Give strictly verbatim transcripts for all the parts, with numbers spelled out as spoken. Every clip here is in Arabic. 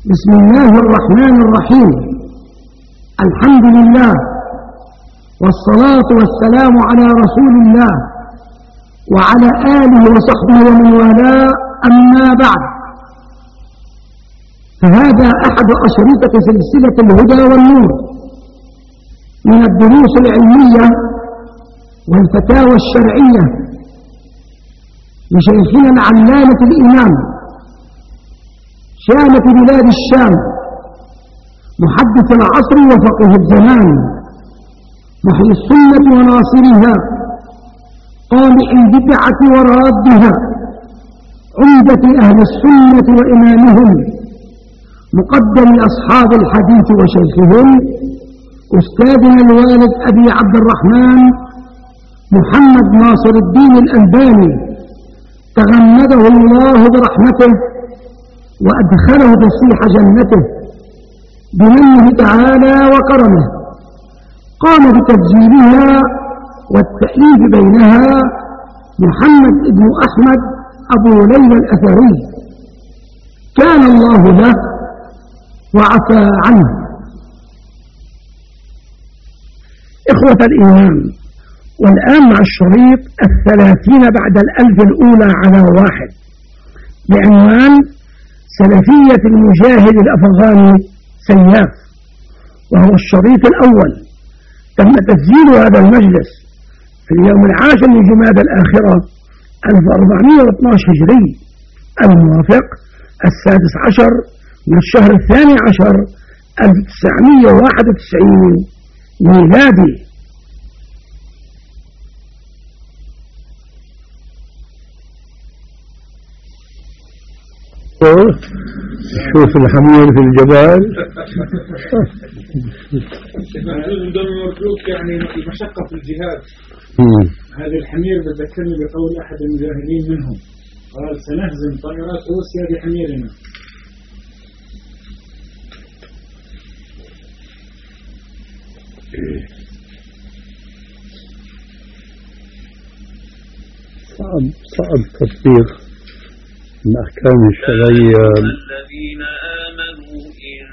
بسم الله الرحمن الرحيم. الحمد لله والصلاة والسلام على رسول الله وعلى آله وصحبه ومن والاه، أما بعد، فهذا أحد أشرطة سلسلة الهدى والنور من الدروس العلمية والفتاوى الشرعية لشيخنا العلامة الإمام شامة بلاد الشام، محدث العصر وفقه الزمان، محيي السنة وناصرها، قامع البدعة ورادها، عمدة أهل السنة وإمامهم، مقدم أصحاب الحديث وشيخهم، أستاذنا الوالد أبي عبد الرحمن محمد ناصر الدين الألباني، تغمده الله برحمته وأدخله فسيح جنته بمنه تعالى وكرمه. قام بتسجيلها والتأليف بينها محمد بن أحمد أبو ليلى الأثري، كان الله له وعفى عنه. إخوة الإيمان، والآن مع الشريط الثلاثين بعد الألف الأولى على واحد بعنوان سلفية المجاهد الأفغاني سياف، وهو الشريط الأول. تم تسجيل هذا المجلس في اليوم العاشر من جمادى الآخرة ألف وأربعمائة واثني عشر هجري، الموافق السادس عشر من الشهر الثاني عشر ألف وتسعمائة وواحد وتسعين ميلادي. شوف الحمير في الجبال. يعني المشقة في الجهاد. هذا الحمير بذكرني بقول أحد المجاهدين منهم، قال: سنهزم طائرات روسيا بحميرنا. صعب صعب تطبيق الأحكام الشرعية. الذين آمنوا إن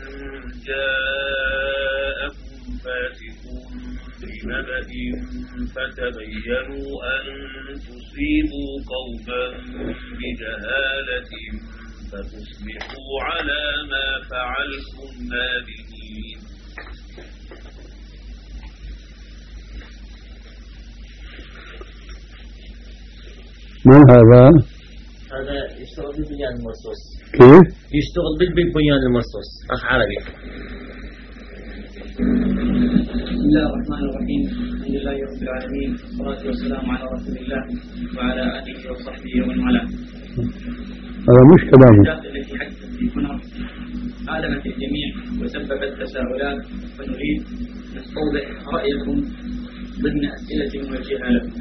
جاءكم فاسق بنبأ فتبينوا أن تصيبوا قوما بجهالة فتصبحوا على ما فعلتم نادمين. من هذا؟ هذا يشتغل بالبنيان المرصوص. كيف؟ يشتغل بالبنيان المرصوص، أخ عربي. بسم الله الرحمن الرحيم، الحمد لله رب العالمين، والصلاة والسلام على رسول الله وعلى آله وصحبه ومن والاه. هذا مش كلامه. التي حدثت في كنر آلمت الجميع وسببت تساؤلات، فنريد نستوضح رأيكم ضمن أسئلة موجهة لكم.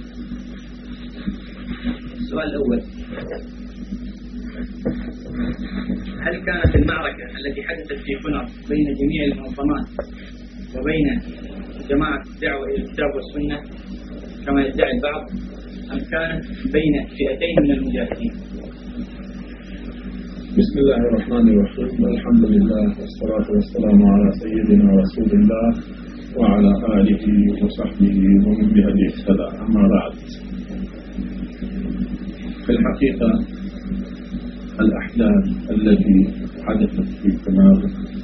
السؤال الأول: هل كانت المعركة التي حدثت في كنر بين جميع المنظمات وبين جماعة الدعوة إلى الكتاب والسنة كما يدعي البعض، أم كانت بين فئتين من المجاهدين؟ بسم الله الرحمن الرحيم، والحمد لله والصلاة والسلام على سيدنا رسول الله وعلى آله وصحبه ومن بهديه اهتدى. أما بعد، في الحقيقة الأحداث التي حدثت في كنار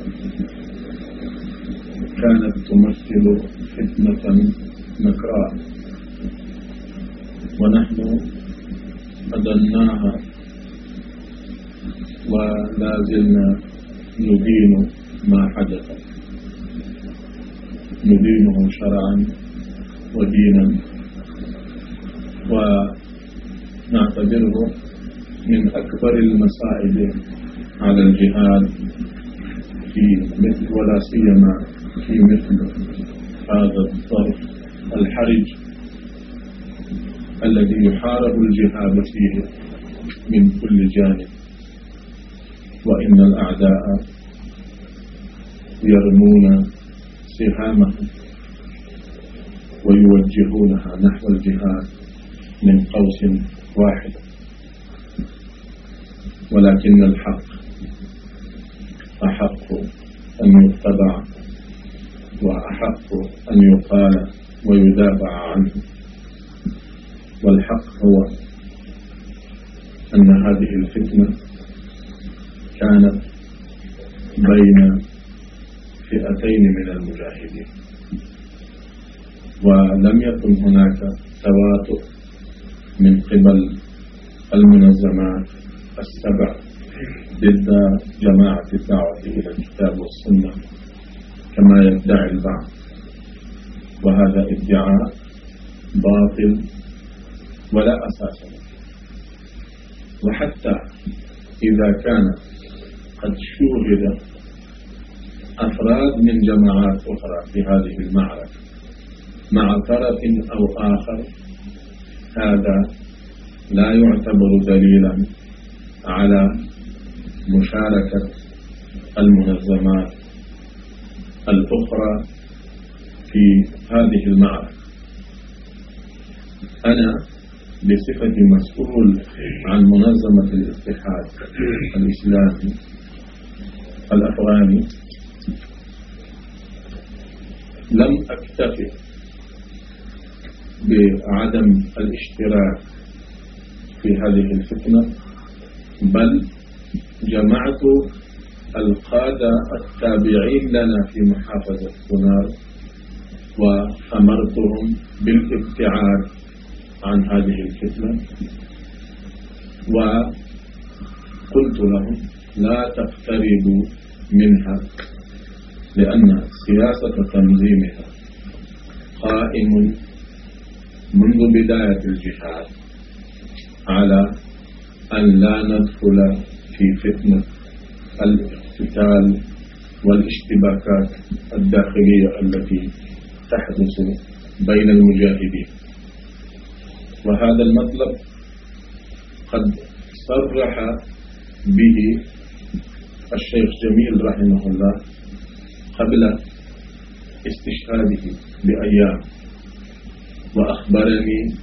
كانت تمثل فتنة نكراء، ونحن أدناها ولا زلنا ندين ما حدث، ندينه شرعا ودينا، ونعتبره من أكبر المصائب على الجهاد في مثل، ولا سيما في مثل هذا الظرف الحرج الذي يحارب الجهاد فيه من كل جانب، وإن الأعداء يرمون سهامهم ويوجهونها نحو الجهاد من قوس واحد. ولكن الحق أحق أن يتبع وأحق أن يقال ويدافع عنه. والحق هو أن هذه الفتنة كانت بين فئتين من المجاهدين، ولم يكن هناك تواتر من قبل المنظمات السبع ضد جماعة الدعوة إلى الكتاب والسنة كما يدعي البعض، وهذا ادعاء باطل ولا أساس له. وحتى إذا كان قد شوهد أفراد من جماعات أخرى في هذه المعركة مع طرف أو آخر، هذا لا يعتبر دليلا على مشاركة المنظمات الأخرى في هذه المعركة. أنا بصفة مسؤول عن منظمة الاتحاد الإسلامي الأفغاني لم أكتفي بعدم الاشتراك في هذه الفتنة، بل جمعت القادة التابعين لنا في محافظة كونار وأمرتهم بالابتعاد عن هذه الفتنة، وقلت لهم لا تقتربوا منها، لأن سياسة تنظيمها قائم منذ بداية الجهاد على أن لا ندخل في فتنة الاقتتال والاشتباكات الداخلية التي تحدث بين المجاهدين. وهذا المطلب قد صرح به الشيخ جميل رحمه الله قبل استشهاده بأيام، وأخبرني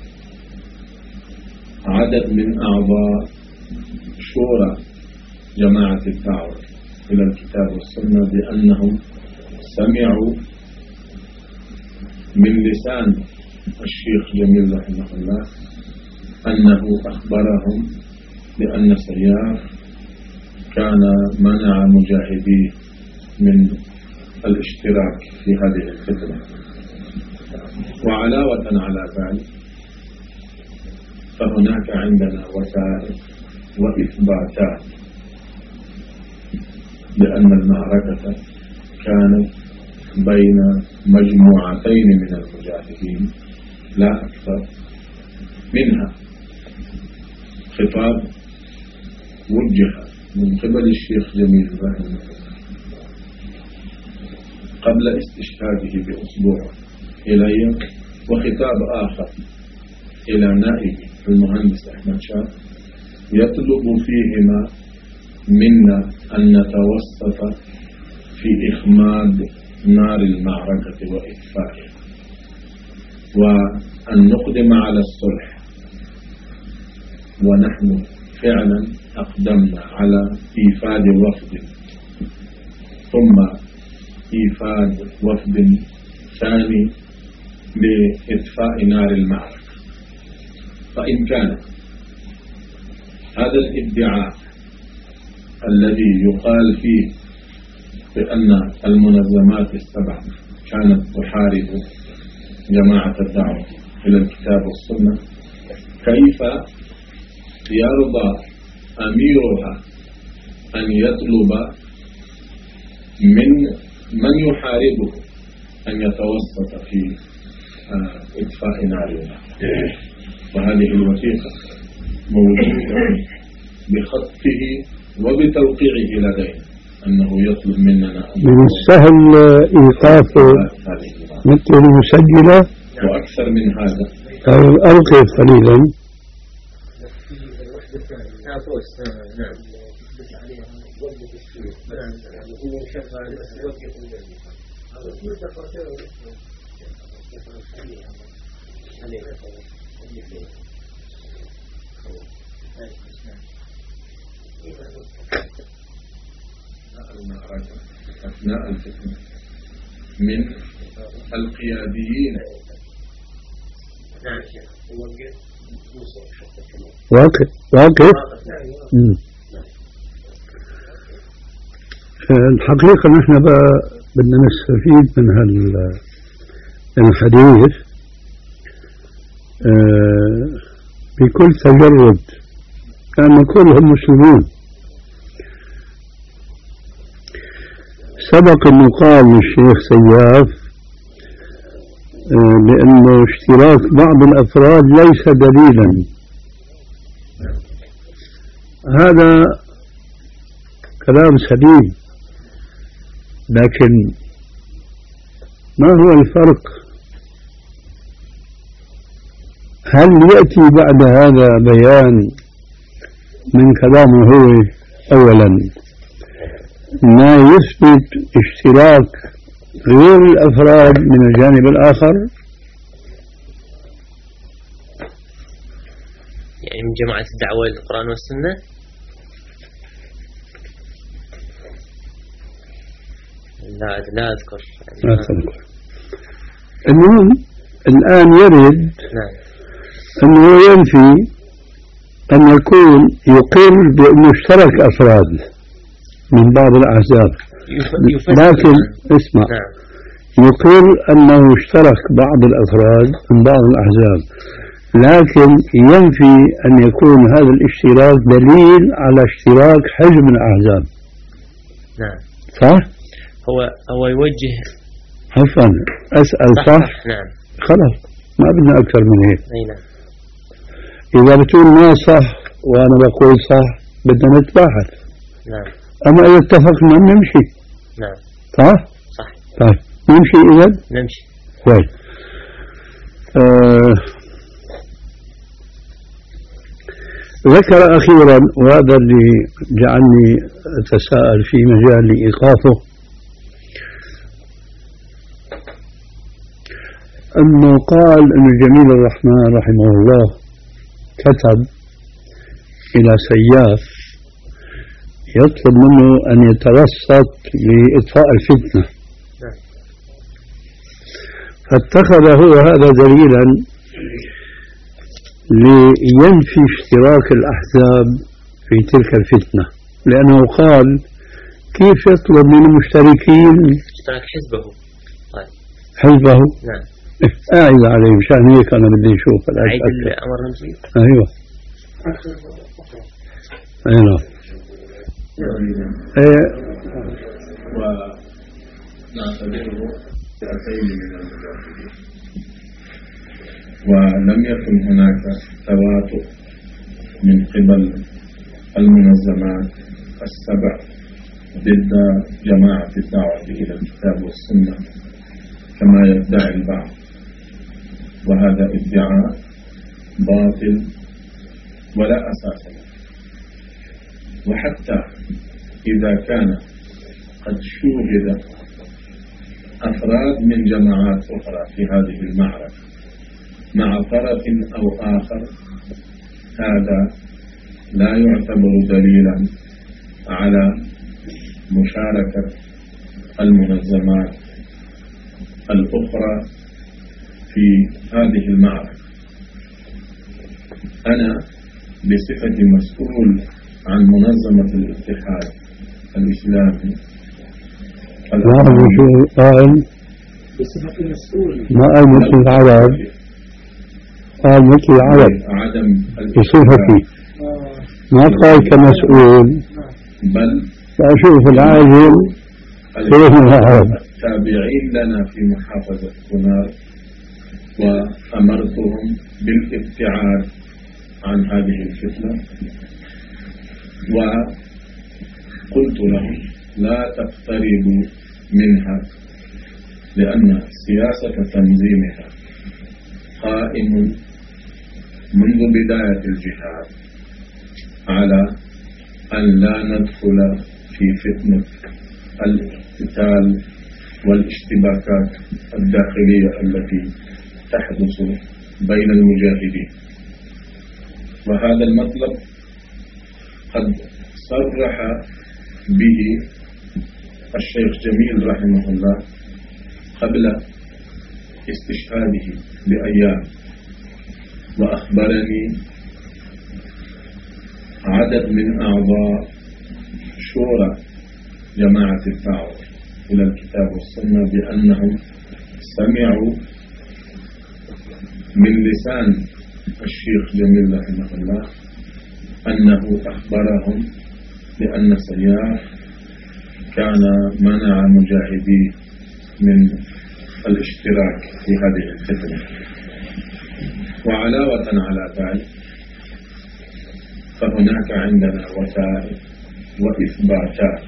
عدد من أعضاء شورى جماعة الدعوة إلى الكتاب والسنة بأنهم سمعوا من لسان الشيخ جميل رحمه الله أنه أخبرهم بأن سياف كان منع مجاهديه من الاشتراك في هذه الفتنة. وعلاوة على ذلك فهناك عندنا وثائق وإثباتات بأن المعركة كانت بين مجموعتين من المجاهدين لا أكثر. منها خطاب وجه من قبل الشيخ جميل رحمه الله قبل استشهاده بأسبوع إلي، وخطاب آخر إلى نائب المهندس أحمد شاه يطلب فيهما منا أن نتوسط في إخماد نار المعركة وإطفائها، وأن نقدم على الصلح. ونحن فعلا أقدمنا على إيفاد وفد، ثم إيفاد وفد ثاني لإطفاء نار المعركة. فإن كان هذا الادعاء الذي يقال فيه بأن المنظمات السبع كانت تحارب جماعة الدعوة إلى الكتاب والسنة، كيف يرضى أميرها أن يطلب من من يحاربه أن يتوسط في إطفاء نارها؟ وهذه الوثيقة موجودة بخطه وبتوقيعه لدينا أنه يطلب مننا من السهل إيقاف مثل المسجلة وأكثر من هذا. ألقي قليلا. المعركة أثناء الفتنة من القياديين. نعم واقع واقع الحقيقة نحن بدنا نستفيد من هالحديث بكل تجرد، لأن كلهم مسلمون. سبق أنه قال للشيخ سياف لأنه اشتراك بعض الأفراد ليس دليلا. هذا كلام سليم، لكن ما هو الفرق؟ هل يأتي بعد هذا بيان من كلامه هو أولا ما يثبت اشتراك غير الأفراد من الجانب الآخر؟ يعني من جماعة الدعوة للقرآن والسنة؟ لا لا أذكر. لا أذكر. المهم الآن يرد نعم. أنه ينفي أن يكون يقر بأنه اشترك أفراد من بعض الأحزاب، لكن اسمع نعم. يقر أنه اشترك بعض الأفراد من بعض الأحزاب، لكن ينفي أن يكون هذا الاشتراك دليل على اشتراك حزب من الأحزاب. نعم صح؟ هو هو يوجه. عفوا أسأل صح؟ صح؟ نعم. خلاص ما بدنا أكثر من هيك. أي نعم. إذا بتقول ما صح وأنا بقول صح بدنا نتباحث. نعم. أما إذا اتفقنا نمشي. نعم. صح؟ صح. طيب نمشي إذا؟ نمشي. كويس. آه ذكر أخيرا، وهذا اللي جعلني أتساءل في مجال إيقافه، أنه قال أن جميل الرحمن رحمه الله كتب إلى سياف يطلب منه أن يتوسط لإطفاء الفتنة، فاتخذ هو هذا دليلا لينفي اشتراك الأحزاب في تلك الفتنة، لأنه قال كيف يطلب من المشتركين اشتراك حزبه. طيب. حزبه؟ نعم. أعيد عليه مشان هيك أنا بدي أشوف. أعيد الأمر نمشي. أيوة. أيوة. أيوة. ونعتبره فئتين من المجاهدين، ولم يكن هناك تواتر من قبل المنظمات السبع ضد جماعة الدعوة إلى الكتاب والسنة كما يدعي البعض، وهذا ادعاء باطل ولا أساس له. وحتى إذا كان قد شوهد أفراد من جماعات أخرى في هذه المعركة مع طرف أو آخر، هذا لا يعتبر دليلا على مشاركة المنظمات الأخرى في هذه المعركة. أنا بصفتي مسؤول عن منظمة الاتحاد الإسلامي نعم شو قال؟ بصفتي مسؤول ما قال مثل العرب، قال مثل العرب عدم بصفتي، ما قال كمسؤول، بل فأشوف العاجل كيف العرب التابعين لنا في محافظة كنار، وأمرتهم بالابتعاد عن هذه الفتنة، وقلت لهم لا تقتربوا منها، لأن سياسة تنظيمها قائم منذ بداية الجهاد على أن لا ندخل في فتنة الاقتتال والاشتباكات الداخلية التي تحدث بين المجاهدين. وهذا المطلب قد صرح به الشيخ جميل رحمه الله قبل استشهاده بأيام، وأخبرني عدد من أعضاء شورى جماعة الدعوة إلى الكتاب والسنة بأنهم سمعوا من لسان الشيخ جميل رحمه الله أنه أخبرهم بأن سياف كان منع مجاهديه من الاشتراك في هذه الفتنة. وعلاوة على ذلك فهناك عندنا وسائل وإثباتات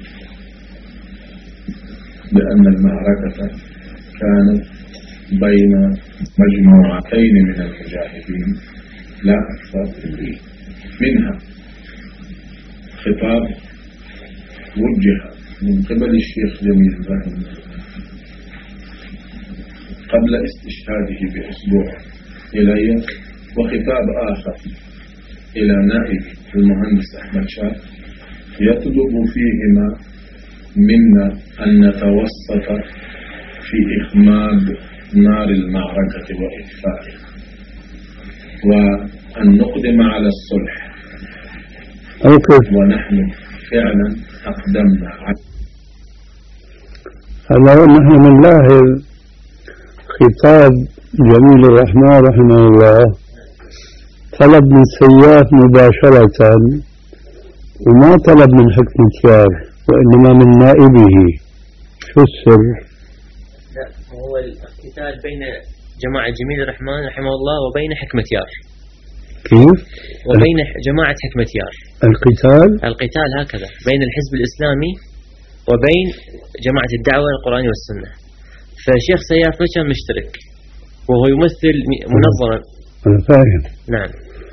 بأن المعركة كانت بين مجموعتين من المجاهدين لا أكثر، منها خطاب وجه من قبل الشيخ جميل رحمه الله قبل استشهاده بأسبوع إلي، وخطاب آخر إلى نائب المهندس أحمد شاه يطلب فيهما منا أن نتوسط في إخماد نار المعركة وإطفائها، وأن نقدم على الصلح. ونحن فعلا أقدمنا على هذا. نحن بنلاحظ خطاب جميل الرحمن رحمه الله طلب من سياف مباشرة، وما طلب من حكمة يار، وإنما من نائبه. شو السر؟ لا، هو القتال بين جماعة جميل الرحمن رحمه الله وبين حكمة يار. كيف؟ وبين جماعة حكمة يار القتال القتال هكذا بين الحزب الإسلامي وبين جماعة الدعوة القرآن والسنة. فالشيخ سياف كان مشترك وهو يمثل منظمة. أنا فاهم. نعم.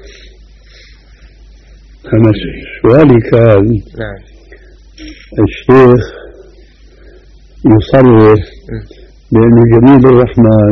أنا سؤالي كان نعم. الشيخ يصرح بأن جميل الرحمن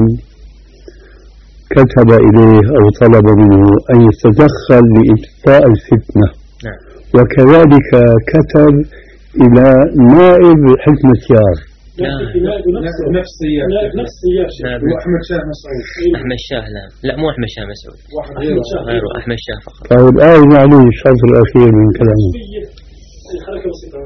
كتب إليه أو طلب منه أن يتدخل لإطفاء الفتنة. نعم. وكذلك كتب إلى نائب حكمة يار. نفس سياف نفس سياف هو أحمد شاه مسعود. أحمد شاه لا لا مو أحمد شاه مسعود، غيره أحمد شاه فقط. طيب الآن يعني الشرط الأخير من كلامه. الحركة بسيطة.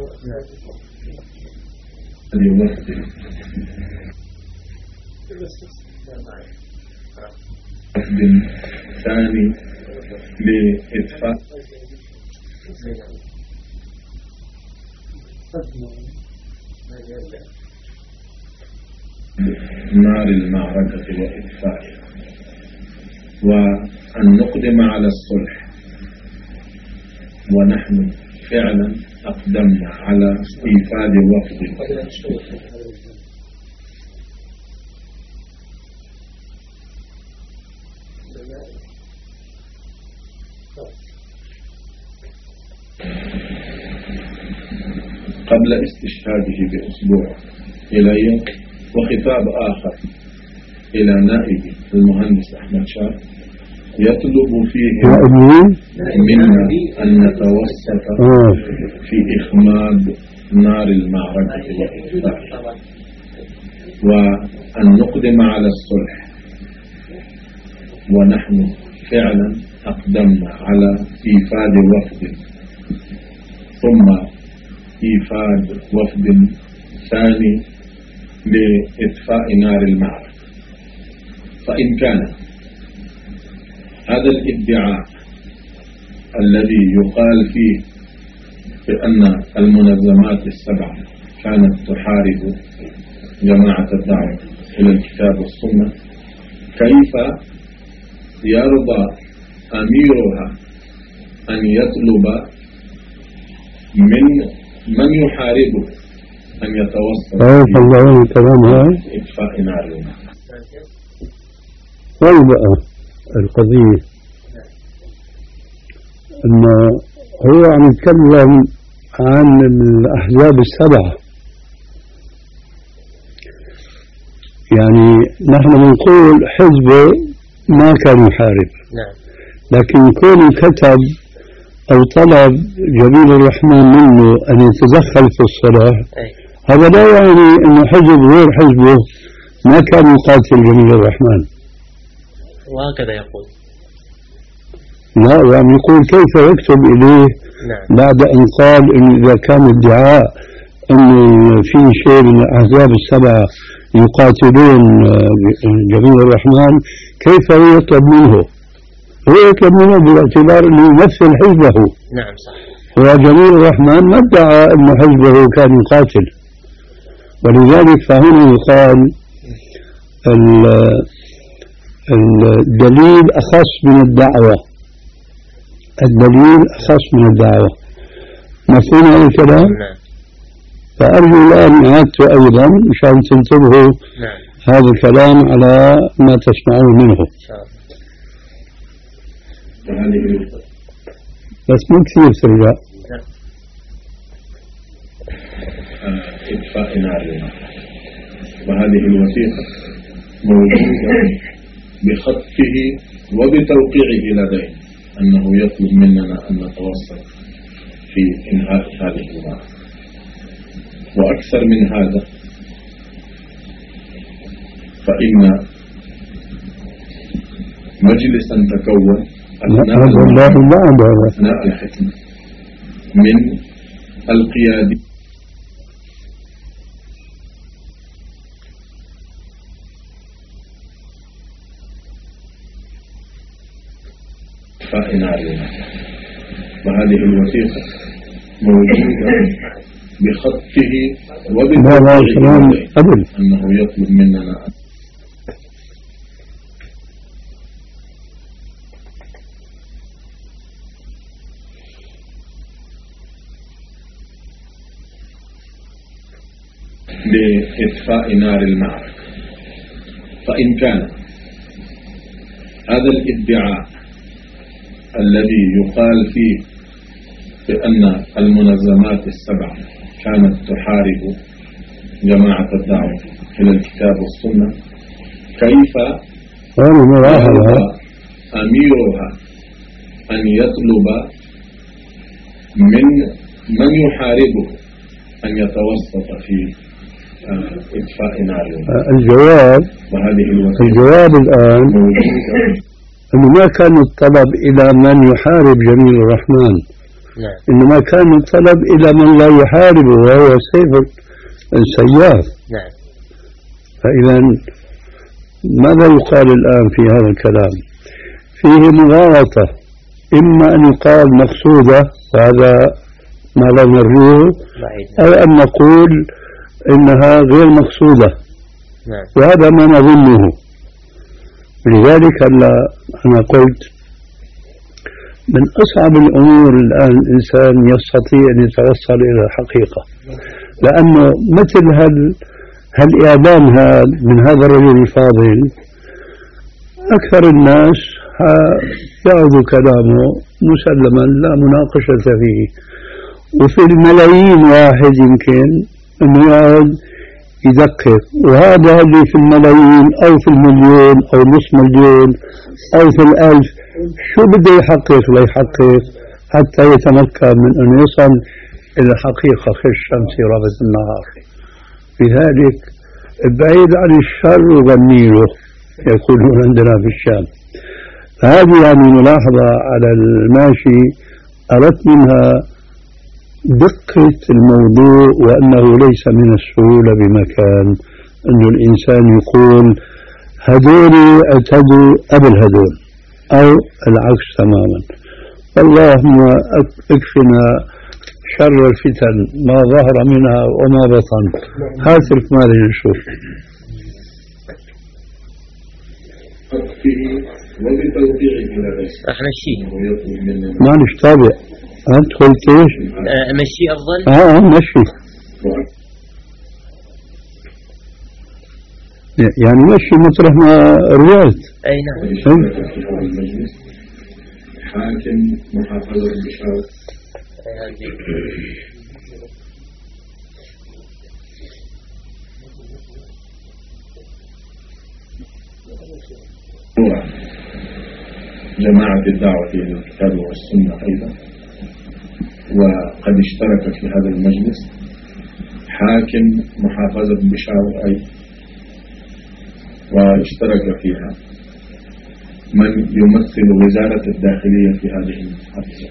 ثاني لإطفاء نار المعركة وإطفائها، وأن نقدم على الصلح. ونحن فعلا أقدمنا على إيفاد وفد قبل استشهاده بأسبوع إلي، وخطاب آخر إلى نائب المهندس أحمد شاه يطلب فيه منا أن نتوسط في إخماد نار المعركة وإطفائها، وأن نقدم على الصلح. ونحن فعلا أقدمنا على إيفاد وفد، ثم إيفاد وفد ثاني لإطفاء نار المعركة. فإن كان هذا الادعاء الذي يقال فيه بأن المنظمات السبع كانت تحارب جماعة الدعوة إلى الكتاب والسنة، كيف يرضى أميرها أن يطلب من من يحاربه أن يتوسط في إطفاء نار المعركة؟ وين بقى القضية؟ أنه هو عم يتكلم عن الأحزاب السبعة، يعني نحن بنقول حزبه ما كان يحارب. نعم. لكن كون كتب أو طلب جميل الرحمن منه أن يتدخل في الصلاح، هذا لا يعني أنه حزب غير حزبه ما كان يقاتل جميل الرحمن، وهكذا يقول. لا يعني يقول كيف يكتب إليه نعم. بعد أن قال إن إذا كان ادعاء أنه في شيء من الأحزاب السبعة يقاتلون جميل الرحمن، كيف هو يطلب منه؟ هو يطلب منه باعتبار أنه يمثل حزبه. نعم صح. هو جميل الرحمن ما ادعى أن حزبه كان يقاتل، ولذلك فهنا يقال الدليل أخص من الدعوة، الدليل أخص من الدعوة. مفهوم هذا الكلام؟ نعم. فأرجو الآن إعادته أيضا مشان تنتبهوا نعم. هذا الكلام على ما تسمعون منه. بس مو كثير ترجع. إطفاء نار. وهذه الوثيقة موجودة بخطه وبتوقيعه لديه أنه يطلب مننا أن نتوسط في إنهاء هذه النار. وأكثر من هذا فإن مجلسا تكون أثناء الحكمة من القيادة فإنارنا. وهذه الوثيقة موجودة بخطه وبتوقيعه أنه يطلب مننا لإطفاء نار المعركة. فإن كان هذا الادعاء الذي يقال فيه بأن المنظمات السبع كانت تحارب جماعة الدعوة إلى الكتاب والسنة، كيف يرضى أميرها أن يطلب من من يحاربه أن يتوسط في إطفاء نار؟ الجواب الجواب الآن أنه ما كان الطلب إلى من يحارب جميل الرحمن. نعم. إنما كان الطلب إلى من لا يحاربه وهو سيف السياف. نعم. فإذا ماذا يقال الآن في هذا الكلام؟ فيه مغالطة، إما أن يقال مقصودة وهذا ما لا نرجوه، أو أن نقول إنها غير مقصودة. نعم. وهذا ما نظنه. لذلك أنا قلت من أصعب الأمور الآن الإنسان يستطيع أن يتوصل إلى الحقيقة، لأنه مثل هال هالإعلام هذا من هذا الرجل الفاضل أكثر الناس يعود كلامه مسلما لا مناقشة فيه، وفي الملايين واحد يمكن أنه يعود يدقق، وهذا اللي في الملايين أو في المليون أو نصف مليون أو في الألف شو بده يحقق ويحقق حتى يتمكن من أن يصل إلى الحقيقة كالشمس رابط النهار. لذلك بعيد عن الشر وغنيله يقولون عندنا في الشام. فهذه يعني ملاحظة على الماشي أردت منها دقة الموضوع، وأنه ليس من السهولة بمكان أن الإنسان يقول هدول اعتدوا قبل هدول أو العكس تماما. اللهم اكفنا شر الفتن ما ظهر منها وما بطن. هات الكمال نشوف. احنا الشيء ما نشتابع. أنت قلت إيش؟ مشي أفضل؟ آه مشي. يعني مشي مطرح ما روايت. أي نعم. حاكم محافظة بشار. جماعة الدعوة إلى الكتاب والسنة أيضا، وقد اشترك في هذا المجلس حاكم محافظة بشاور أيضا واشترك فيها من يمثل وزارة الداخلية في هذه المحافظة،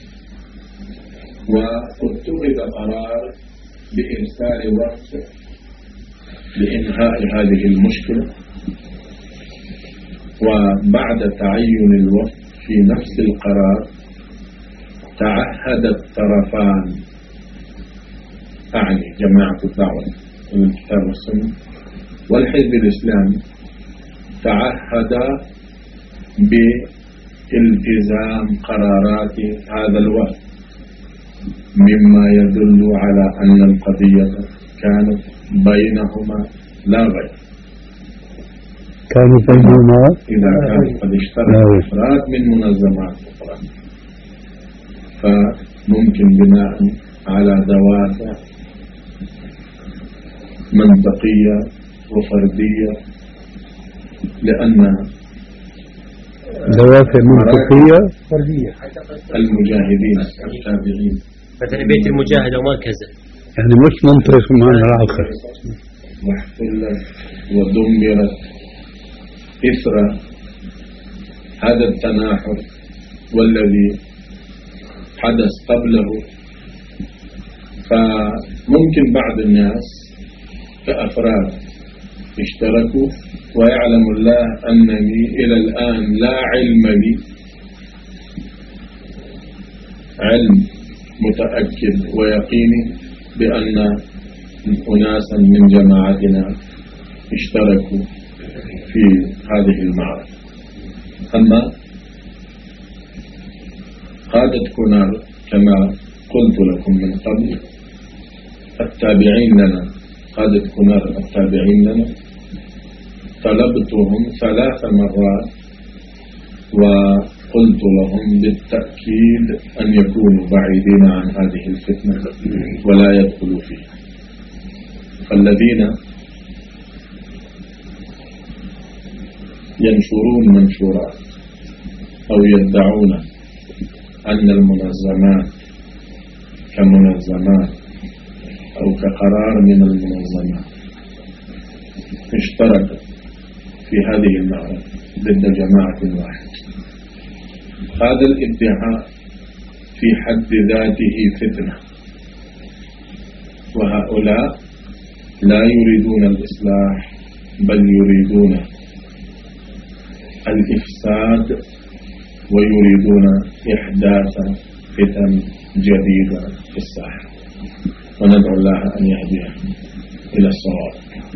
واتخذ قرار بإرسال وفد لإنهاء هذه المشكلة. وبعد تعين الوفد في نفس القرار تعهد الطرفان، أعني جماعة الدعوة والكتاب والسنة والحزب الإسلامي، تعهد بالتزام قرارات هذا الوفد، مما يدل على أن القضية كانت بينهما لا غير. كانوا بينهما إذا كان قد اشترك أفراد من منظمات أخرى فممكن بناء على دوافع منطقية وفردية، لأن دوافع منطقية فردية المجاهدين التابعين مثلا بيت المجاهد ومركزه يعني مش منطق معنى الآخر، واحتلت ودمرت إثر هذا التناحر والذي حدث قبله. فممكن بعض الناس كأفراد اشتركوا، ويعلم الله أنني إلى الآن لا علم لي علم متأكد ويقيني بأن أناسا من جماعتنا اشتركوا في هذه المعركة. أما قادة كونار كما قلت لكم من قبل، التابعين لنا، قادة كونار التابعين لنا، طلبتهم ثلاث مرات وقلت لهم بالتأكيد أن يكونوا بعيدين عن هذه الفتنة ولا يدخلوا فيها. فالذين ينشرون منشورات أو يدعون أن المنظمات كمنظمات أو كقرار من المنظمات اشتركت في هذه المعركة ضد جماعة واحدة، هذا الادعاء في حد ذاته فتنة، وهؤلاء لا يريدون الإصلاح بل يريدون الإفساد ويريدون إحداث فتن جديدة في الساحة، وندعو الله أن يهديهم إلى الصواب.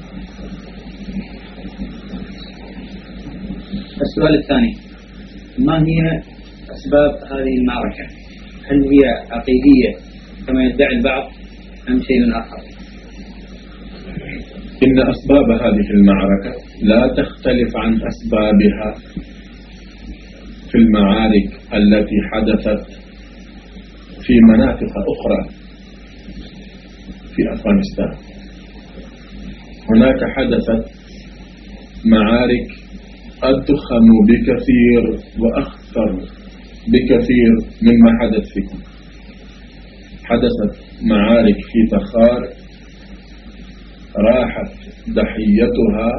السؤال الثاني: ما هي أسباب هذه المعركة؟ هل هي عقيدية كما يدعي البعض أم شيء آخر؟ إن أسباب هذه المعركة لا تختلف عن أسبابها في المعارك التي حدثت في مناطق أخرى في أفغانستان. هناك حدثت معارك أضخم بكثير وأخطر بكثير مما حدث فيكم. حدثت معارك في تخار راحت ضحيتها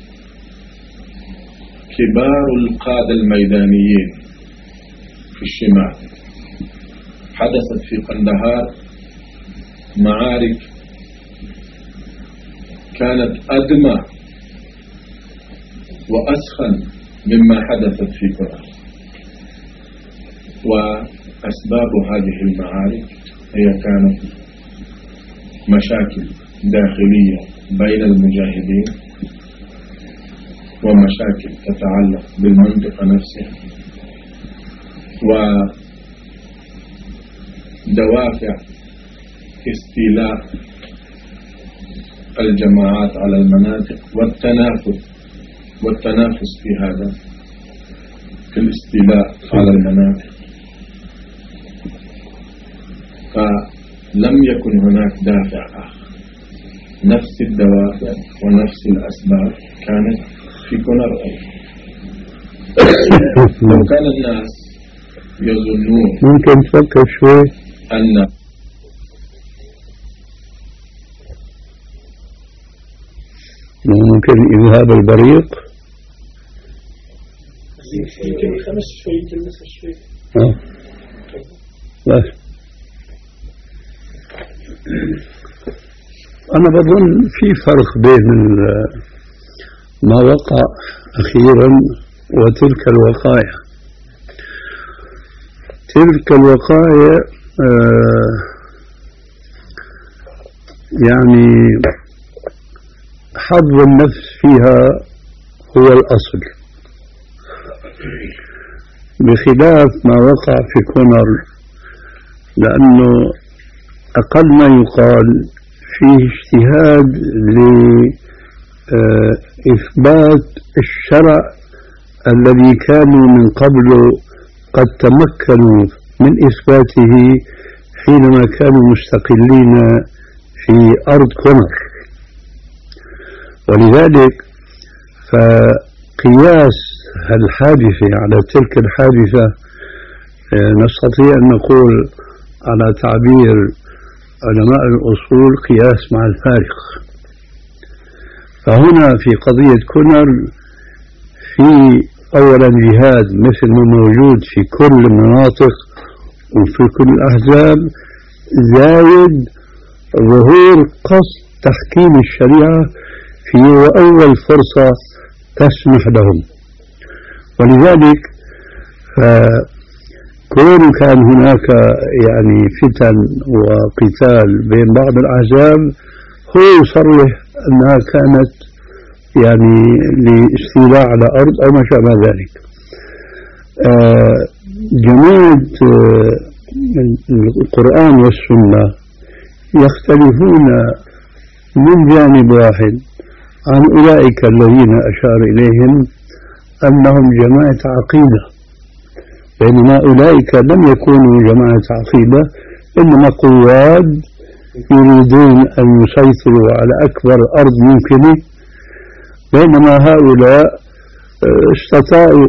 كبار القادة الميدانيين في الشمال. حدثت في قندهار معارك كانت أدمى وأسخن مما حدثت في كرة. وأسباب هذه المعارك هي كانت مشاكل داخلية بين المجاهدين ومشاكل تتعلق بالمنطقة نفسها ودوافع استيلاء الجماعات على المناطق والتنافس والتنافس في هذا في الاستيلاء على المناطق. فلم يكن هناك دافع آخر، نفس الدوافع ونفس الأسباب كانت في كونر أيضا. لو كان الناس يظنون ممكن تفكر شوي أن ممكن إذهاب البريق يمكن يخمس شوي يمكن نص شوي. اه بس أنا بظن في فرق بين ما وقع أخيرا وتلك الوقائع. تلك الوقائع آه يعني حظ النفس فيها هو الأصل، بخلاف ما وقع في كونر، لأنه أقل ما يقال فيه اجتهاد لإثبات الشرع الذي كانوا من قبل قد تمكنوا من إثباته حينما كانوا مستقلين في أرض كونر. ولذلك فقياس الحادثة على تلك الحادثة نستطيع أن نقول على تعبير علماء الأصول قياس مع الفارق. فهنا في قضية كونر في أولا جهاد مثل ما موجود في كل المناطق وفي كل الأحزاب، زايد ظهور قصد تحكيم الشريعة في أول فرصة تسمح لهم. ولذلك كون كان هناك يعني فتن وقتال بين بعض الأحزاب هو يصرح أنها كانت يعني لاستيلاء على أرض أو ما شابه ذلك. جماعة القرآن والسنة يختلفون من جانب واحد عن أولئك الذين أشار إليهم أنهم جماعة عقيدة، بينما أولئك لم يكونوا جماعة عقيدة، إنما قواد يريدون أن يسيطروا على أكبر أرض ممكنة، بينما هؤلاء استطاعوا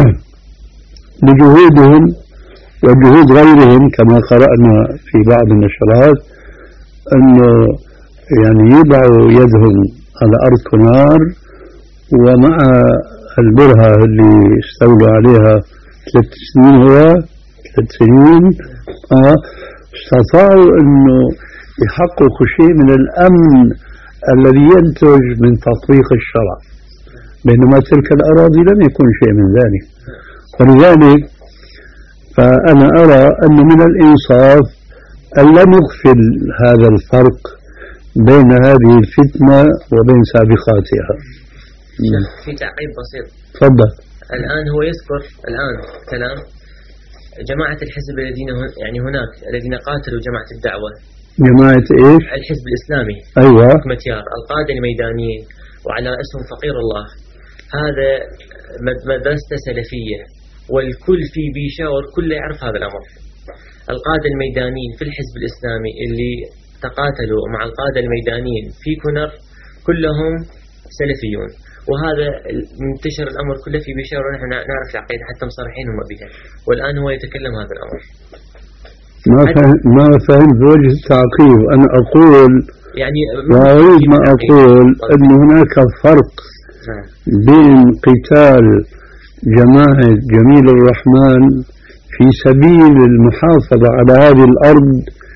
بجهودهم وجهود غيرهم كما قرأنا في بعض النشرات أنه يعني يضعوا يدهم على أرض كونار، ومع البرهة اللي استولوا عليها ثلاث سنين هو ثلاث سنين آه استطاعوا أنه يحققوا شيء من الأمن الذي ينتج من تطبيق الشرع، بينما تلك الأراضي لم يكن شيء من ذلك. ولذلك فأنا أرى أن من الإنصاف أن لا نغفل هذا الفرق بين هذه الفتنة وبين سابقاتها. في تعقيب بسيط. تفضل. الآن هو يذكر الآن كلام جماعة الحزب الذين يعني هناك الذين قاتلوا جماعة الدعوة. جماعة إيش؟ الحزب الإسلامي. أيوة. متيار القادة الميدانيين وعلى رأسهم فقير الله. هذا مدرسة سلفية والكل في بيشاور كل يعرف هذا الأمر. القادة الميدانيين في الحزب الإسلامي اللي تقاتلوا مع القادة الميدانيين في كونر كلهم سلفيون، وهذا منتشر الأمر كله في بيشاور، ونحن نعرف العقيدة حتى مصرحين هم بها، والآن هو يتكلم هذا الأمر. ما فهم ما فهمت بوجه التعقيب. أنا أقول يعني وأريد ما أقول أن هناك فرق بين قتال جماعة جميل الرحمن في سبيل المحافظة على هذه الأرض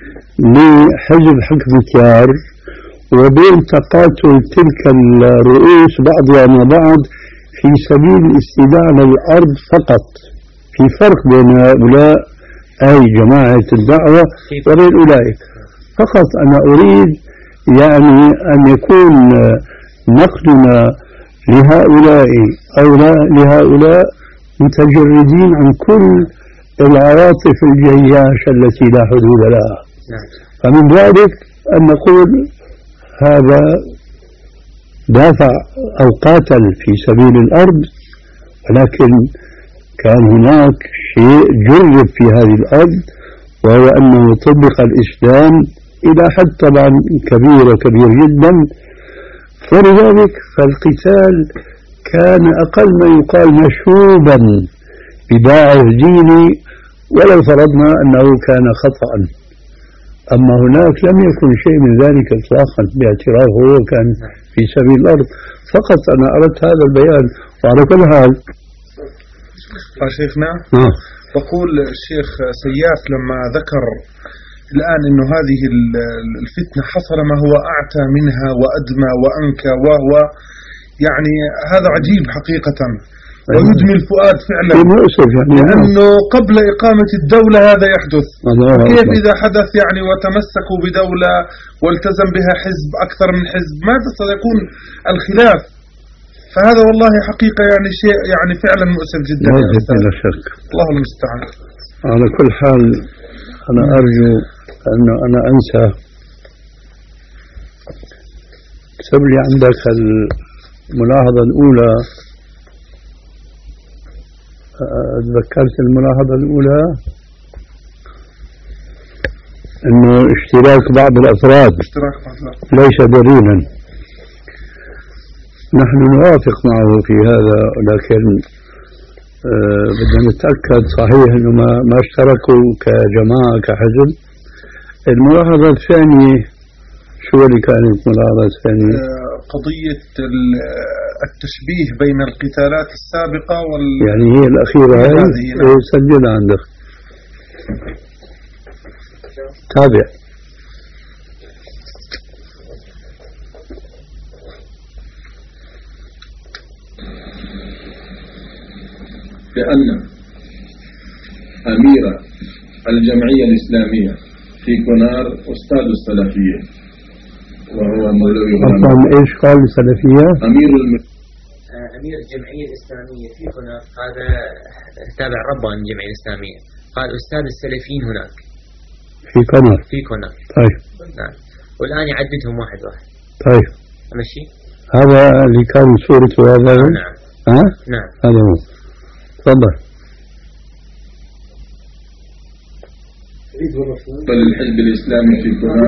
لحزب حكم كيار، وبين تقاتل تلك الرؤوس بعضها مع بعض في سبيل الاستيلاء على الأرض فقط. في فرق بين هؤلاء أي جماعة الدعوة وبين أولئك. فقط أنا أريد يعني أن يكون نقدنا لهؤلاء أو لا لهؤلاء متجردين عن كل العواطف الجياشة التي لا حدود لها. فمن ذلك أن نقول هذا دافع أو قاتل في سبيل الأرض، ولكن كان هناك شيء جرب في هذه الأرض، وهو أنه طبق الإسلام إلى حد طبعا كبير وكبير جدا. فلذلك فالقتال كان أقل ما يقال مشوبا بداعي ديني، ولو فرضنا أنه كان خطأ. أما هناك لم يكن شيء من ذلك إطلاقا باعترافه هو كان في سبيل الأرض فقط. أنا أردت هذا البيان. وعلى كل حال شيخنا آه. بقول الشيخ سياف لما ذكر الآن أنه هذه الفتنة حصل ما هو أعتى منها وأدمى وأنكى وهو يعني هذا عجيب حقيقة ويدمي الفؤاد فعلا لأنه قبل إقامة الدولة هذا يحدث. كيف إذا حدث يعني وتمسكوا بدولة والتزم بها حزب أكثر من حزب ماذا سيكون الخلاف؟ فهذا والله حقيقة يعني شيء يعني فعلا مؤسف جدا. لا شك. الله المستعان. على كل حال أنا أرجو أنه أنا أنسى اكتب لي عندك الملاحظة الأولى. تذكرت الملاحظة الأولى أنه اشتراك بعض الأفراد ليس دليلا. نحن نوافق معه في هذا ولكن أه بدنا نتأكد صحيح أنه ما, ما اشتركوا كجماعة كحزب. الملاحظة الثانية شو اللي كانت الملاحظة الثانية؟ قضية التشبيه بين القتالات السابقة وال يعني هي الأخيرة هذه سجلها عندك. تابع. بأن أمير الجمعية الإسلامية في كونار أستاذ السلفية وهو مولوي أصلا إيش قال السلفية؟ أمير الم... أمير الجمعية الإسلامية في كونار هذا تابع ربان الجمعية الإسلامية. قال أستاذ السلفيين هناك في كونار. في كونار. طيب. نعم. والآن يعددهم واحد واحد. طيب. ماشي. هذا اللي كان صورته هذا. نعم. ها؟ نعم. هذا هو. تفضل. بل الحزب الإسلامي في كونار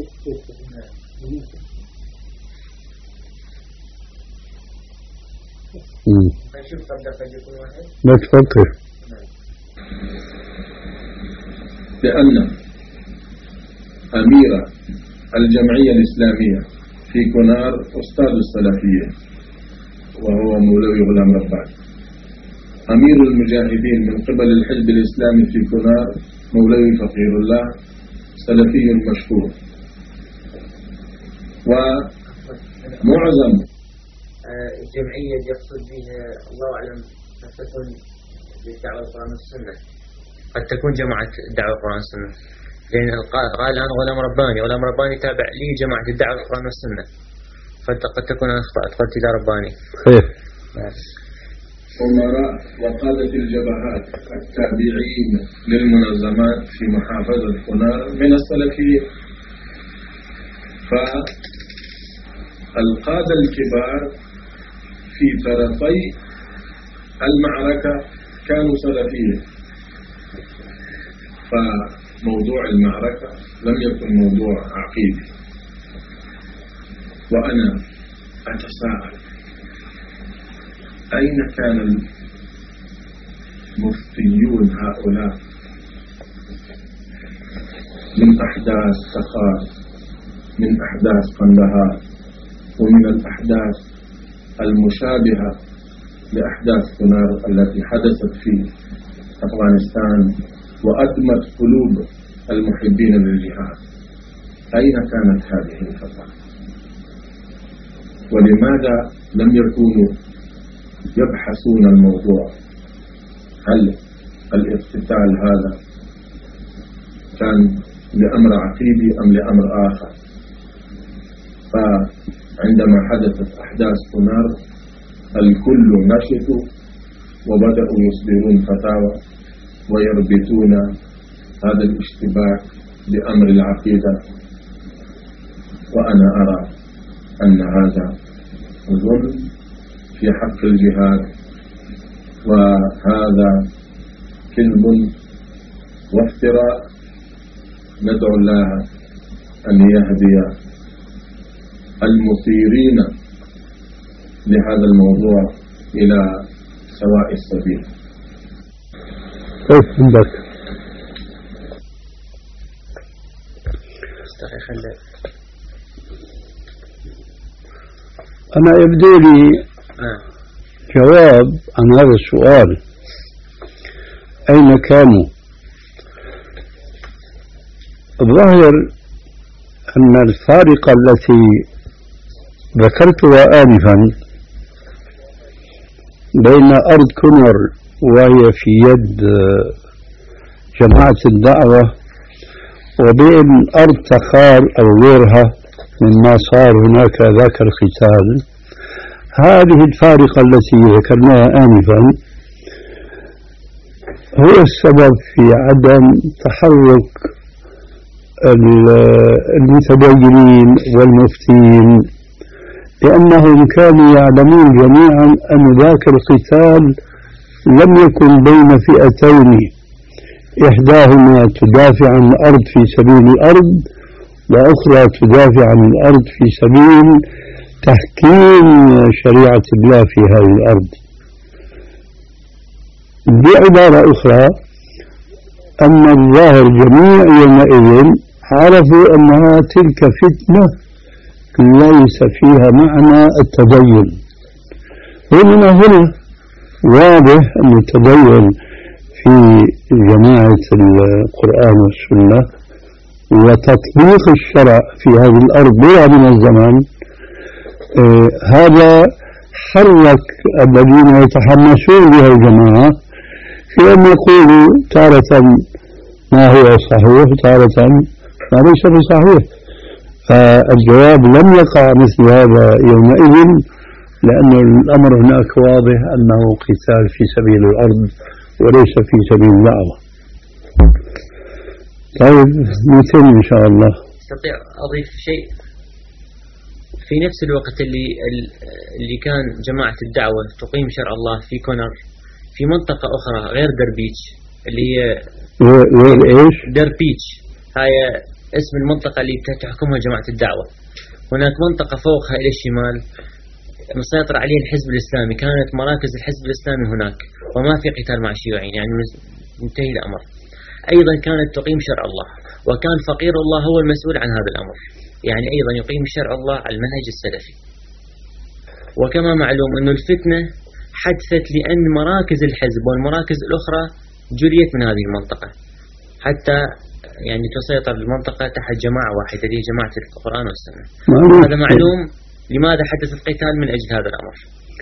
لا تفكر. لأن أمير الجمعية الإسلامية في كونار أستاذ السلفية وهو مولوي غلام رباني. أمير المجاهدين من قبل الحزب الإسلامي في كونار مولوي فقير الله سلفي مشهور. ومعظم الجمعية يقصد بها الله أعلم تكون للدعوة القرآن والسنة. قد تكون جماعة الدعوة القرآن والسنة لأن قال الآن غلام رباني غلام رباني تابع لي جماعة الدعوة القرآن والسنة فقد تكون أخطأت قلت إلى رباني. خير. أمراء وقادة الجبهات التابعين للمنظمات في محافظة كونار من السلفيين. فالقادة الكبار في طرفي المعركة كانوا سلفيين. فموضوع المعركة لم يكن موضوع عقيدي. وأنا أتساءل أين كان المفتيون هؤلاء من أحداث سخار من أحداث قندهار ومن الأحداث المشابهة لأحداث كونار التي حدثت في أفغانستان وأدمت قلوب المحبين للجهاد. أين كانت هذه الفترة؟ ولماذا لم يكونوا يبحثون الموضوع؟ هل الاقتتال هذا كان لأمر عقيدي أم لأمر آخر؟ فعندما حدثت أحداث كونار الكل نشطوا وبدأوا يصدرون فتاوى ويربطون هذا الاشتباك بأمر العقيدة. وأنا أرى أن هذا ظلم في حق الجهاد وهذا كذب وافتراء. ندعو الله أن يهدي المثيرين لهذا الموضوع إلى سواء السبيل. كيف عندك؟ أنا يبدو لي جواب عن هذا السؤال: أين كانوا؟ الظاهر أن الفارقة التي ذكرتها آنفا بين أرض كونر وهي في يد جماعة الدعوة وبين أرض تخار أو غيرها مما صار هناك ذاك القتال، هذه الفارقة التي ذكرناها آنفا هو السبب في عدم تحرك المتدينين والمفتين، لأنهم كانوا يعلمون جميعا أن ذاك القتال لم يكن بين فئتين إحداهما تدافع عن الأرض في سبيل الأرض وأخرى تدافع عن الأرض في سبيل تحكيم شريعة الله في هذه الأرض. بعبارة أخرى، أن الظاهر جميع يومئذ عرفوا أنها تلك فتنة ليس فيها معنى التدين. ومن هنا واضح أن التدين في جماعة القرآن والسنة وتطبيق الشرع في هذه الأرض بلا من الزمان، آه هذا حرك الذين يتحمسون بها الجماعة في أن يقولوا تارة ما هو صحيح تارة ما ليس بصحيح. فالجواب لم يقع مثل هذا يومئذ، لأن الأمر هناك واضح أنه قتال في سبيل الأرض وليس في سبيل الدعوة. طيب مثل إن شاء الله. أستطيع أضيف شيء؟ في نفس الوقت اللي اللي كان جماعة الدعوة تقيم شرع الله في كونر في منطقة أخرى غير دربيتش اللي هي غير إيش؟ دربيتش، هاي اسم المنطقة اللي تحكمها جماعة الدعوة. هناك منطقة فوقها إلى الشمال مسيطر عليه الحزب الإسلامي، كانت مراكز الحزب الإسلامي هناك وما في قتال مع الشيوعيين، يعني منتهي الأمر. أيضا كانت تقيم شرع الله، وكان فقير الله هو المسؤول عن هذا الأمر، يعني أيضا يقيم شرع الله على المنهج السلفي. وكما معلوم أن الفتنة حدثت لأن مراكز الحزب والمراكز الأخرى جريت من هذه المنطقة حتى يعني تسيطر المنطقة تحت جماعة واحدة اللي هي جماعة القرآن والسنة. هذا معلوم لماذا حدث القتال من أجل هذا الأمر.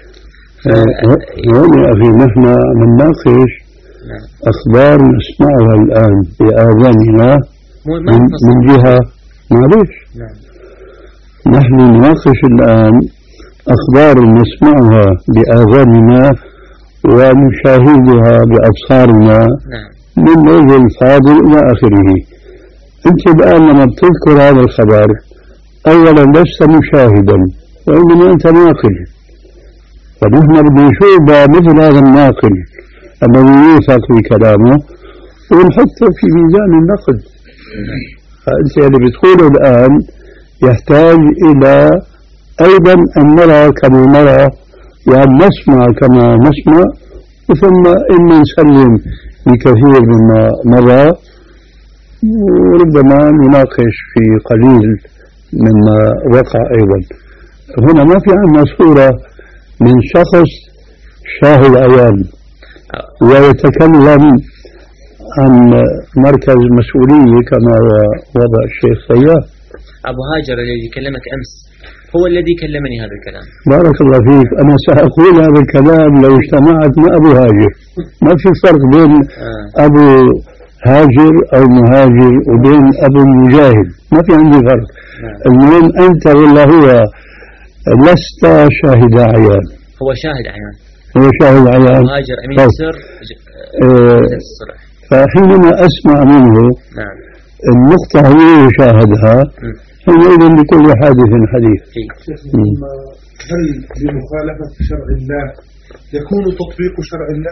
هون يا أخي نحن نناقش أخبار نسمعها الآن بآذاننا من, من جهة معلش نحن نناقش الآن أخبار نسمعها بآذاننا ونشاهدها بأبصارنا من وجه الفاضل إلى آخره. أنت الآن لما بتذكر هذا الخبر أولا لست مشاهدا وإنما أنت ناقل، فنحن بدنا نشوف مثل هذا الناقل الذي يوثق بكلامه ونحطه في ميزان النقد. فأنت اللي بتقوله الآن يحتاج إلى أيضا أن نرى كما نرى وأن نسمع كما نسمع، ثم إن نسلم بكثير مما نرى وربما نناقش في قليل مما وقع. أيضا هنا ما في عندنا صورة من شخص شاهد عيان ويتكلم عن مركز مسؤولية كما وضع الشيخ سياف. أبو هاجر الذي كلمك أمس هو الذي كلمني هذا الكلام. بارك الله فيك. أنا سأقول هذا الكلام لو اجتمعت مع أبو هاجر. ما في فرق بين آه. أبو هاجر أو مهاجر وبين أبو مجاهد، ما في عندي فرق. آه. المهم أنت ولا هو لست شاهد عيان. هو شاهد عيان. هو شاهد عيان. أبو هاجر أمين السر. آه. فحينما أسمع منه نعم. النقطة هي شاهدها حينئذ لكل حادث حديث. هل بمخالفة شرع الله يكون تطبيق شرع الله؟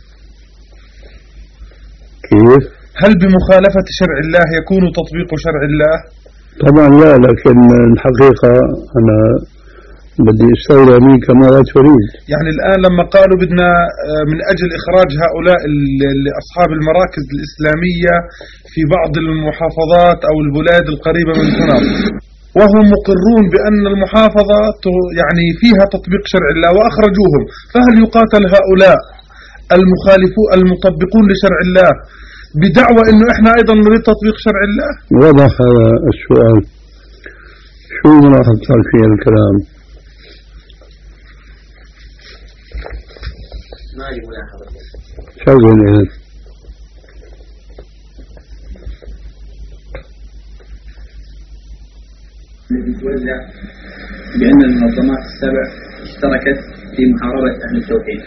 كيف؟ هل بمخالفة شرع الله يكون تطبيق شرع الله؟ طبعا لا، لكن الحقيقة أنا بدي استولى منك ما لا تريد. يعني الآن لما قالوا بدنا من أجل إخراج هؤلاء أصحاب المراكز الإسلامية في بعض المحافظات أو البلاد القريبة من هنا، وهم مقرون بأن المحافظة يعني فيها تطبيق شرع الله وأخرجوهم، فهل يقاتل هؤلاء المخالفون المطبقون لشرع الله بدعوى إنه إحنا أيضا نريد تطبيق شرع الله؟ وضح هذا السؤال. شو ملاحظتك في الكلام؟ ما لي ملاحظة. شغل إيه؟ يتوزع بأن المنظمات السبع اشتركت في محاربة أهل التوحيد.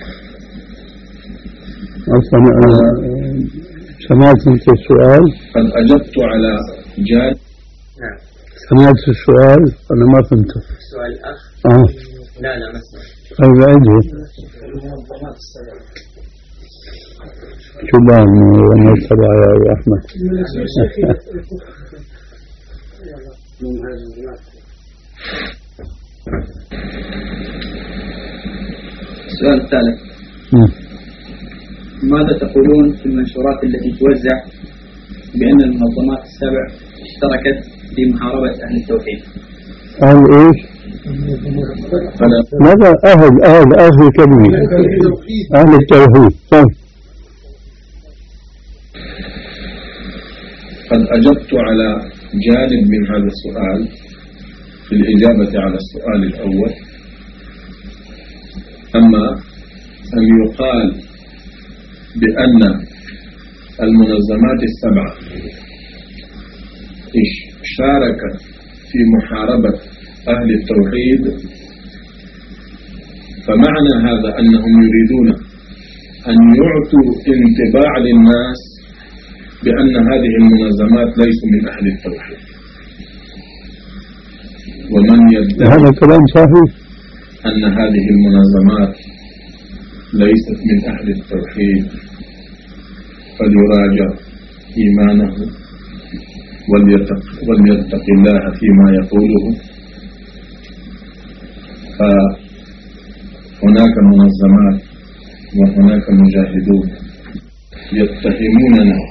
أصلا أنا سمعت أنت السؤال؟ قد أجبت على جاد. نعم. سمعت السؤال؟ أنا ما فهمته. السؤال الأخ؟ آه. لا لا ما سمعت. طيب عيده. المنظمات السبع. شو بان والناس تبع يا أبو أحمد؟ السؤال الثالث. ماذا تقولون في المنشورات التي توزع بأن المنظمات السبع اشتركت في محاربة أهل التوحيد؟ أهل إيش؟ ماذا أهل أهل أهل الكلمة؟ أهل التوحيد. طيب. قد أجبت على جانب من هذا السؤال في الإجابة على السؤال الأول. أما أن يقال بأن المنظمات السبعة شاركت في محاربة أهل التوحيد، فمعنى هذا أنهم يريدون أن يعطوا انطباع للناس بأن هذه المنظمات ليسوا من أهل التوحيد. ومن يدعي هذا كلام صحيح أن هذه المنظمات ليست من أهل التوحيد فليراجع إيمانه وليتق, وليتق الله فيما يقوله. فهناك منظمات وهناك مجاهدون يتهموننا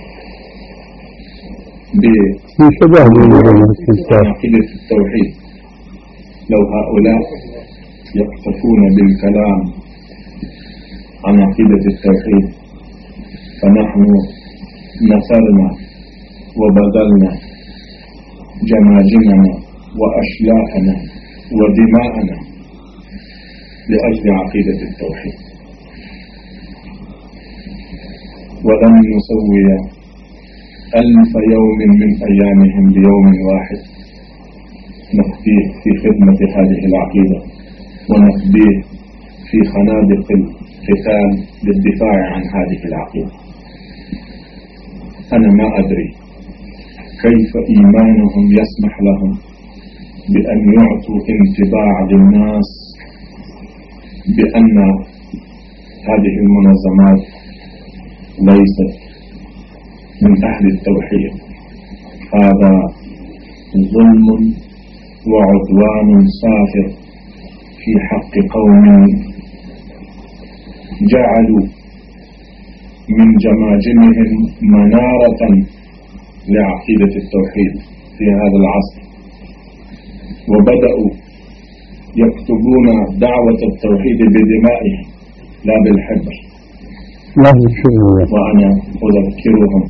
بعقيدة التوحيد. لو هؤلاء يقتفون بالكلام عن عقيدة التوحيد فنحن نثرنا وبذلنا جماجمنا وأشلاءنا ودماءنا لأجل عقيدة التوحيد، ولن نسوي ألف يوم من أيامهم بيوم واحد نقضيه في خدمة هذه العقيدة ونقضيه في خنادق القتال للدفاع عن هذه العقيدة. أنا ما أدري كيف إيمانهم يسمح لهم بأن يعطوا انطباع للناس بأن هذه المنظمات ليست من أهل التوحيد. هذا ظلم وعدوان صافر في حق قوم جعلوا من جماجمهم منارة لعقيدة التوحيد في هذا العصر، وبدأوا يكتبون دعوة التوحيد بدمائهم لا بالحبر. وأنا أذكرهم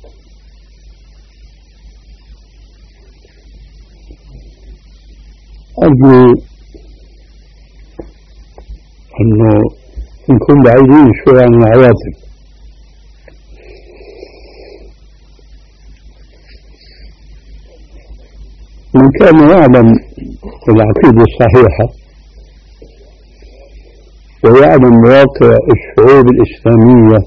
أرجو أنه نكون بعيدين شوي عن العواطف. من كان يعلم العقيدة الصحيحة ويعلم واقع الشعوب الإسلامية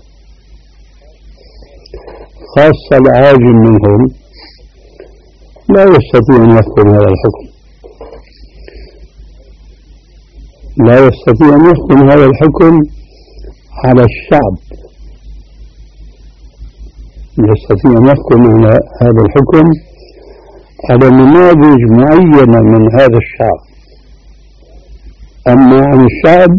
خاصة العاجم منهم لا يستطيع أن يحكم هذا الحكم، لا يستطيع أن يحكم هذا الحكم على الشعب، يستطيع أن يحكم على هذا الحكم على نماذج معينة من هذا الشعب أما عن الشعب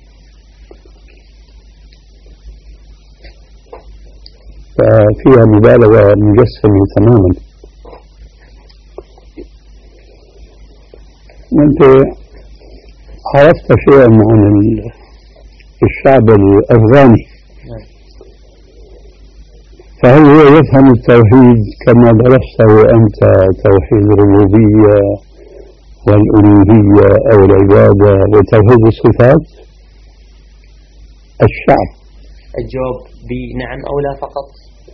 ففيها مبالغة مجسمة تماما. وأنت عرفت شيئا عن الشعب الأفغاني، فهل هو يفهم التوحيد كما درسته أنت، توحيد الربوبية والألوهية أو العبادة وتوحيد الصفات؟ الشعب الجواب بنعم أو لا فقط.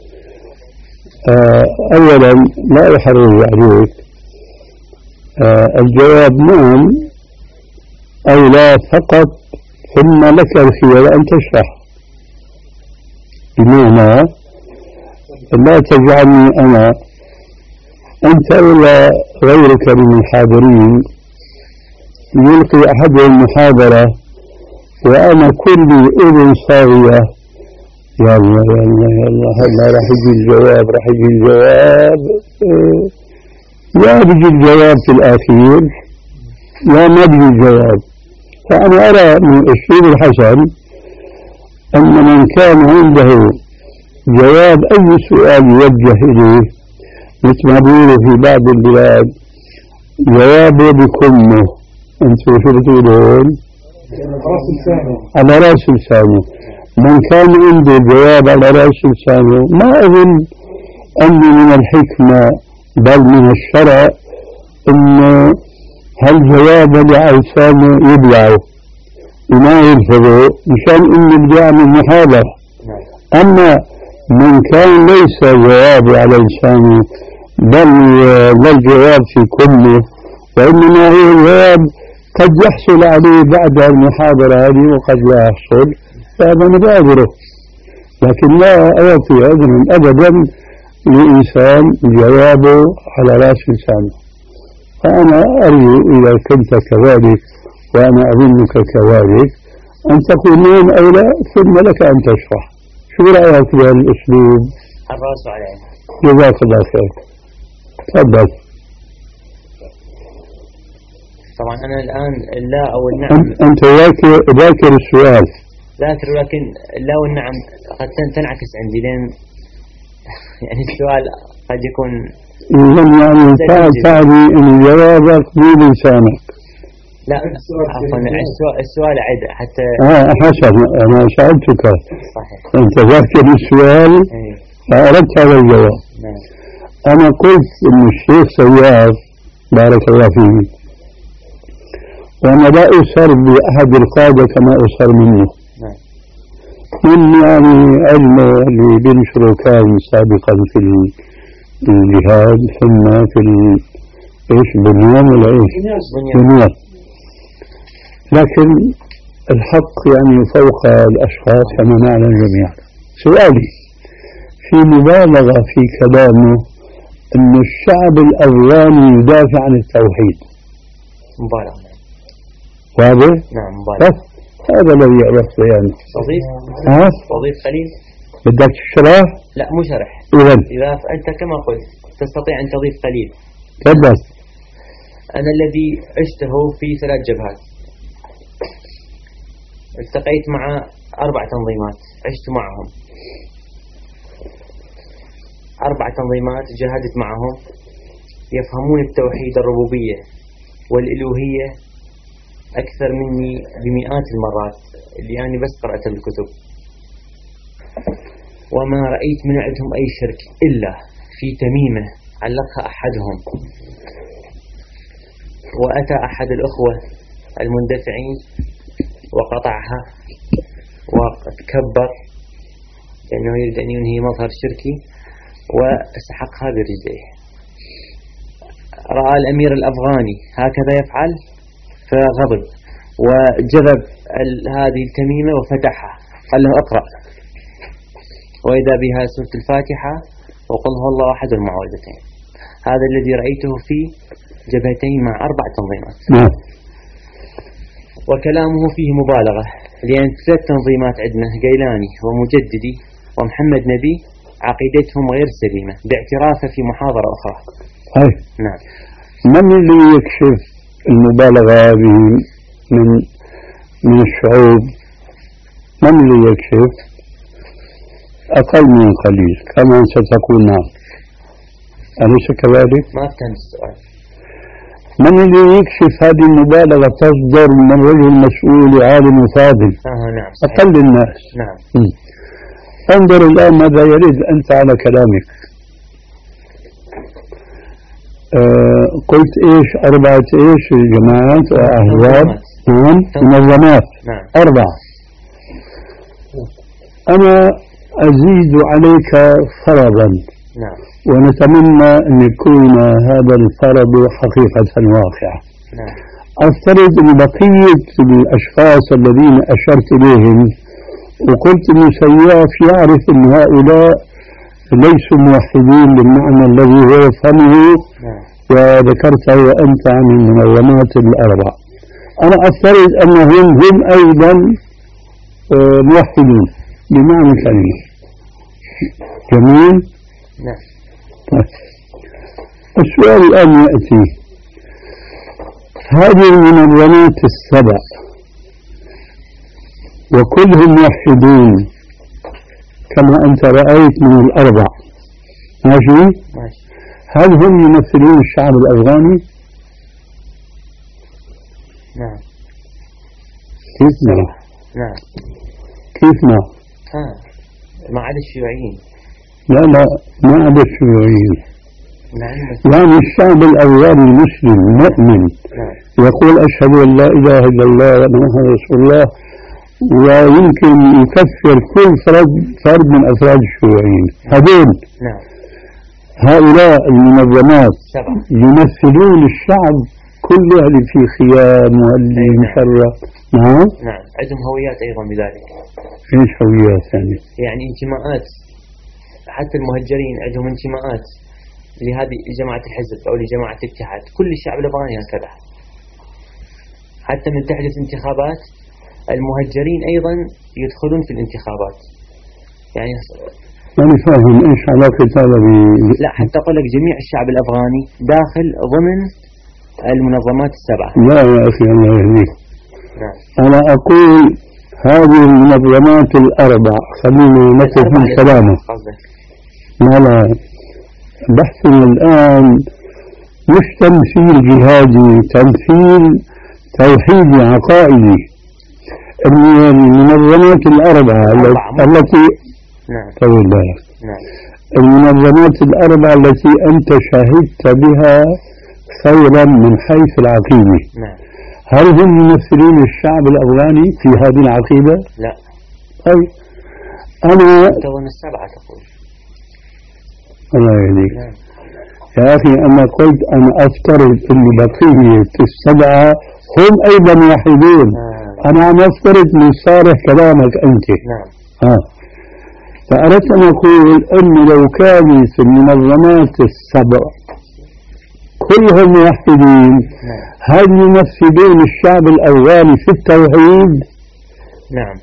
آه أولا لا أحرج عليك، آه الجواب نعم أو لا فقط، ثم لك الخيار أن تشرح. بمعنى لا تجعلني أنا أنت ولا غيرك من الحاضرين يلقي أحدهم محاضرة وأنا كل أذن صاغية، يا الله يا الله يا الله هلا راح يجي الجواب راح يجي الجواب يا بيجي الجواب في الأخير يا ما بيجي الجواب. فأنا أرى من الأسلوب الحسن أن من كان عنده جواب أي سؤال يوجه إليه، مثل ما بيقولوا في بعض البلاد جوابه بكمه، أنتوا شو بتقولون؟ على رأس لسانه. من كان عنده جواب على رأس لسانه ما أظن أن من الحكمة بل من الشرع أن هالجواب اللي على لسانه يبلعه وما يلفظه مشان إنه بده يعمل محاضرة. أما من كان ليس جوابه على لسانه بل للجواب في كله، وإنما هو الجواب قد يحصل عليه بعد المحاضرة هذه وقد لا يحصل، فهذا نبادره. لكن لا أعطي أذن أبدا لإنسان جوابه على رأس لسانه. فأنا أرجو إذا كنت كذلك وأنا أظنك كذلك أن تقول نعم أو لا، ثم لك أن تشرح. شو رأيك في هذا الأسلوب؟ الرأس عليه. جزاك الله خير. تفضل. طبعا أنا الآن لا أو النعم أنت ذاكر ذاكر السؤال. ذاكر، لكن لا والنعم قد تنعكس عندي، لأن يعني السؤال قد يكون إذن يعني تعني أن جوابك بلسانك. لا عفوا السؤال السؤال عد حتى اه حسن أنا سألتك. صحيح. أنت ذاكر السؤال فأردت هذا الجواب. نعم. أنا قلت أن الشيخ سياف بارك الله فيه وأنا لا أسر بأحد القادة كما أسر منه. نعم. من يعني علمه اللي بينشره كان سابقا في الجهاد ثم في ايش بنيان ولا ايش؟ بنيان. لكن الحق يعني فوق الأشخاص كما نعلم جميعا. سؤالي في مبالغة في كلامه أن الشعب الأفغاني يدافع عن التوحيد. مبالغة. واضح؟ نعم مبالغة. هذا الذي عرفت يعني. أضيف؟ ها؟ أضيف قليل؟ بدك شرح؟ لا مو شرح. إذن إذا أنت كما قلت تستطيع أن تضيف قليل. تفضل. أنا الذي عشته في ثلاث جبهات، التقيت مع أربع تنظيمات عشت معهم، أربع تنظيمات جاهدت معهم يفهمون التوحيد الربوبية والإلوهية أكثر مني بمئات المرات اللي أنا بس قرأت بالكتب، وما رأيت من عندهم أي شرك إلا في تميمة علقها أحدهم، وأتى أحد الأخوة المندفعين وقطعها وتكبر لأنه يريد أن ينهي مظهر شركي وسحقها برجليه. رأى الأمير الأفغاني هكذا يفعل فغضب وجذب هذه التميمة وفتحها قال له اقرأ، وإذا بها سورة الفاتحة وقل هو الله أحد المعوذتين. هذا الذي رأيته في جبهتين مع أربع تنظيمات. وكلامه فيه مبالغة، لأن ثلاث تنظيمات عندنا جيلاني ومجددي ومحمد نبي عقيدتهم غير سليمة باعترافه في محاضرة أخرى. أي. نعم. من اللي يكشف المبالغة هذه من من الشعوب من الذي يكشف؟ أقل من قليل كما ستقول نعم، أليس كذلك؟ ما كان السؤال. من الذي يكشف هذه المبالغة تصدر من الرجل المسؤول عالم فاضل؟ آه نعم صحيح. أقل الناس. نعم. م. انظر الآن ماذا يريد أنت على كلامك. آه قلت إيش؟ أربعة إيش جماعات وأحزاب؟ نعم منظمات. نعم. أربعة. أنا أزيد عليك فرضا. نعم. ونتمنى أن يكون هذا الفرض حقيقة واقعة. نعم. أفترض أن بقية الأشخاص الذين أشرت إليهم وقلت أن سياف يعرف أن هؤلاء ليسوا موحدين بالمعنى الذي هو يفهمه. نعم. وذكرته أنت عن المنظمات الأربع. أنا أفترض أنهم هم أيضا موحدون بمعنى الكلمة. جميل؟ نعم. السؤال الآن يأتي، هذه المنظمات السبع وكلهم موحدون كما أنت رأيت من الأربع، ماشي؟ ماشي. هل هم يمثلون الشعب الأفغاني؟ نعم. كيف نعم؟ نعم. كيف نعم؟ ها ما عدا الشيوعيين. لا لا ما عدا الشيوعيين. نعم. يعني الشعب الأفغاني المسلم مؤمن. نعم. يقول أشهد أن لا إله إلا الله وأن محمد رسول الله، ويمكن يكفر كل فرد فرد من أفراد الشيوعيين. هذول نعم. هؤلاء المنظمات سبعة يمثلون الشعب كله اللي في خيام واللي مشرف. نعم. نعم. عندهم هويات أيضا بذلك. ايش هويات يعني؟ يعني انتماءات، حتى المهجرين عندهم انتماءات لهذه جماعة الحزب أو لجماعة الاتحاد. كل الشعب الأفغاني هكذا، حتى من تحدث انتخابات المهجرين أيضا يدخلون في الانتخابات. يعني أنا فاهم إيش علاقة هذا ب لا، حتى أقول لك جميع الشعب الأفغاني داخل ضمن المنظمات السبعة. لا يا أخي الله يهديك. نعم. أنا أقول هذه المنظمات الأربع خلينا نقف من كلامه. لا لا بحثنا الآن مش تمثيل جهادي، تمثيل توحيدي عقائدي. المنظمات الأربعة التي نعم. طول بالك. نعم. المنظمات الأربعة التي أنت شاهدت بها خيرا من حيث العقيدة. نعم. هل هم يمثلون الشعب الأفغاني في هذه العقيدة؟ لا. طيب أنا تظن السبعة تقول. الله يهديك. نعم. يا أخي أنا قلت أنا أفترض أن بقية السبعة هم أيضا موحدون. آه. أنا عم أفترض من صالح كلامك أنت. نعم. ها. فأردت أن أقول أن لو كانت المنظمات السبع كلهم موحدين، نعم. هل يمثلون الشعب الأفغاني في التوحيد؟ نعم.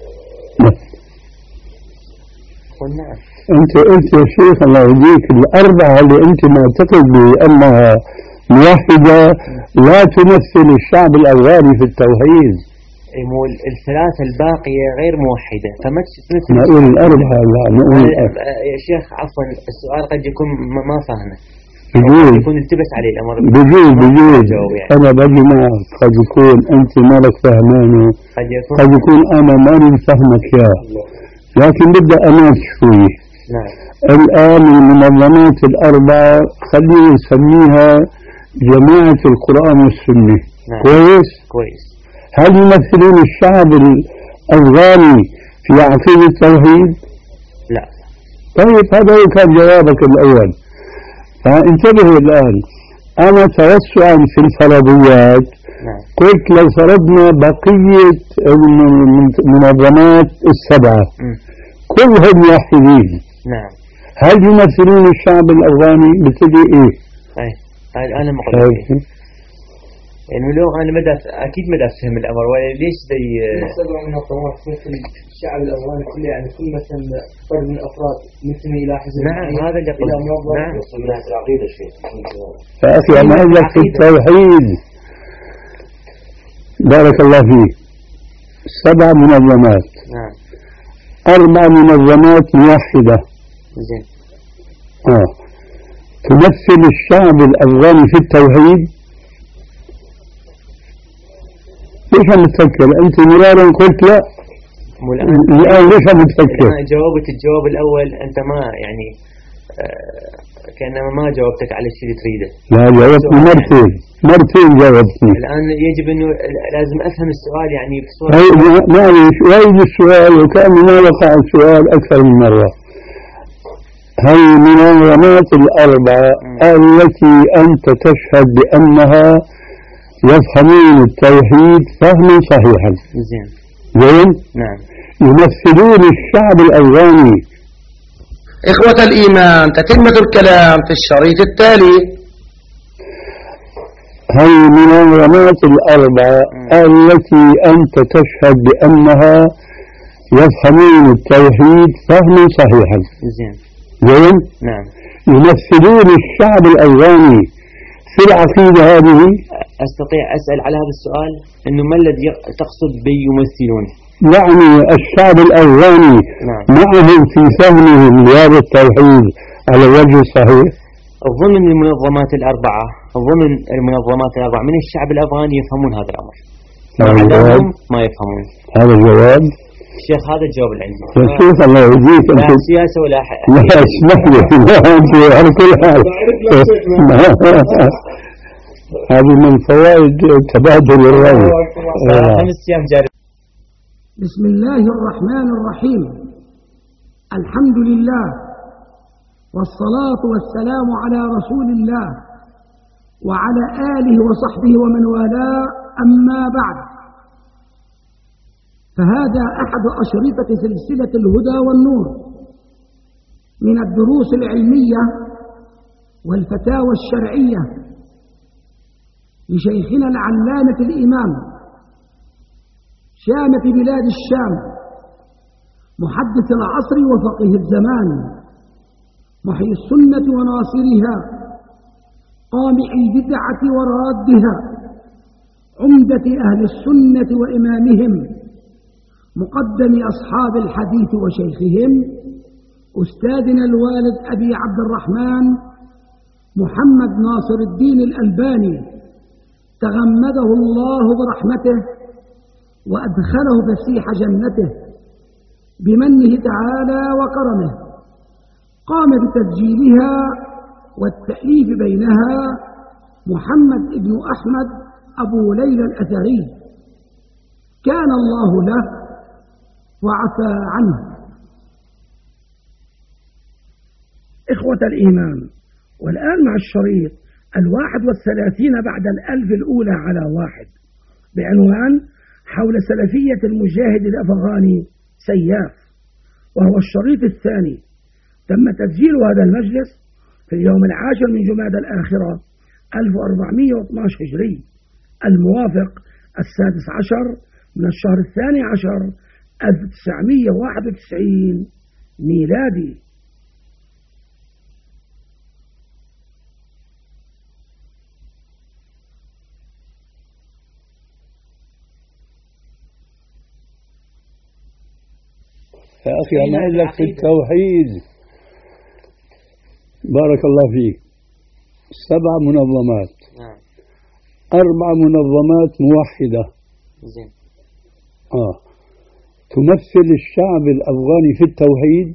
قل نعم. أنت قلت يا شيخ الله يهديك الأربعة اللي أنت معتقد بأنها موحدة لا تمثل الشعب الأفغاني في التوحيد. يقول الثلاثة الباقية غير موحدة، فما تمثل. نقول الأربعة لا نقول الأربعة. يا شيخ عفوا السؤال قد يكون ما فاهمه. بجوز يكون التبس عليه الأمر. بجوز بجوز يعني. أنا بجي معك، قد يكون أنت مالك فهمانه، قد يكون قد يكون أنا ماني فهمك يا، لكن بدي أناقش شوي. نعم. الآن المنظمات الأربعة خلينا نسميها جماعة القرآن والسنة. نعم. كويس؟ كويس. هل يمثلون الشعب الأفغاني في عقيدة التوحيد؟ لا. طيب هذا كان جوابك الأول. فانتبهوا الآن، أنا توسعا في الفرضيات. نعم. قلت لو فرضنا بقية المنظمات السبعة م. كلهم موحدين، نعم. هل يمثلون الشعب الأفغاني؟ بتجي إيه؟ أي أنا مقصود يعني لو أنا مدى أكيد مدى فهم الأمر، ولا ليش زي سبع منظمات مثل الشعب الأفغاني كله، يعني كل مثلا فرد من الأفراد منتمي إلى حزب. نعم هذا اللي قلت. نعم. يوصل من ناحية العقيدة شيء. يا أخي أنا أقول لك في التوحيد بارك الله فيك، سبع منظمات. نعم. أربع منظمات موحدة. زين. آه. تمثل الشعب الأفغاني في التوحيد. ليش عم تفكر؟ أنت مرارا قلت لا. الآن ليش عم تفكر؟ جاوبت الجواب الأول أنت ما يعني آه كأنما ما جاوبتك على الشيء اللي تريده. لا جاوبتني مرتين مرتين جاوبتني. الآن يجب أنه لازم أفهم السؤال يعني بصورة. معلش وايد السؤال وكأنه ما وقع السؤال أكثر من مرة. هل المنظمات الأربعة التي أنت تشهد بأنها يفهمون التوحيد فهما صحيحا. زين. زين؟ نعم. يمثلون الشعب الأفغاني. إخوة الإيمان، تتمة الكلام في الشريط التالي. هل المنظمات الأربعة التي أنت تشهد بأنها يفهمون التوحيد فهما صحيحا. زين. زين؟ نعم. يمثلون الشعب الأفغاني في العقيدة هذه. أستطيع أسأل على هذا السؤال أنه ما الذي تقصد بيمثلون؟ يعني الشعب الأفغاني نعم. معهم في فهمهم لهذا التوحيد على الوجه الصحيح. ضمن المنظمات الأربعة ضمن المنظمات الأربعة من الشعب الأفغاني يفهمون هذا الأمر. هذا ما يفهمون. هذا الجواب. الشيخ هذا الجواب اللي عندي. يا شيخ الله يهديك. لا سياسة ولا حاجة. لا اسمح لي. لا أنت على كل حال. هذه من فوائد تبادل الرأي. خمس أيام جاري. بسم الله الرحمن الرحيم. الحمد لله والصلاة والسلام على رسول الله وعلى آله وصحبه ومن والاه، أما بعد، فهذا أحد أشرطة سلسلة الهدى والنور من الدروس العلمية والفتاوى الشرعية لشيخنا العلامة الإمام شامة بلاد الشام محدث العصر وفقيه الزمان محيي السنة وناصرها قامع البدعة ورادها عمدة أهل السنة وإمامهم مقدم أصحاب الحديث وشيخهم أستاذنا الوالد أبي عبد الرحمن محمد ناصر الدين الألباني تغمده الله برحمته وأدخله فسيح جنته بمنه تعالى وكرمه. قام بتسجيلها والتأليف بينها محمد بن أحمد أبو ليلى الأثري، كان الله له وعفى عنه. إخوة الإيمان، والآن مع الشريط الواحد والثلاثين بعد الألف الأولى على واحد بعنوان حول سلفية المجاهد الأفغاني سياف، وهو الشريط الثاني. تم تسجيل هذا المجلس في اليوم العاشر من جمادى الآخرة ألف وأربعمائة واثني عشر هجري، الموافق السادس عشر من الشهر الثاني عشر ألف وتسعمائة وواحد وتسعين ميلادي. يا أخي أنا أقول لك في التوحيد بارك الله فيك سبع منظمات. نعم. أربع منظمات موحدة. زين. آه تمثل الشعب الأفغاني في التوحيد.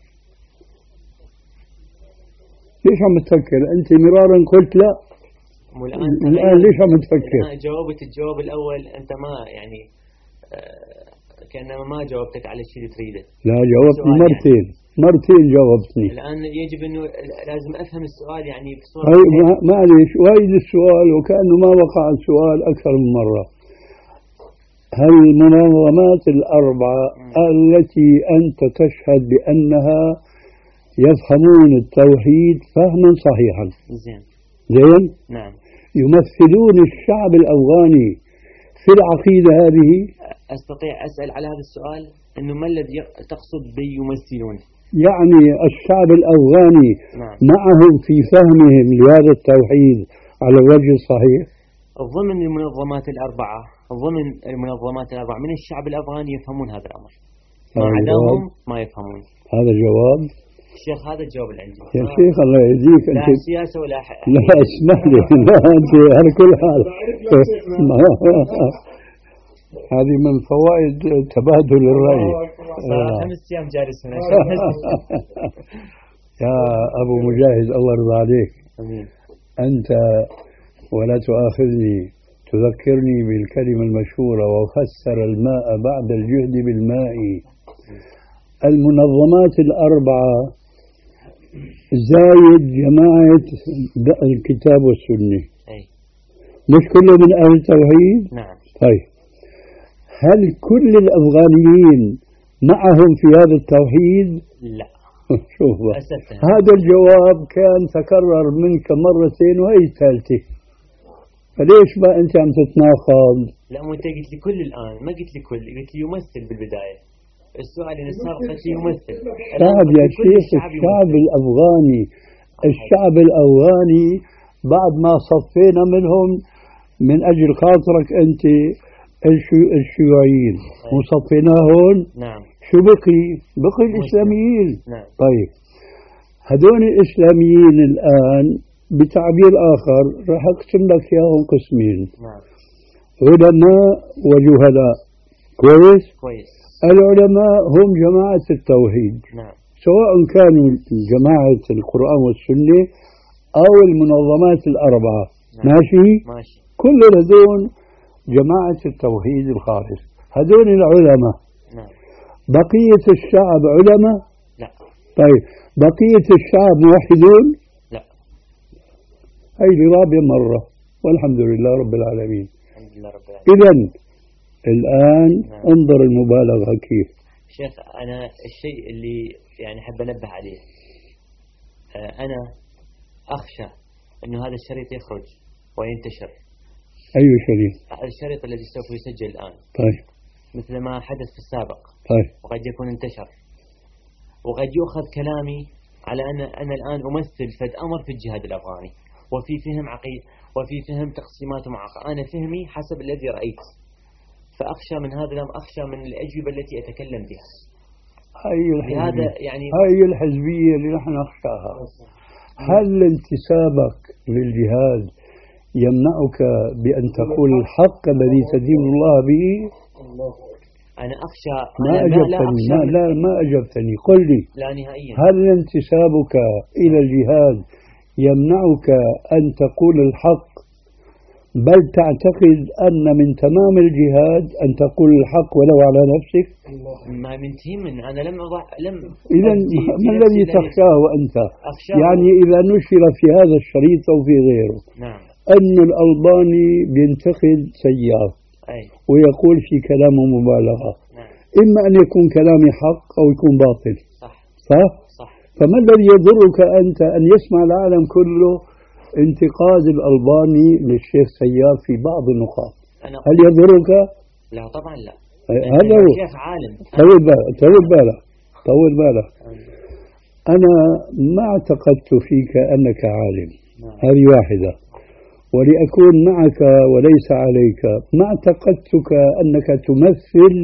ليش عم تفكر؟ أنت مرارا قلت لا. والآن الآن ليش عم تفكر؟ جاوبت الجواب الأول أنت ما يعني آه كأنما ما جاوبتك على الشيء اللي تريده. لا جاوبتني مرتين يعني. مرتين جاوبتني. الآن يجب أنه لازم أفهم السؤال يعني بصورة. أي معلش وايد السؤال وكأنه ما وقع السؤال أكثر من مرة. هل المنظمات الأربعة التي أنت تشهد بأنها يفهمون التوحيد فهما صحيحا. زين. زين؟ نعم. يمثلون الشعب الأفغاني في العقيدة هذه. أستطيع أسأل على هذا السؤال أنه ما الذي تقصد بيمثلون؟ يعني الشعب الأفغاني نعم. معهم في فهمهم لهذا التوحيد على الوجه الصحيح. ضمن المنظمات الأربعة ضمن المنظمات الأربع من الشعب الأفغاني يفهمون هذا الأمر، ما عداهم ما يفهمون. هذا جواب الشيخ، هذا الجواب اللي عندي يا شيخ. الله يهديك. لا أنت سياسة ولا ح... لا اسمح لي. لا أنت على كل حال هذه من فوائد تبادل الرأي. خمس أيام جالس هنا. يا أبو مجاهد الله يرضى عليك. أمين. أنت ولا تؤاخذني تذكرني بالكلمة المشهورة وخسر الماء بعد الجهد بالماء. المنظمات الأربعة زايد جماعة الكتاب والسنة أي. مش كله من أهل التوحيد؟ نعم. طيب هل كل الأفغانيين معهم في هذا التوحيد؟ لا. شوف أسفهم. هذا الجواب كان تكرر منك مرتين وهي ثالثة، فليش ما أنت عم تتناقض؟ لا مو أنت قلت لي كل الآن، ما قلت لي كل، قلت لي يمثل بالبداية. السؤال اللي صار قلت لي يمثل. الشعب يا شيخ، الشعب الأفغاني، الشعب الأفغاني بعد ما صفينا منهم من أجل خاطرك أنت الشيوعيين وصفيناهم. نعم. شو بقي؟ بقي الإسلاميين. نعم. طيب هذول الإسلاميين الآن بتعبير آخر راح أقسم لك إياهم قسمين. نعم. علماء وجهلاء. كويس؟ كويس. العلماء هم جماعة التوحيد. نعم. سواء كانوا جماعة القرآن والسنة أو المنظمات الأربعة. نعم. ماشي؟ ماشي. كل هذول جماعة التوحيد الخالص، هذول العلماء. نعم. بقية الشعب علماء؟ لا. طيب بقية الشعب موحدون؟ لا. هي رابع مرة والحمد لله رب العالمين. الحمد لله رب العالمين. إذن الآن نعم. انظر المبالغة كيف. شيخ أنا الشيء اللي يعني حب أنبه عليه، أنا أخشى أنه هذا الشريط يخرج وينتشر. أي شريط؟ الشريط الذي سوف يسجل الآن. طيب. مثل ما حدث في السابق. طيب. وقد يكون انتشر، وقد يؤخذ كلامي على أن أنا الآن أمثل فد أمر في الجهاد الأفغاني، وفي فهم عقيد، وفي فهم تقسيمات معقدة. أنا فهمي حسب الذي رأيت، فأخشى من هذا الأمر، أخشى من الأجوبة التي أتكلم بها. هاي الحزبية يعني هاي الحزبية اللي نحن نخشاها. هل انتسابك للجهاد يمنعك بأن تقول الحق الذي تدين الله به؟ أنا أخشى. ما أنا أجبتني. لا, ما, لا ما أجبتني. قل لي. لا نهائيا. هل انتسابك إلى الجهاد يمنعك أن تقول الحق، بل تعتقد أن من تمام الجهاد أن تقول الحق ولو على نفسك؟ ما منتهي من أنا لم أضع لم. إذا ما الذي تخشاه أنت؟ يعني إذا نشر في هذا الشريط أو في غيره. نعم. أن الألباني بينتقد سياف. أي. ويقول في كلامه مبالغة. نعم. إما أن يكون كلامي حق أو يكون باطل. صح. صح؟ صح. فما الذي يضرك أنت أن يسمع العالم كله انتقاد الألباني للشيخ سياف في بعض النقاط؟ هل يضرك؟ لا طبعا لا. هذا هو. شيخ عالم. طول بالك طول بالك طول بالك. أنا ما اعتقدت فيك أنك عالم. نعم. هذه واحدة. ولأكون معك وليس عليك، ما اعتقدتك أنك تمثل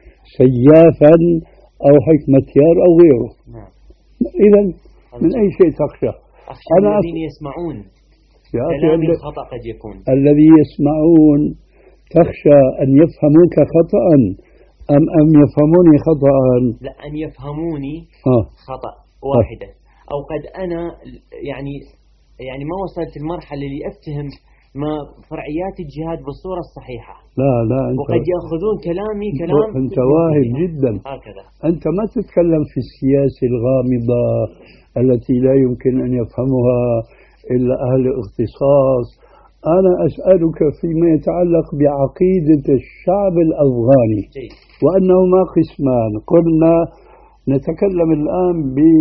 سيافا أو حكمتيار أو غيره. نعم. إذا من أي شيء تخشى؟ أخشى الذين يسمعون كلامي خطأ قد يكون. الذي يسمعون تخشى أن يفهموك خطأ أم أم يفهموني خطأ؟ لا، أن يفهموني آه. خطأ واحدة. أو قد أنا يعني يعني ما وصلت المرحلة اللي أفتهم ما فرعيات الجهاد بالصورة الصحيحة. لا لا أنت وقد يأخذون كلامي كلام. أنت واهب جدا. هكذا. أنت ما تتكلم في السياسة الغامضة التي لا يمكن أن يفهمها إلا أهل اختصاص. أنا أسألك فيما يتعلق بعقيدة الشعب الأفغاني. جيد. وأنهما قسمان. قلنا نتكلم الآن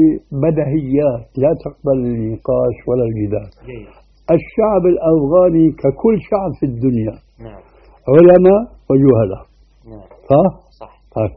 ببديهيات لا تقبل النقاش ولا الجدال. جيد. الشعب الأفغاني ككل شعب في الدنيا. نعم. علماء وجهلاء. نعم. صح؟ صح. طيب.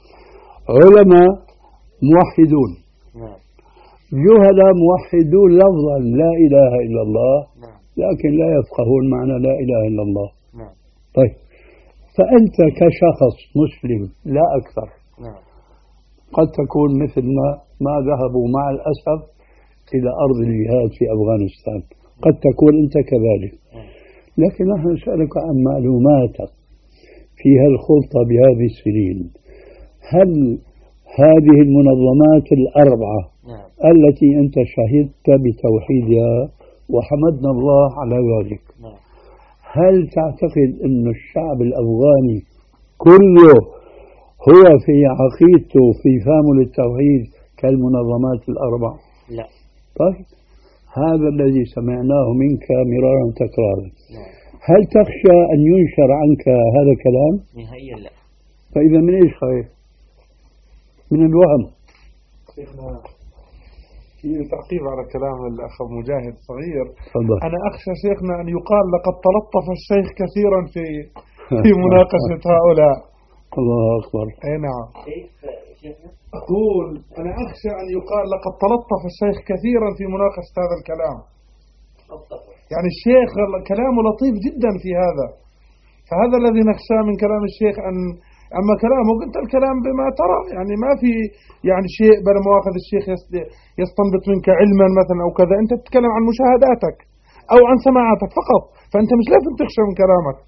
علماء موحدون. نعم. جهلاء موحدون لفظا لا إله إلا الله. نعم. لكن لا يفقهون معنى لا إله إلا الله. نعم. طيب فأنت كشخص مسلم لا أكثر نعم. قد تكون مثل ما ما ذهبوا مع الأسف إلى أرض الجهاد في أفغانستان، قد تكون أنت كذلك، لكن نحن نسألك عن معلوماتك في هالخلطة بهذه السنين. هل هذه المنظمات الأربعة نعم. التي أنت شهدت بتوحيدها وحمدنا الله على ذلك، نعم. هل تعتقد أن الشعب الأفغاني كله هو في عقيدته في فهمه للتوحيد كالمنظمات الأربع؟ لا. طيب هذا الذي سمعناه منك مرارا تكرارا. نعم. هل تخشى أن ينشر عنك هذا الكلام؟ نهائيا لا. فإذا من إيش خايف؟ من الوهم. شيخنا في تعقيب على كلام الأخ مجاهد صغير، فضل. أنا أخشى شيخنا أن يقال لقد تلطف الشيخ كثيرا في في مناقشة هؤلاء. الله أكبر. أي نعم. أقول أنا أخشى أن يقال لقد تلطف الشيخ كثيرا في مناقشة هذا الكلام. يعني الشيخ كلامه لطيف جدا في هذا، فهذا الذي نخشى من كلام الشيخ. أن أما كلامه قلت الكلام بما ترى، يعني ما في يعني شيء بلا مؤاخذ الشيخ يستنبط منك علما مثلا أو كذا، أنت تتكلم عن مشاهداتك أو عن سماعاتك فقط، فأنت مش لازم تخشى من كلامك.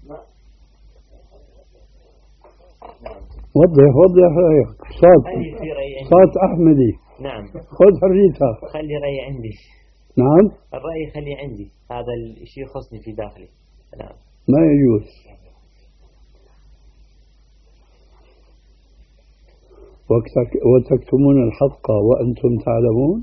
وضح وضح رأيك. صوت صوت أحمدي. نعم. خذ حريتها. خلي رأيي عندي. نعم. الرأي خلي عندي، هذا الشيء يخصني في داخلي. نعم. ما يجوز. وتكتمون الحق وأنتم تعلمون.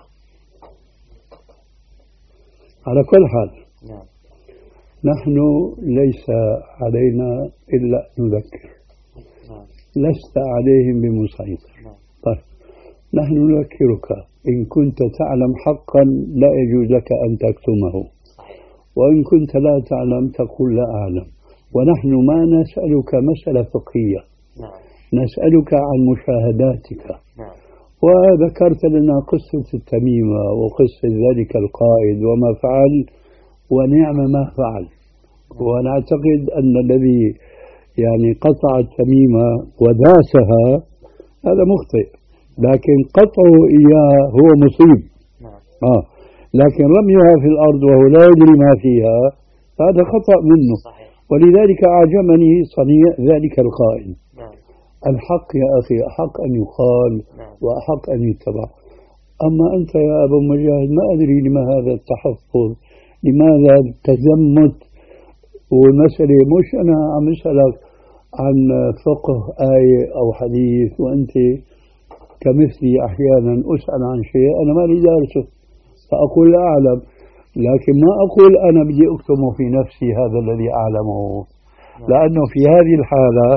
على كل حال نعم. نحن ليس علينا إلا أن نذكر. نعم. لست عليهم بمسيطر. نعم. طيب نحن نذكرك إن كنت تعلم حقا لا يجوز لك أن تكتمه، وإن كنت لا تعلم تقول لا أعلم. ونحن ما نسألك مسألة فقهية. نعم. نسألك عن مشاهداتك. نعم. وذكرت لنا قصة التميمة وقصة ذلك القائد وما فعل ونعم ما فعل. ونعتقد أن الذي يعني قطع التميمة وداسها هذا مخطئ، لكن قطعه إياه هو مصيب. نعم. آه. لكن رميها في الأرض وهو لا يدري ما فيها هذا خطأ منه. صحيح. ولذلك أعجبني صنيع ذلك القائد. نعم. الحق يا أخي أحق أن يقال. نعم. وأحق أن يتبع. أما أنت يا أبو مجاهد ما أدري لما هذا التحفظ، لماذا التزمت. والمسألة مش أنا عم أسألك عن فقه آية أو حديث وأنت كمثلي أحيانا أسأل عن شيء أنا ما لي دارسه فأقول لا أعلم، لكن ما أقول أنا بدي أكتم في نفسي هذا الذي أعلمه، لأنه في هذه الحالة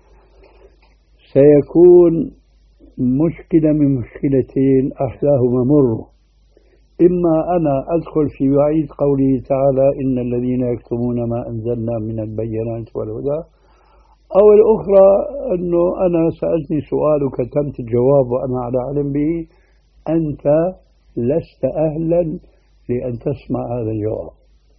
سيكون مشكلة من مشكلتين أحلاهما مر. إما أنا أدخل في وعيد قوله تعالى إن الذين يكتمون ما أنزلنا من البينات والهدى، أو الأخرى أنه أنا سألتني سؤال وكتمت الجواب وأنا على علم به، أنت لست أهلا لأن تسمع هذا الجواب.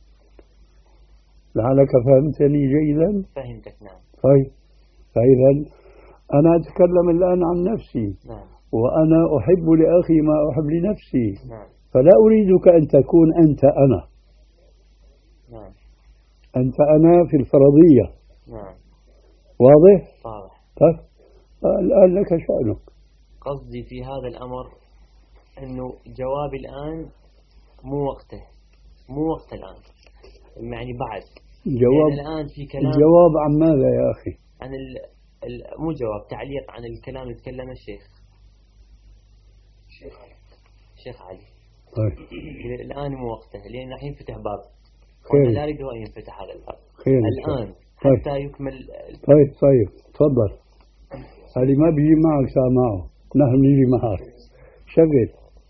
لعلك فهمتني جيدا؟ فهمتك. نعم. طيب فإذا أنا أتكلم الآن عن نفسي. نعم. وأنا أحب لأخي ما أحب لنفسي. نعم. فلا أريدك أن تكون أنت أنا. نعم. أنت أنا في الفرضية. نعم. واضح؟ واضح. طيب الآن لك شأنك. قصدي في هذا الأمر أنه جوابي الآن مو وقته، مو وقت الآن، يعني بعد جواب الآن في كلام. جواب عن ماذا يا أخي؟ عن ال... ال... مو جواب، تعليق عن الكلام اللي تكلم الشيخ الشيخ علي الشيخ علي. طيب الآن مو وقته لأن راح ينفتح باب خير. وأنا لا أريد أن ينفتح هذا الباب خير الآن طيب. حتى يكمل. طيب طيب تفضل. هذه ما بيجي معك سامعه، نحن نيجي معك. شغل.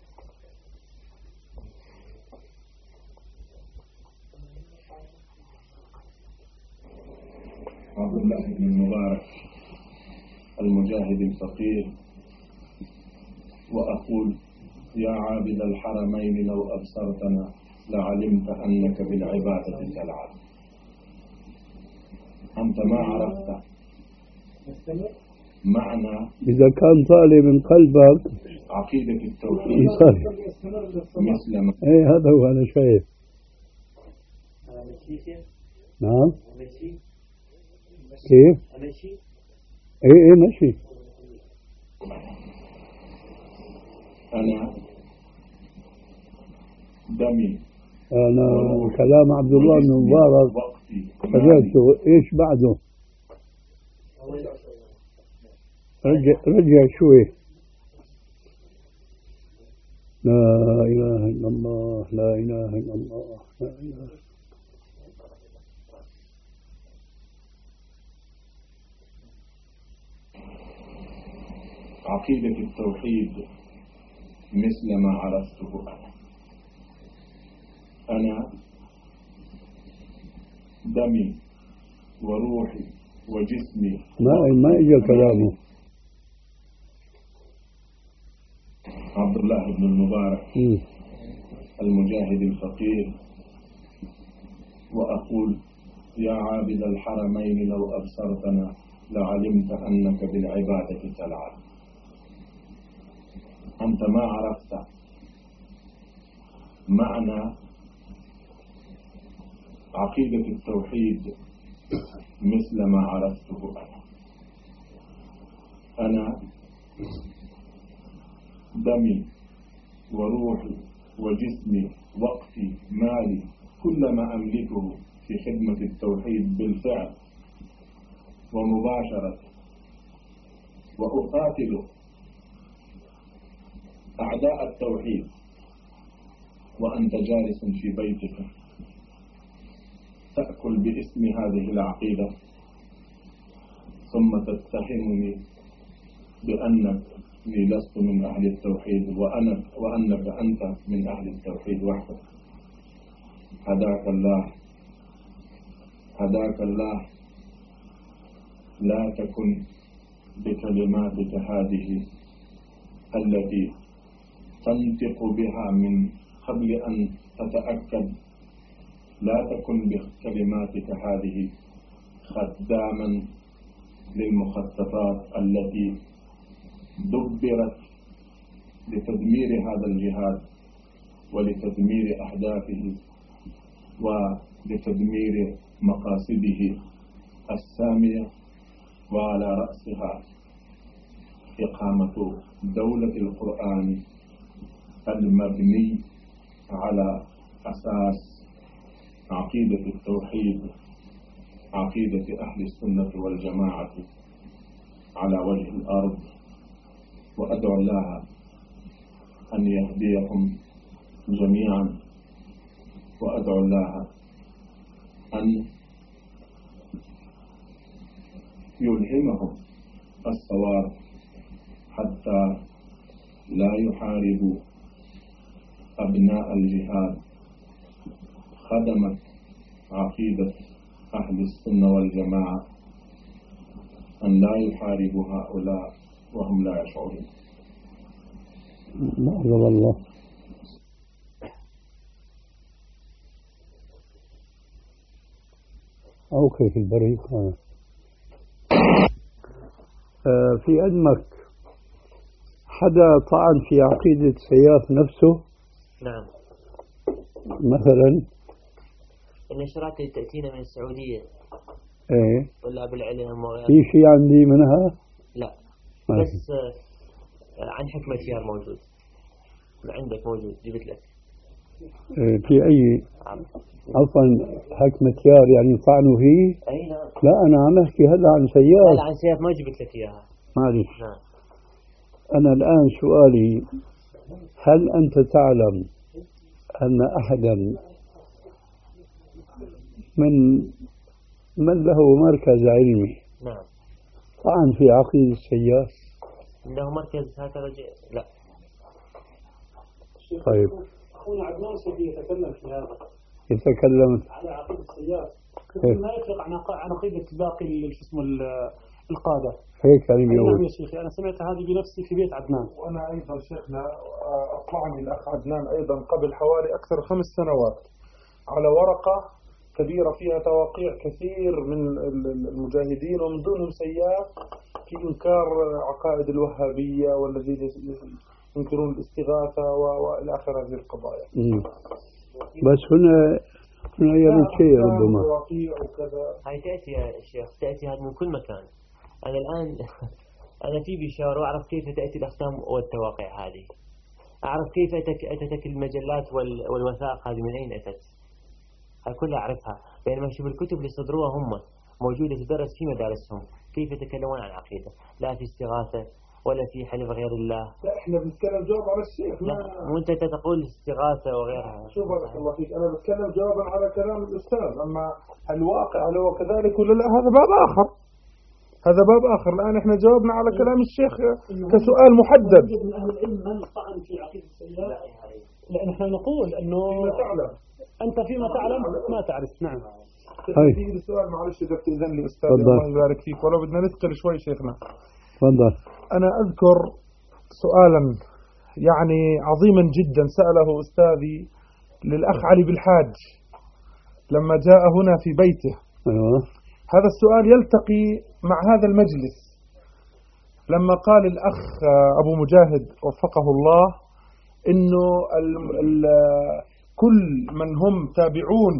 عبد الله بن المبارك المجاهد الفقير، وأقول يا عابد الحرمين لو أبصرتنا لعلمت أنك بالعبادة تلعب. أنت ما عرفت معنى إذا كان طالع من قلبك عقيدة التوحيد مثل ما إيه هذا هو أنا شايف. نعم كيف؟ إيه إيه ماشي. أنا دمي أنا كلام عبد الله بن مبارك سمعته. إيش بعده؟ رجع رجع شوي. لا إله إلا الله لا إله إلا الله لا إله. عقيدة التوحيد مثل ما عرفته أنا. أنا دمي وروحي وجسمي. ما ما إجا كلامه. عبد الله بن المبارك م. المجاهد الفقير. وأقول يا عابد الحرمين لو أبصرتنا لعلمت أنك بالعبادة تلعب. أنت ما عرفت معنى عقيدة التوحيد مثل ما عرفته أنا. أنا دمي وروحي وجسمي وقتي مالي كل ما أملكه في خدمة التوحيد بالفعل ومباشرة، وأقاتل أعداء التوحيد وأنت جالس في بيتك تأكل باسم هذه العقيدة ثم تتهمني بأنني لست من أهل التوحيد وأنا وأنك أنت من أهل التوحيد وحدك. هداك الله هداك الله. لا تكن بكلماتك هذه التي تنطق بها من قبل أن تتأكد، لا تكن بكلماتك هذه خداما للمخططات التي دبرت لتدمير هذا الجهاد ولتدمير أهدافه ولتدمير مقاصده السامية، وعلى رأسها إقامة دولة القرآن المبني على أساس عقيدة التوحيد، عقيدة أهل السنة والجماعة على وجه الأرض. وأدعو الله أن يهديهم جميعا، وأدعو الله أن يلهمهم الصواب حتى لا يحاربوا أبناء الجهاد خدمت عقيدة أهل السنة والجماعة، أن لا يحاربوا هؤلاء وهم لا يشعرون. معذر الله. أو كيف البريق. آه. آه في علمك حدا طعن في عقيدة سياف نفسه؟ نعم. مثلا النشرات اللي تأتينا من السعودية ايه ولا بالعلم في شيء عندي منها؟ لا ماشي. بس عن حكمة يار موجود عندك، موجود جبت لك. إيه في أي عفوا حكمة يار يعني طعنوا فيه؟ أي نعم. لا أنا عم أحكي هذا عن سياف. لا عن سياف ما جبت لك إياها. معلش. نعم. أنا الآن سؤالي، هل أنت تعلم أن أحدا من من له مركز علمي نعم طعن في عقيدة السياف؟ له مركز هكذا ج... لا. طيب أخونا عدنان سيدي يتكلم في هذا، يتكلم على عقيدة السياف، ما يطلق عن عن عقيدة باقي شو اسمه القادة هيك يعني بيقول. نعم يا شيخي، أنا سمعت هذه بنفسي في بيت عدنان. وأنا أيضا شيخنا أطلعني الأخ عدنان أيضا قبل حوالي أكثر خمس سنوات على ورقة كبيرة فيها تواقيع كثير من المجاهدين ومن دونهم سياف في إنكار عقائد الوهابية والذين ينكرون الاستغاثة وإلى آخر هذه القضايا. بس هنا هنا يرد شيء ربما هاي تأتي يا شيخ، تأتي هذا من كل مكان. أنا الآن أنا في بشار وأعرف كيف تأتي الأقسام والتواقع هذه، أعرف كيف أتتك المجلات والوثائق هذه من أين أتت، هاي كلها أعرفها. بينما شوف الكتب اللي صدروها هم موجودة تدرس في مدارسهم كيف يتكلمون عن العقيدة، لا في استغاثة ولا في حلف غير الله. لا احنا بنتكلم جواب على الشيخ، لا وانت تقول استغاثة وغيرها. شوف بارك الله فيك، انا بتكلم جوابا على كلام الاستاذ، اما الواقع هل هو كذلك ولا لا هذا باب اخر، هذا باب اخر. الان احنا جاوبنا على كلام الشيخ كسؤال محدد. من اهل العلم من طعن في عقيدة السياف؟ لا نحن نقول انه فيما تعلم انت فيما تعلم ما تعرف. نعم. هاي السؤال معلش اذا بتأذن لي استاذ، الله يبارك فيك، ولو بدنا نثقل شوي شيخنا. تفضل. أنا أذكر سؤالا يعني عظيما جدا سأله أستاذي للأخ علي بالحاج لما جاء هنا في بيته. أيوة. هذا السؤال يلتقي مع هذا المجلس لما قال الأخ أبو مجاهد وفقه الله إنه ال ال كل من هم تابعون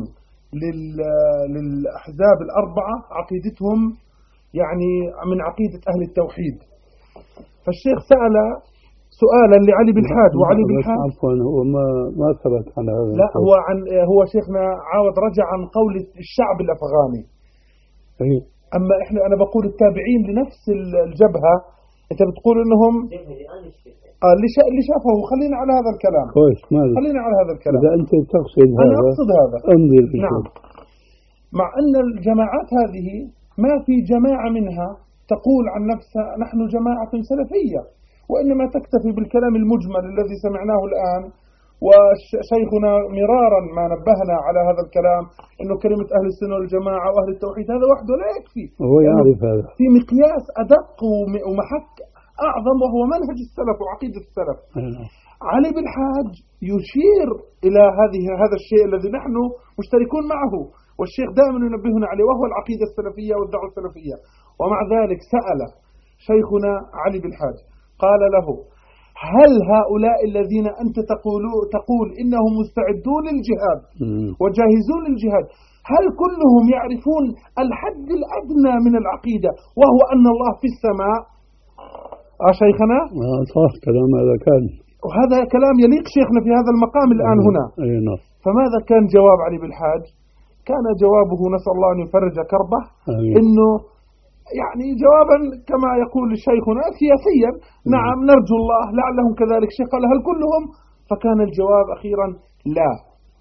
للأحزاب الأربعة عقيدتهم يعني من عقيدة أهل التوحيد. فالشيخ سأل سؤالا لعلي بالحاج، وعلي بالحاج عفوا هو ما ما ثبت على هذا. لا هو عن هو شيخنا عاود رجع عن قول الشعب الأفغاني. أي. أما إحنا أنا بقول التابعين لنفس الجبهة، أنت بتقول إنهم آه اللي شا... اللي شافه. خلينا على هذا الكلام. كويس ماذا؟ خلينا على هذا الكلام. إذا أنت تقصد هذا أنا أقصد هذا. انظر. نعم. مع أن الجماعات هذه ما في جماعة منها تقول عن نفسها نحن جماعة سلفية، وإنما تكتفي بالكلام المجمل الذي سمعناه الآن. وشيخنا مرارا ما نبهنا على هذا الكلام إنه كلمة أهل السنة والجماعة وأهل التوحيد هذا وحده لا يكفي، هو يعرف هذا في مقياس أدق ومحك أعظم وهو منهج السلف وعقيدة السلف. علي بالحاج يشير إلى هذه هذا الشيء الذي نحن مشتركون معه، والشيخ دائما ينبهنا عليه، وهو العقيدة السلفية والدعوة السلفية. ومع ذلك سأل شيخنا علي بالحاج قال له: هل هؤلاء الذين أنت تقول تقول إنهم مستعدون للجهاد وجاهزون للجهاد، هل كلهم يعرفون الحد الأدنى من العقيدة وهو أن الله في السماء؟ آه شيخنا؟ آه صح كلام هذا كان، وهذا كلام يليق شيخنا في هذا المقام الآن هنا. فماذا كان جواب علي بالحاج؟ كان جوابه نسأل الله أن يفرج كربه، إنه يعني جوابا كما يقول شيخنا سياسيا، نعم نرجو الله لعلهم كذلك. شيخ قال: هل كلهم؟ فكان الجواب أخيرا لا.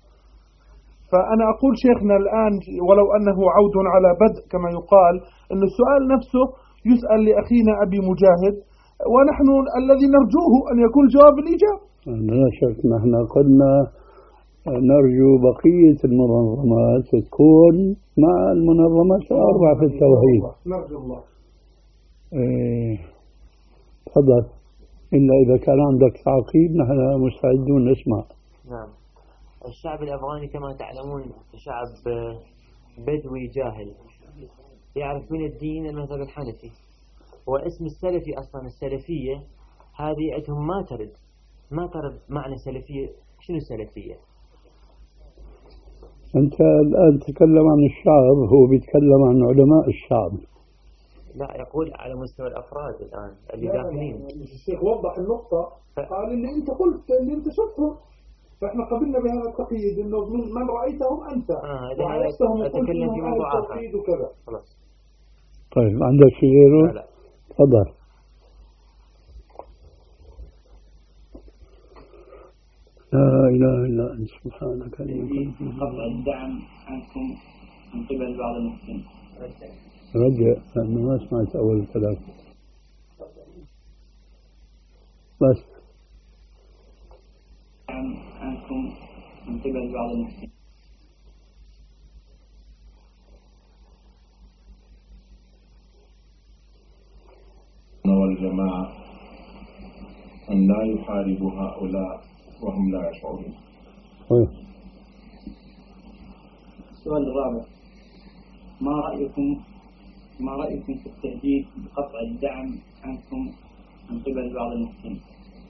فأنا أقول شيخنا الآن ولو أنه عود على بدء كما يقال، أن السؤال نفسه يسأل لأخينا أبي مجاهد، ونحن الذي نرجوه أن يكون جواب الإجابة. لا شك نحن قلنا نرجو بقية المنظمات تكون مع المنظمات الأربعة في التوحيد. نرجو الله. إيه تفضل. إلا إذا كان عندك تعقيب نحن مستعدون نسمع. نعم. الشعب الأفغاني كما تعلمون شعب بدوي جاهل، يعرف من الدين المذهب الحنفي، واسم السلفي أصلا السلفية هذه عندهم ما ترد ما ترد معنى سلفية. شنو السلفية؟ أنت الآن تتكلم عن الشعب، هو بيتكلم عن علماء الشعب. لا يقول على مستوى الأفراد الآن اللي داخلين. الشيخ وضح النقطة، قال اللي أنت قلت اللي أنت شفته، فإحنا قبلنا بهذا التقييد إنه من رأيتهم أنت آه وعرفتهم أتكلم في موضوع آخر وكذا. خلاص. طيب عندك شيء غيره؟ لا لا. تفضل. لا إله إلا أنت سبحانك. قطع الدعم عنكم من قبل بعض المسلمين. رجع لأنه ما سمعت أول الكلام. بس. عنكم من قبل بعض المسلمين. والجماعة أن لا يحاربوا هؤلاء وهم لا يشعرون. السؤال الرابع: ما رأيكم ما رأيكم في التهديد بقطع الدعم عنكم من قبل بعض المسلمين؟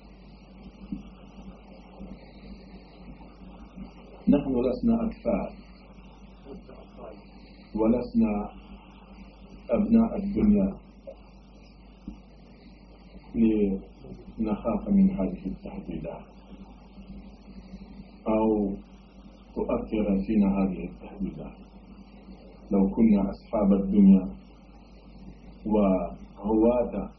نحن لسنا أطفال ولسنا أبناء الدنيا لنخاف من هذه التهديدات أو تؤثر فينا هذه التهديدات. لو كنا أصحاب الدنيا وهواة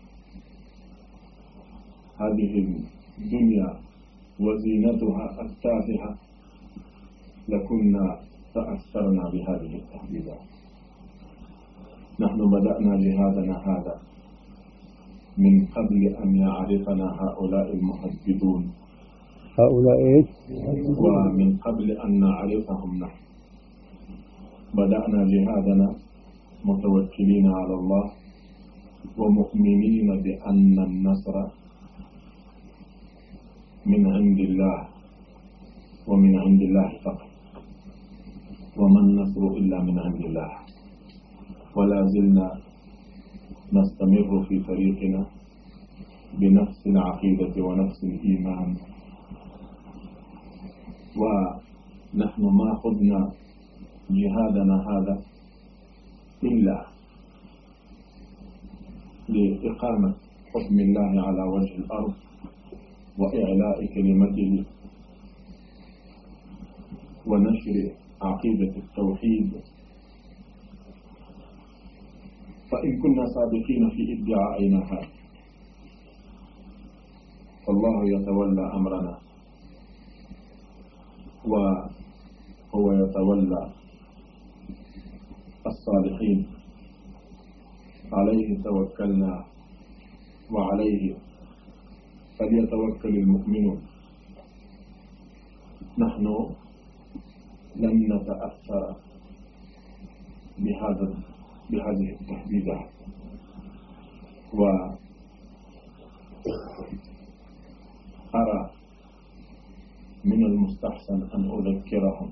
هذه الدنيا وزينتها التافهة لكنا تأثرنا بهذه التهديدات. نحن بدأنا جهادنا هذا من قبل أن يعرفنا هؤلاء المهددون، هؤلاء إيش؟ ومن قبل أن نعرفهم نحن بدأنا جهادنا متوكلين على الله ومؤمنين بأن النصر من عند الله ومن عند الله فقط، وما النصر إلا من عند الله. ولا زلنا نستمر في طريقنا بنفس العقيدة ونفس الإيمان، ونحن ما خذنا جهادنا هذا إلا لإقامة حكم الله على وجه الأرض وإعلاء كلمته ونشر عقيدة التوحيد. فإن كنا صادقين في ادعائنا هذا فالله يتولى أمرنا وهو يتولى الصالحين. عليه توكلنا وعليه فليتوكل المؤمنون. نحن لن نتأثر بهذا بهذه التهديدات، وأرى من المستحسن أن أذكرهم،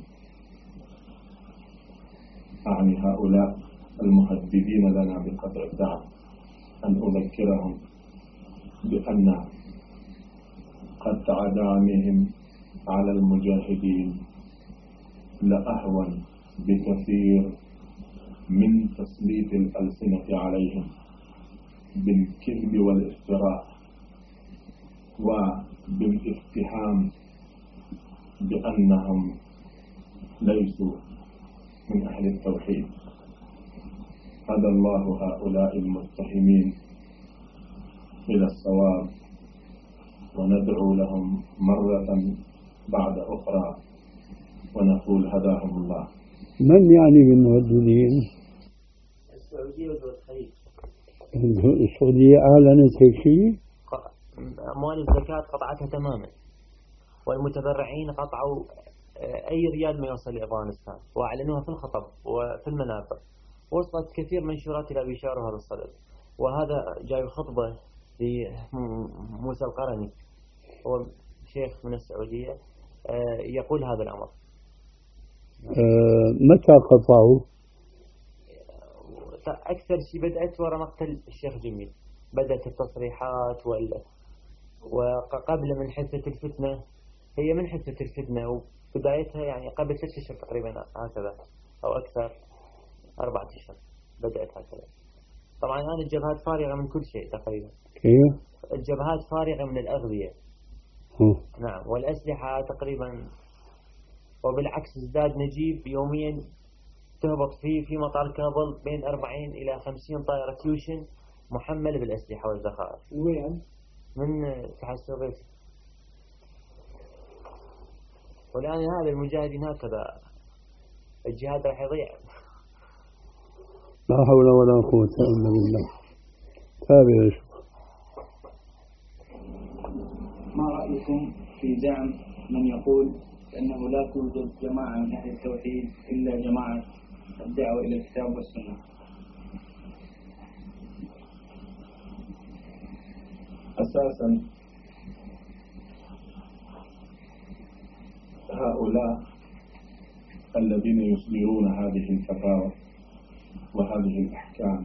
أعني هؤلاء المهددين لنا بقطع الدعم، أن أذكرهم بأن قطع دعمهم على المجاهدين لأهون بكثير من تسليط الألسنة عليهم بالكذب والافتراء وبالاتهام بأنهم ليسوا من أهل التوحيد. هدى الله هؤلاء المتهمين إلى الصواب، وندعو لهم مرة بعد أخرى ونقول هداهم الله. من يعني بالمهددين؟ السعودية ودول الخليج. السعودية أعلنت هيك شيء؟ أموال الزكاة قطعتها تماما، والمتبرعين قطعوا أي ريال ما يوصل لأفغانستان، وأعلنوها في الخطب وفي المنابر. وصلت كثير منشورات إلى بشار وهذا الصدد. وهذا جاي خطبة لموسى القرني، هو شيخ من السعودية، يقول هذا الأمر. أه متى قطعوا؟ أكثر شيء بدأت وراء مقتل الشيخ جميل، بدأت التصريحات وال... وقبل من حثة الفتنة. هي من حثة الفتنة وبدايتها يعني قبل ست أشهر تقريبا هكذا أو أكثر، أربعة أشهر بدأت هكذا. طبعا الآن الجبهات فارغة من كل شيء تقريبا. كيف؟ الجبهات فارغة من الأغذية. أوه. نعم، والأسلحة تقريبا. وبالعكس ازداد نجيب يوميا، تهبط فيه في مطار كابل بين أربعين إلى خمسين طائرة كيوشن محملة بالأسلحة والذخائر. وين؟ من الاتحاد السوفيتي. والآن هذا المجاهدين هكذا، الجهاد راح يضيع. لا حول ولا قوة إلا بالله. تابع. ما رأيكم في دعم من يقول أنه لا توجد جماعة من أهل التوحيد إلا جماعة الدعوة إلى الكتاب والسنة؟ أساسا هؤلاء الذين يصدرون هذه الفتاوى وهذه الأحكام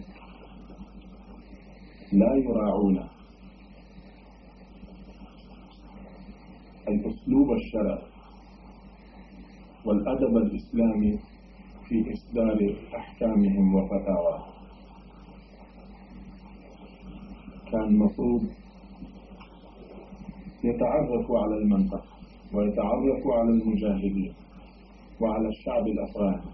لا يراعون الأسلوب الشرعي والأدب الإسلامي في إصدار أحكامهم وفتاواهم. كان مفروض يتعرفوا على المنطقة ويتعرفوا على المجاهدين وعلى الشعب الأفغاني،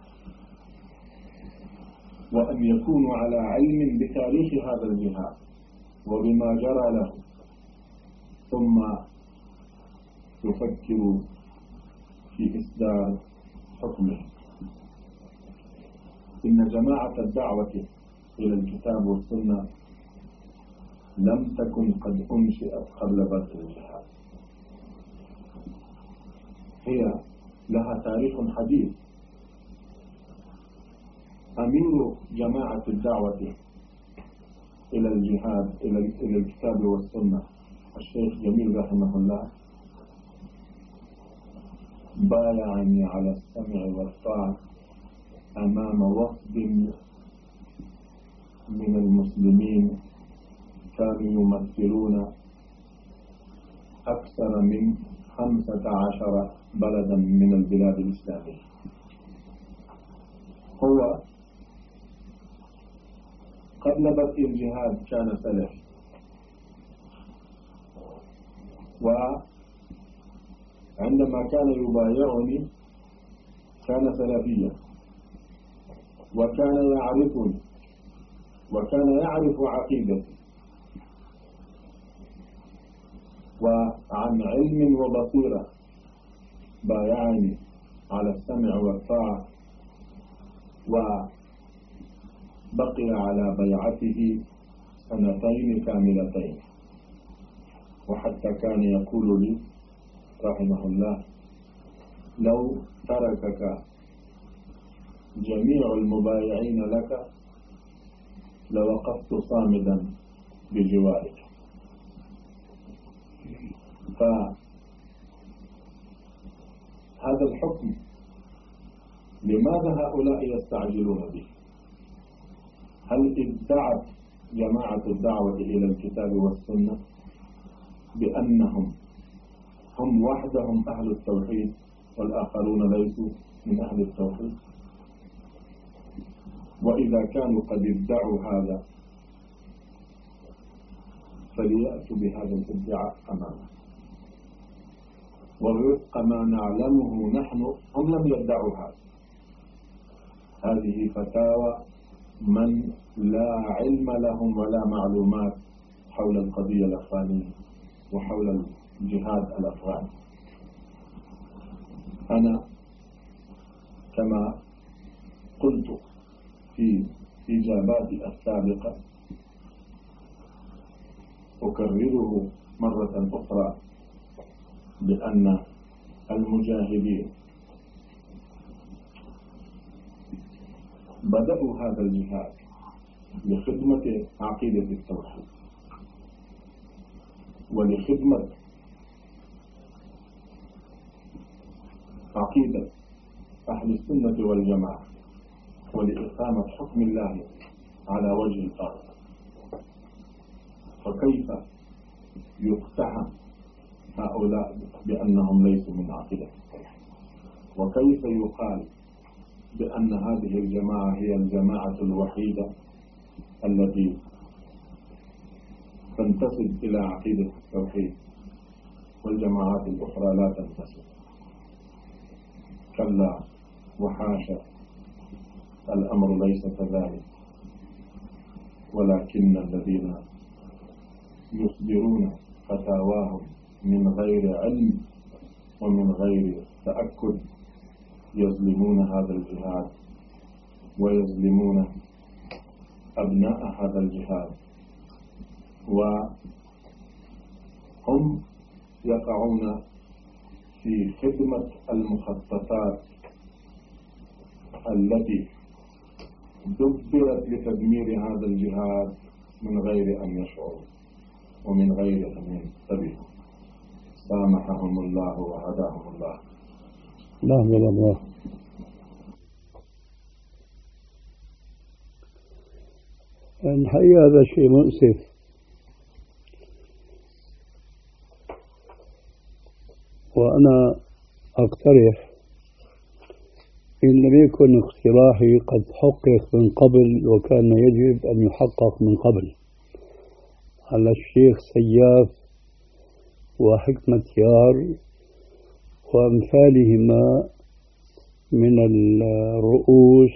وأن يكونوا على علم بتاريخ هذا الجهاد وبما جرى له، ثم يفكروا في إصدار حكمه. إن جماعة الدعوة إلى الكتاب والسنة لم تكن قد أنشئت قبل بدء الجهاد، هي لها تاريخ حديث. أمير جماعة الدعوة إلى الجهاد إلى الكتاب والسنة الشيخ جميل رحمه الله بايعني على السمع والطاعة أمام وفد من المسلمين كانوا يمثلون أكثر من خمسة عشر بلدا من البلاد الإسلامية. هو قبل بدء الجهاد كان سلفي، وعندما كان يبايعني كان سلفيا، وكان يعرفني وكان يعرف عقيدتي، وعن علم وبصيرة بايعني على السمع والطاعة، وبقي على بيعته سنتين كاملتين. وحتى كان يقول لي رحمه الله: لو تركك جميع المبايعين لك لوقفت صامدا بجوارك. فهذا الحكم لماذا هؤلاء يستعجلون به؟ هل ادعت جماعة الدعوة إلى الكتاب والسنة بأنهم هم وحدهم أهل التوحيد والآخرون ليسوا من أهل التوحيد؟ وإذا كانوا قد ادعوا هذا فليأتوا بهذا الادعاء أمامه. ووفق ما نعلمه نحن هم لم يدعوا هذا. هذه فتاوى من لا علم لهم ولا معلومات حول القضية الأفغانية وحول الجهاد الأفغاني. أنا كما قلت في إجاباتي السابقة أكرره مرة أخرى بأن المجاهدين بدأوا هذا الجهاد لخدمة عقيدة التوحيد ولخدمة عقيدة أهل السنة والجماعة ولإقامة حكم الله على وجه الأرض. فكيف يقتحم هؤلاء بأنهم ليسوا من عقيدة التوحيد؟ وكيف يقال بأن هذه الجماعة هي الجماعة الوحيدة التي تنتسب إلى عقيدة التوحيد والجماعات الأخرى لا تنتسب؟ كلا وحاشا، الأمر ليس كذلك، ولكن الذين يصدرون فتاواهم من غير علم ومن غير تأكد يظلمون هذا الجهاد ويظلمون أبناء هذا الجهاد، وهم يقعون في خدمة المخططات التي دبرت لتدمير هذا الجهاد من غير أن يشعروا ومن غير أن ينتبهوا. سامحهم الله وهداهم الله. الله الله. الحقيقة هذا شيء مؤسف، وأنا أقترح إن لم يكن اقتراحي قد حقق من قبل وكان يجب أن يحقق من قبل على الشيخ سياف وحكمة يار وأمثالهما من الرؤوس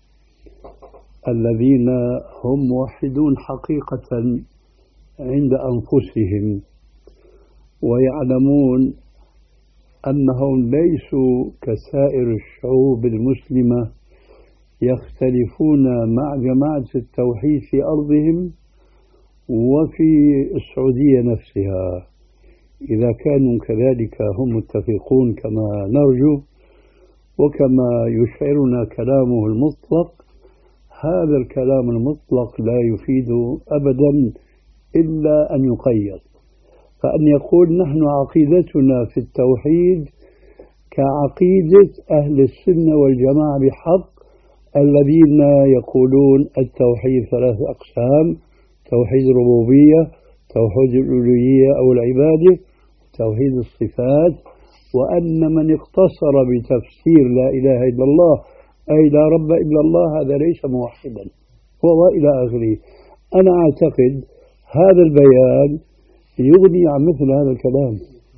الذين هم موحدون حقيقة عند أنفسهم ويعلمون أنهم ليسوا كسائر الشعوب المسلمة يختلفون مع جماعة التوحيد في أرضهم وفي السعودية نفسها. إذا كانوا كذلك هم متفقون كما نرجو وكما يشعرنا كلامه المطلق، هذا الكلام المطلق لا يفيد أبدا إلا أن يقيد. فأن يقول نحن عقيدتنا في التوحيد كعقيدة أهل السنة والجماعة بحق الذين يقولون التوحيد ثلاث أقسام: توحيد الربوبية، توحيد الألوهية أو العبادة، توحيد الصفات، وأن من اقتصر بتفسير لا إله إلا الله أي لا رب إلا الله هذا ليس موحدا هو إلى آخره. أنا أعتقد هذا البيان يغني عن مثل هذا الكلام.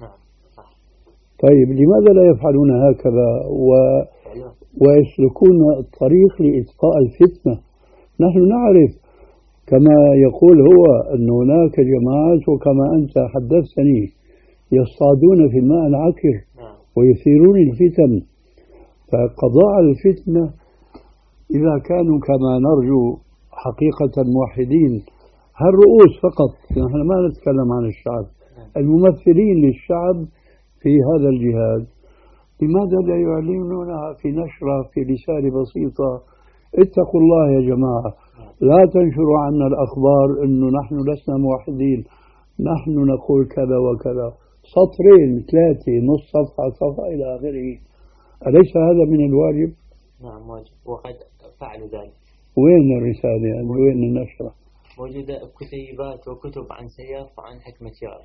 طيب لماذا لا يفعلون هكذا و... ويسلكون الطريق لإطفاء الفتنة؟ نحن نعرف كما يقول هو أن هناك جماعات وكما أنت حدثتني يصطادون في الماء العكر ويثيرون الفتن، فقضاء الفتنة إذا كانوا كما نرجو حقيقة موحدين هالرؤوس فقط، نحن ما نتكلم عن الشعب، الممثلين للشعب في هذا الجهاد، لماذا لا يعلنونها في نشرة في رسالة بسيطة؟ اتقوا الله يا جماعة، لا تنشروا عنا الأخبار أنه نحن لسنا موحدين، نحن نقول كذا وكذا، سطرين ثلاثة نص صفحة صفحة إلى آخره. أليس هذا من الواجب؟ نعم واجب، وقد فعلوا ذلك. وين الرسالة يعني؟ وين النشرة؟ موجودة كتيبات وكتب عن سياف وعن حكمة يار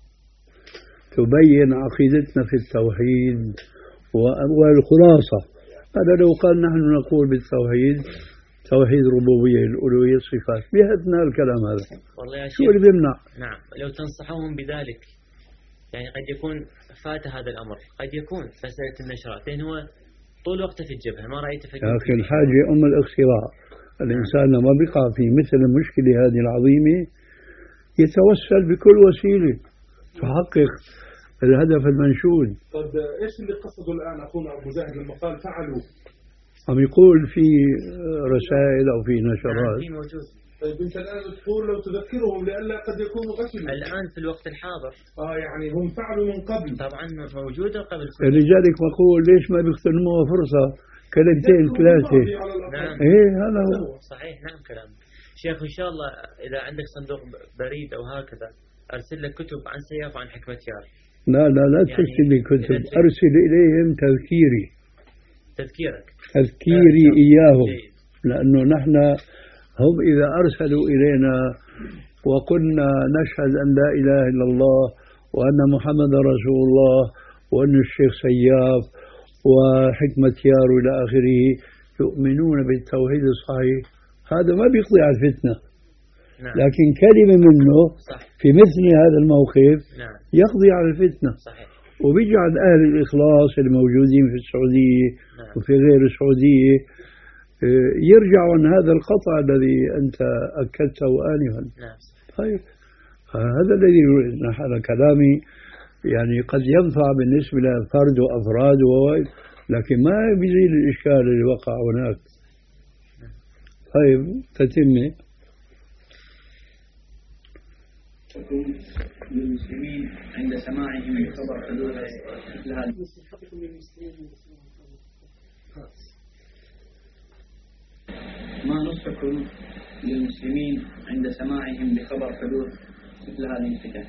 تبين عقيدتنا في التوحيد والخلاصة. هذا لو قال نحن نقول بالتوحيد توحيد الربوبية الألوهية الصفات بهدنا الكلام هذا، والله يا شو اللي بيمنع؟ نعم لو تنصحوهم بذلك يعني قد يكون فات هذا الأمر، قد يكون مسألة النشرات لأن هو طول وقته في الجبهة ما رأيته في الجبهة. لكن الحاجة أم الاختراع. الإنسان لما بقع في مثل المشكلة هذه العظيمة يتوسل بكل وسيلة تحقق الهدف المنشود. طيب إيش اللي قصدوا الآن أخونا أبو زاهد لما قال فعلوا؟ عم يقول في رسائل أو في نشرات. في موجود. طيب أنت الآن تقول لو تذكرهم لئلا قد يكونوا غفلوا. الآن في الوقت الحاضر. آه يعني هم فعلوا من قبل. طبعا موجودة قبل. لذلك بقول ليش ما بيغتنموها فرصة كلمتين ثلاثة. نعم. إيه هذا هو. صحيح نعم كلام. شيخ إن شاء الله إذا عندك صندوق بريد أو هكذا أرسل لك كتب عن سياف وعن حكمة يار. لا لا لا يعني ترسل لي كتب، أرسل إليهم تذكيري. تذكيرك. تذكيري إياهم، لأنه نحن هم إذا أرسلوا إلينا وقلنا نشهد أن لا إله إلا الله وأن محمد رسول الله وأن الشيخ سياف وحكمة يار إلى آخره يؤمنون بالتوحيد الصحيح، هذا ما بيقضي على الفتنة. نعم. لكن كلمة منه صح. في مثل هذا الموقف نعم. يقضي على الفتنة. صحيح. وبيجعل أهل الإخلاص الموجودين في السعودية نعم. وفي غير السعودية يرجعوا عن هذا القطع الذي أنت أكدته آنفا. نعم. طيب هذا الذي هذا كلامي يعني قد ينفع بالنسبة لفرد وأفراد ووائد، لكن ما بيزيل الإشكال اللي وقع هناك. طيب تتمي. للمسلمين عند سماعهم بخبر حدوث مثل هذا. ما نصحكم للمسلمين عند سماعهم بخبر حدوث مثل هذه الفتن؟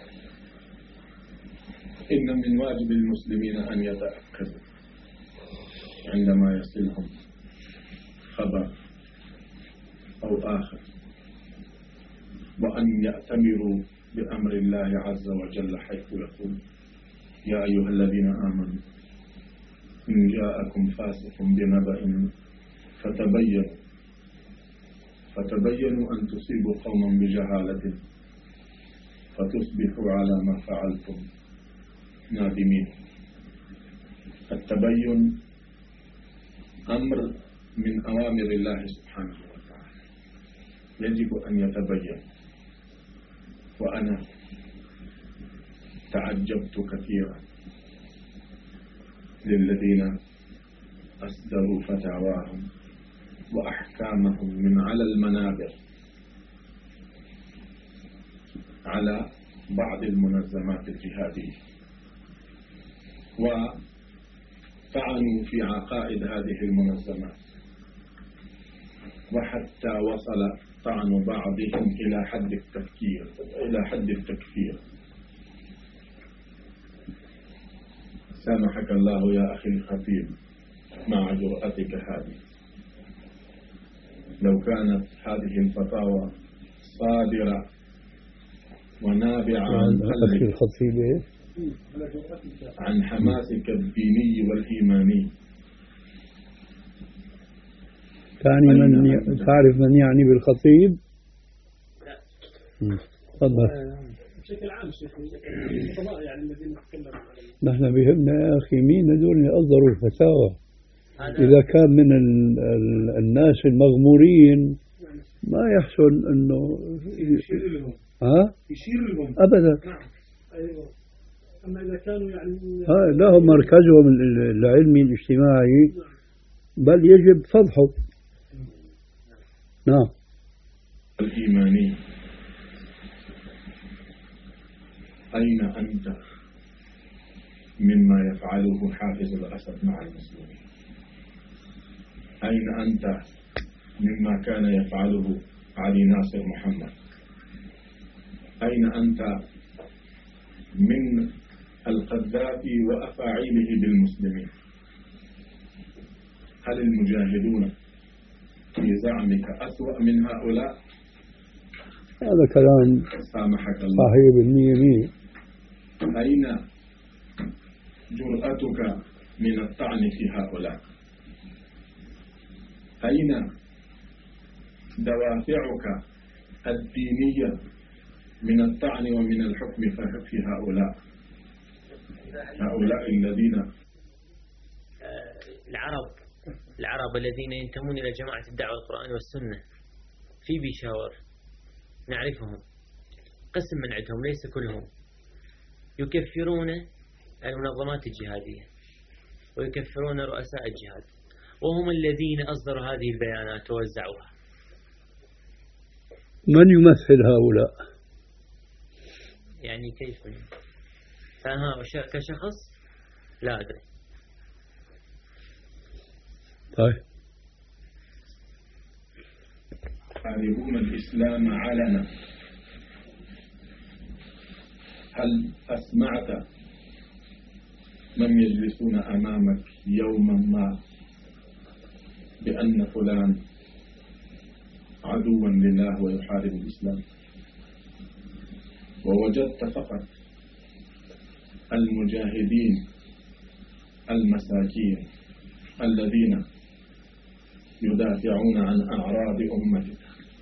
إن من واجب المسلمين أن يتأكدوا عندما يصلهم خبر أو آخر وأن يأتمروا بأمر الله عز وجل حيث يقول يا أيها الذين آمنوا إن جاءكم فاسق بنبأ فتبينوا فتبينوا أن تصيبوا قوما بجهالة فتصبحوا على ما فعلتم نادمين. التبين أمر من أوامر الله سبحانه وتعالى، يجب أن يتبين. وأنا تعجبت كثيرا للذين أصدروا فتاواهم وأحكامهم من على المنابر على بعض المنظمات الجهادية، وطعنوا في عقائد هذه المنظمات، وحتى وصل طعن بعضهم إلى حد التفكير إلى حد التكفير. سامحك الله يا أخي الخطيب مع جرأتك هذه. لو كانت هذه الفتاوى صادرة ونابعة عن قلبك عن حماسك الديني والإيماني. تعني من ي... تعرف من يعني بالخطيب؟ تفضل. بشكل عام شيخ الخطباء يعني الذين يتكلموا نحن بهمنا يا أخي مين هذول اللي أصدروا الفتاوى. إذا كان من ال... ال... الناس المغمورين ما يحسن أنه يشير لهم. ها؟ يشير لهم أبدا. نعم أيوة. أما إذا كانوا يعني ها لهم مركزهم العلمي الاجتماعي بل يجب فضحه. نعم. الإيماني أين أنت مما يفعله حافظ الأسد مع المسلمين؟ أين أنت مما كان يفعله علي ناصر محمد؟ أين أنت من القذافي وأفاعيله بالمسلمين؟ هل المجاهدون في زعمك أسوأ من هؤلاء؟ هذا كلام سامحك الله صحيح بالمية مية. أين جرأتك من الطعن في هؤلاء؟ أين دوافعك الدينية من الطعن ومن الحكم في هؤلاء هؤلاء الذين العرب العرب الذين ينتمون إلى جماعة الدعوة القرآن والسنة في بيشاور نعرفهم، قسم من عندهم ليس كلهم، يكفرون المنظمات الجهادية ويكفرون رؤساء الجهاد، وهم الذين أصدروا هذه البيانات ووزعوها. من يمثل هؤلاء؟ يعني كيف فها كشخص لا أدري. طيب يحاربون الإسلام علنا. هل أسمعت من يجلسون أمامك يوما ما بأن فلان عدوا لله ويحارب الإسلام؟ ووجدت فقط المجاهدين المساكين الذين يدافعون عن أعراض أمتك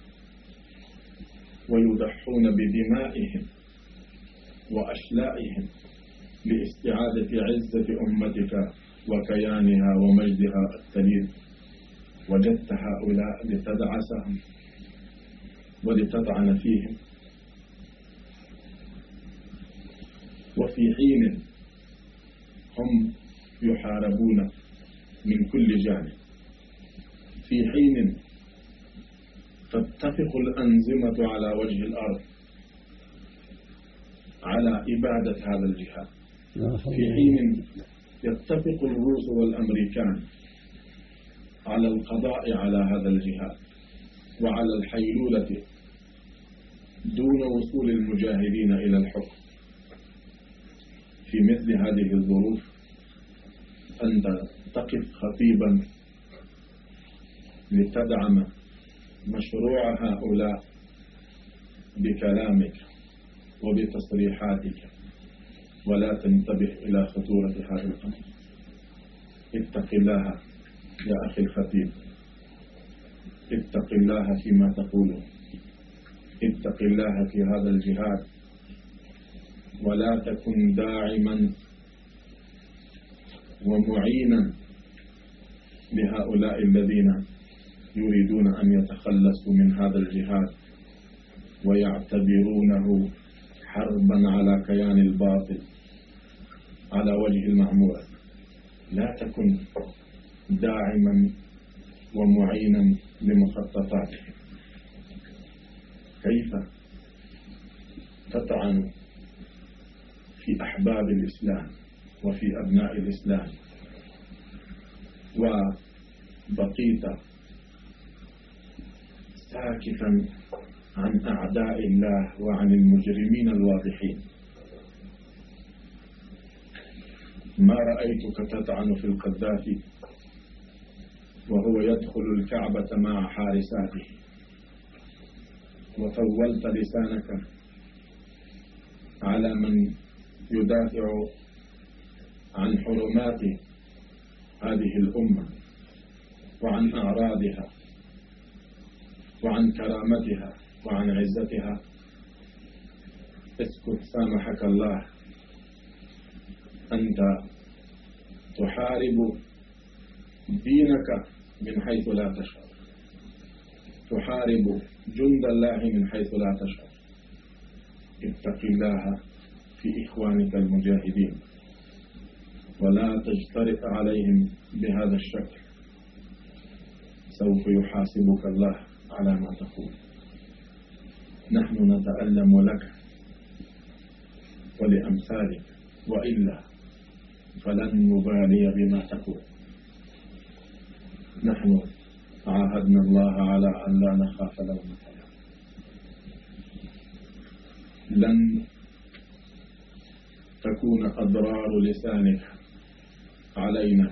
ويضحون بدمائهم وأشلائهم لاستعادة عزة أمتك وكيانها ومجدها التليد. وجدت هؤلاء لتدعسهم ولتطعن فيهم، وفي حين هم يحاربون من كل جانب، في حين تتفق الأنظمة على وجه الأرض على إبادة هذا الجهاد، في حين يتفق الروس والأمريكان على القضاء على هذا الجهاد وعلى الحيلولة دون وصول المجاهدين إلى الحكم. في مثل هذه الظروف أنت تقف خطيبا لتدعم مشروع هؤلاء بكلامك وبتصريحاتك ولا تنتبه إلى خطورة هذا الأمر. اتق الله يا أخي الخطيب، اتق الله فيما تقوله، اتق الله في هذا الجهاد، ولا تكن داعما ومعينا لهؤلاء الذين يريدون أن يتخلصوا من هذا الجهاد ويعتبرونه حربا على كيان الباطل على وجه المعمورة. لا تكن داعما ومعينا لمخططاتهم. كيف تطعن في أحباب الإسلام وفي أبناء الإسلام وبقيت ساكتا عن أعداء الله وعن المجرمين الواضحين؟ ما رأيتك تطعن في القذافي وهو يدخل الكعبة مع حارساته، وطولت لسانك على من يدافع عن حرمات هذه الأمة وعن أعراضها وعن كرامتها وعن عزتها. اسكت سامحك الله، أنت تحارب دينك من حيث لا تشعر، تحارب جند الله من حيث لا تشعر. اتق الله في إخوانك المجاهدين ولا تجترئ عليهم بهذا الشكل، سوف يحاسبك الله على ما تقول. نحن نتألم لك ولأمثالك، وإلا فلن نبالي بما تقول. نحن عاهدنا الله على أن لا نخاف لومة لائم. لن تكون أضرار لسانك علينا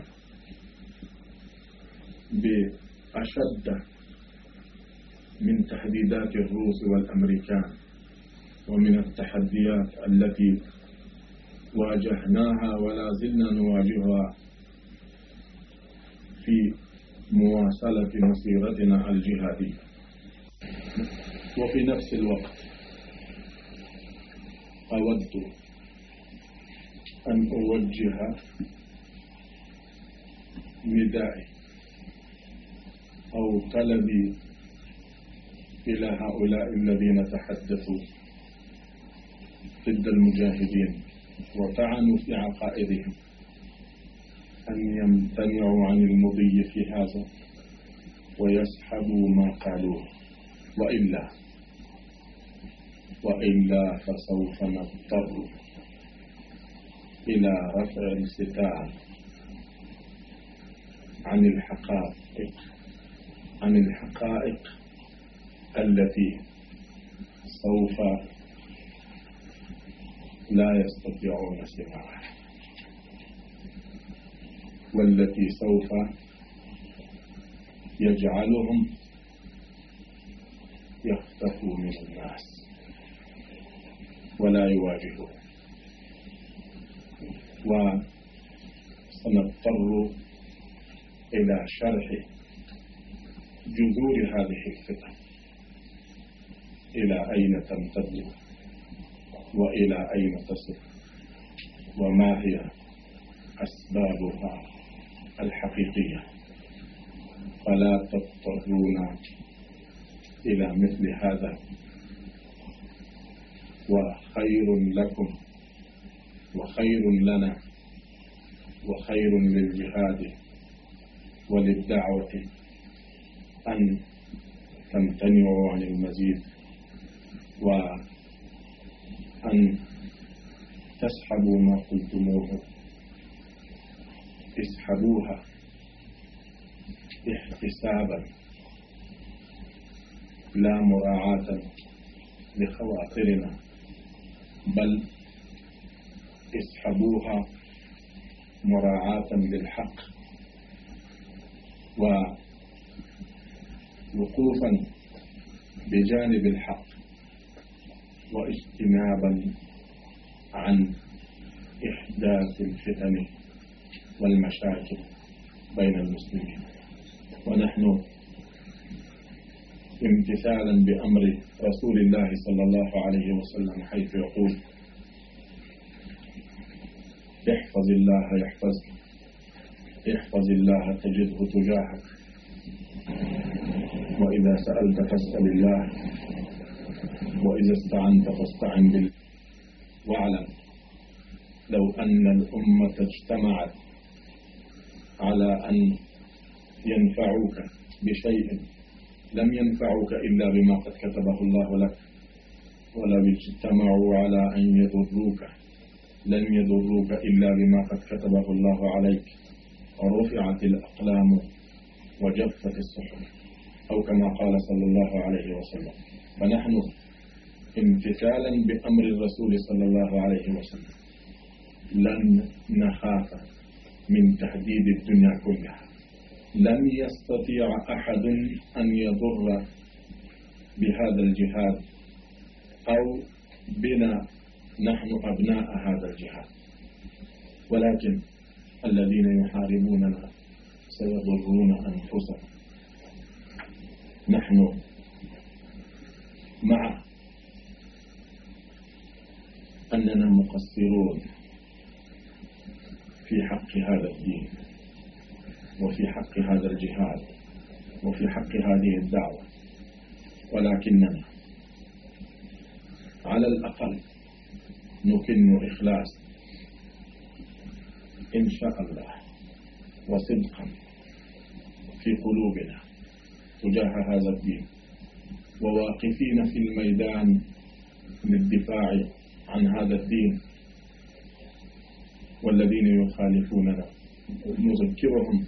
بأشد من تهديدات الروس والأمريكان ومن التحديات التي واجهناها ولا زلنا نواجهها في مواصلة مسيرتنا الجهادية. وفي نفس الوقت أود أن أوجه ندائي أو طلبي إلى هؤلاء الذين تحدثوا ضد المجاهدين وطعنوا في عقائدهم أن يمتنعوا عن المضي في هذا ويسحبوا ما قالوه، وإلا وإلا فسوف نضطر إلى رفع الستار عن الحقائق عن الحقائق التي سوف لا يستطيعون سماعها، والتي سوف يجعلهم يختفوا من الناس ولا يواجهون. وسنضطر إلى شرح جذور هذه الفتن، إلى أين تمتد وإلى أين تصل وما هي أسبابها الحقيقية. فلا تضطرون إلى مثل هذا، وخير لكم وخير لنا وخير للجهاد وللدعوة أن تمتنعوا عن المزيد وأن تسحبوا ما قلتموه. اسحبوها احتسابا لا مراعاة لخواطرنا، بل اسحبوها مراعاة للحق ووقوفا بجانب الحق واجتنابا عن إحداث الفتن والمشاكل بين المسلمين. ونحن امتثالا بأمر رسول الله صلى الله عليه وسلم حيث يقول: احفظ الله يحفظك، احفظ الله تجده تجاهك، وإذا سألت فاسأل الله، وإذا استعنت فاستعن بالله. واعلم لو أن الأمة اجتمعت على أن ينفعوك بشيء لم ينفعوك إلا بما قد كتبه الله لك، ولو اجتمعوا على أن يضروك لن يضروك إلا بما قد كتبه الله عليك، ورفعت الأقلام وجفت الصحف، أو كما قال صلى الله عليه وسلم. فنحن امتثالا بأمر الرسول صلى الله عليه وسلم لن نخاف من تهديد الدنيا كلها. لن يستطيع أحد أن يضر بهذا الجهاد أو بنا نحن أبناء هذا الجهاد، ولكن الذين يحاربوننا سيضرون أنفسهم. نحن مع أننا مقصرون في حق هذا الدين وفي حق هذا الجهاد وفي حق هذه الدعوة، ولكننا على الأقل نكن إخلاص إن شاء الله وصدقا في قلوبنا تجاه هذا الدين، وواقفين في الميدان للدفاع عن هذا الدين. والذين يخالفوننا نذكرهم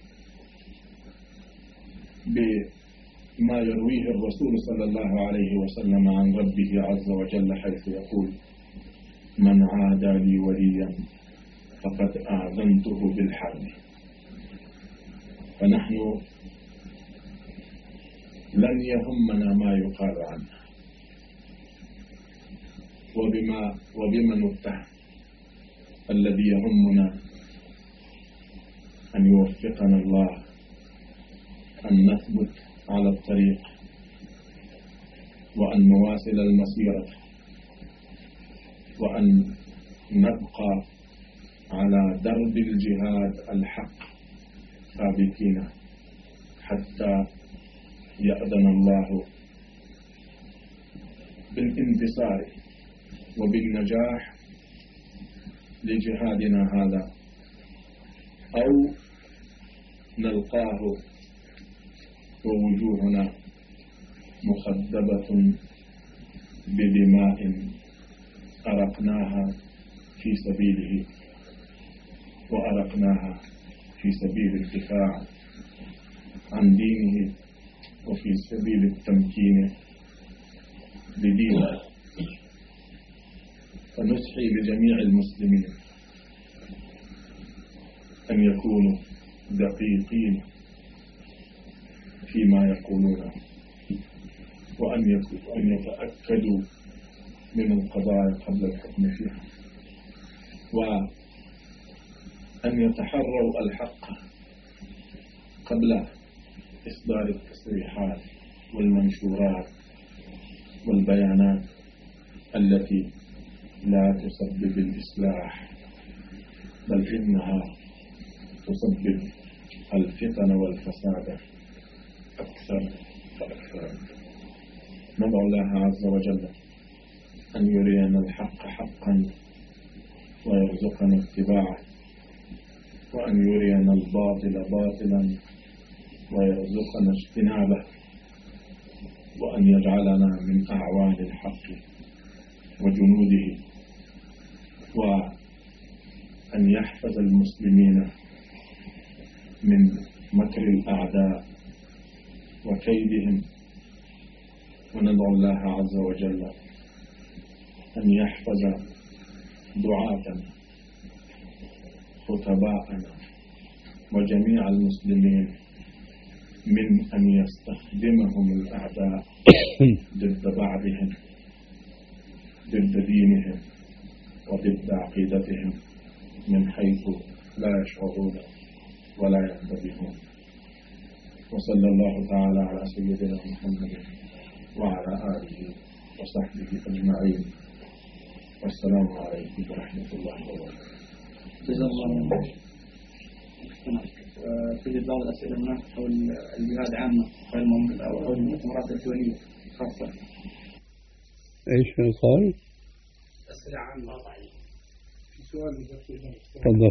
بما يرويه الرسول صلى الله عليه وسلم عن ربه عز وجل حيث يقول: من عادى لي وليا فقد أعظمته بالحرب. فنحن لن يهمنا ما يقال عنه وبما وبما نتهم. الذي يهمنا أن يوفقنا الله أن نثبت على الطريق وأن نواصل المسيرة وأن نبقى على درب الجهاد الحق ثابتين حتى يأذن الله بالانتصار وبالنجاح لجهادنا هذا، أو نلقاه ووجوهنا مخضبة بدماء أرقناها في سبيله وأرقناها في سبيل الدفاع عن دينه وفي سبيل التمكين لدينه. فنصحي لجميع المسلمين أن يكونوا دقيقين فيما يقولون، وأن أن يتأكدوا من القضايا قبل الحكم فيها، وأن يتحروا الحق قبل إصدار التصريحات والمنشورات والبيانات التي لا تسبب الإصلاح، بل إنها تسبب الفتن والفساد أكثر فأكثر. ندعو الله عز وجل أن يرينا الحق حقا ويرزقنا اتباعه، وأن يرينا الباطل باطلا ويرزقنا اجتنابه، وأن يجعلنا من أعوان الحق وجنوده، وأن يحفظ المسلمين من مكر الأعداء وكيدهم. وندعو الله عز وجل أن يحفظ دعاتنا خطباءنا وجميع المسلمين من أن يستخدمهم الأعداء ضد بعضهم ضد دينهم وضد عقيدتهم من حيث لا يشعرون ولا ينتبهون. وصلى الله تعالى على سيدنا محمد وعلى آله وصحبه أجمعين، والسلام عليكم ورحمة الله وبركاته. جزا الله خير. توجد بعض الأسئلة هناك حول الجهاد عامة أو المؤتمرات الدولية خاصة. ايش قال؟ أسئلة عامة. في سؤال تفضل.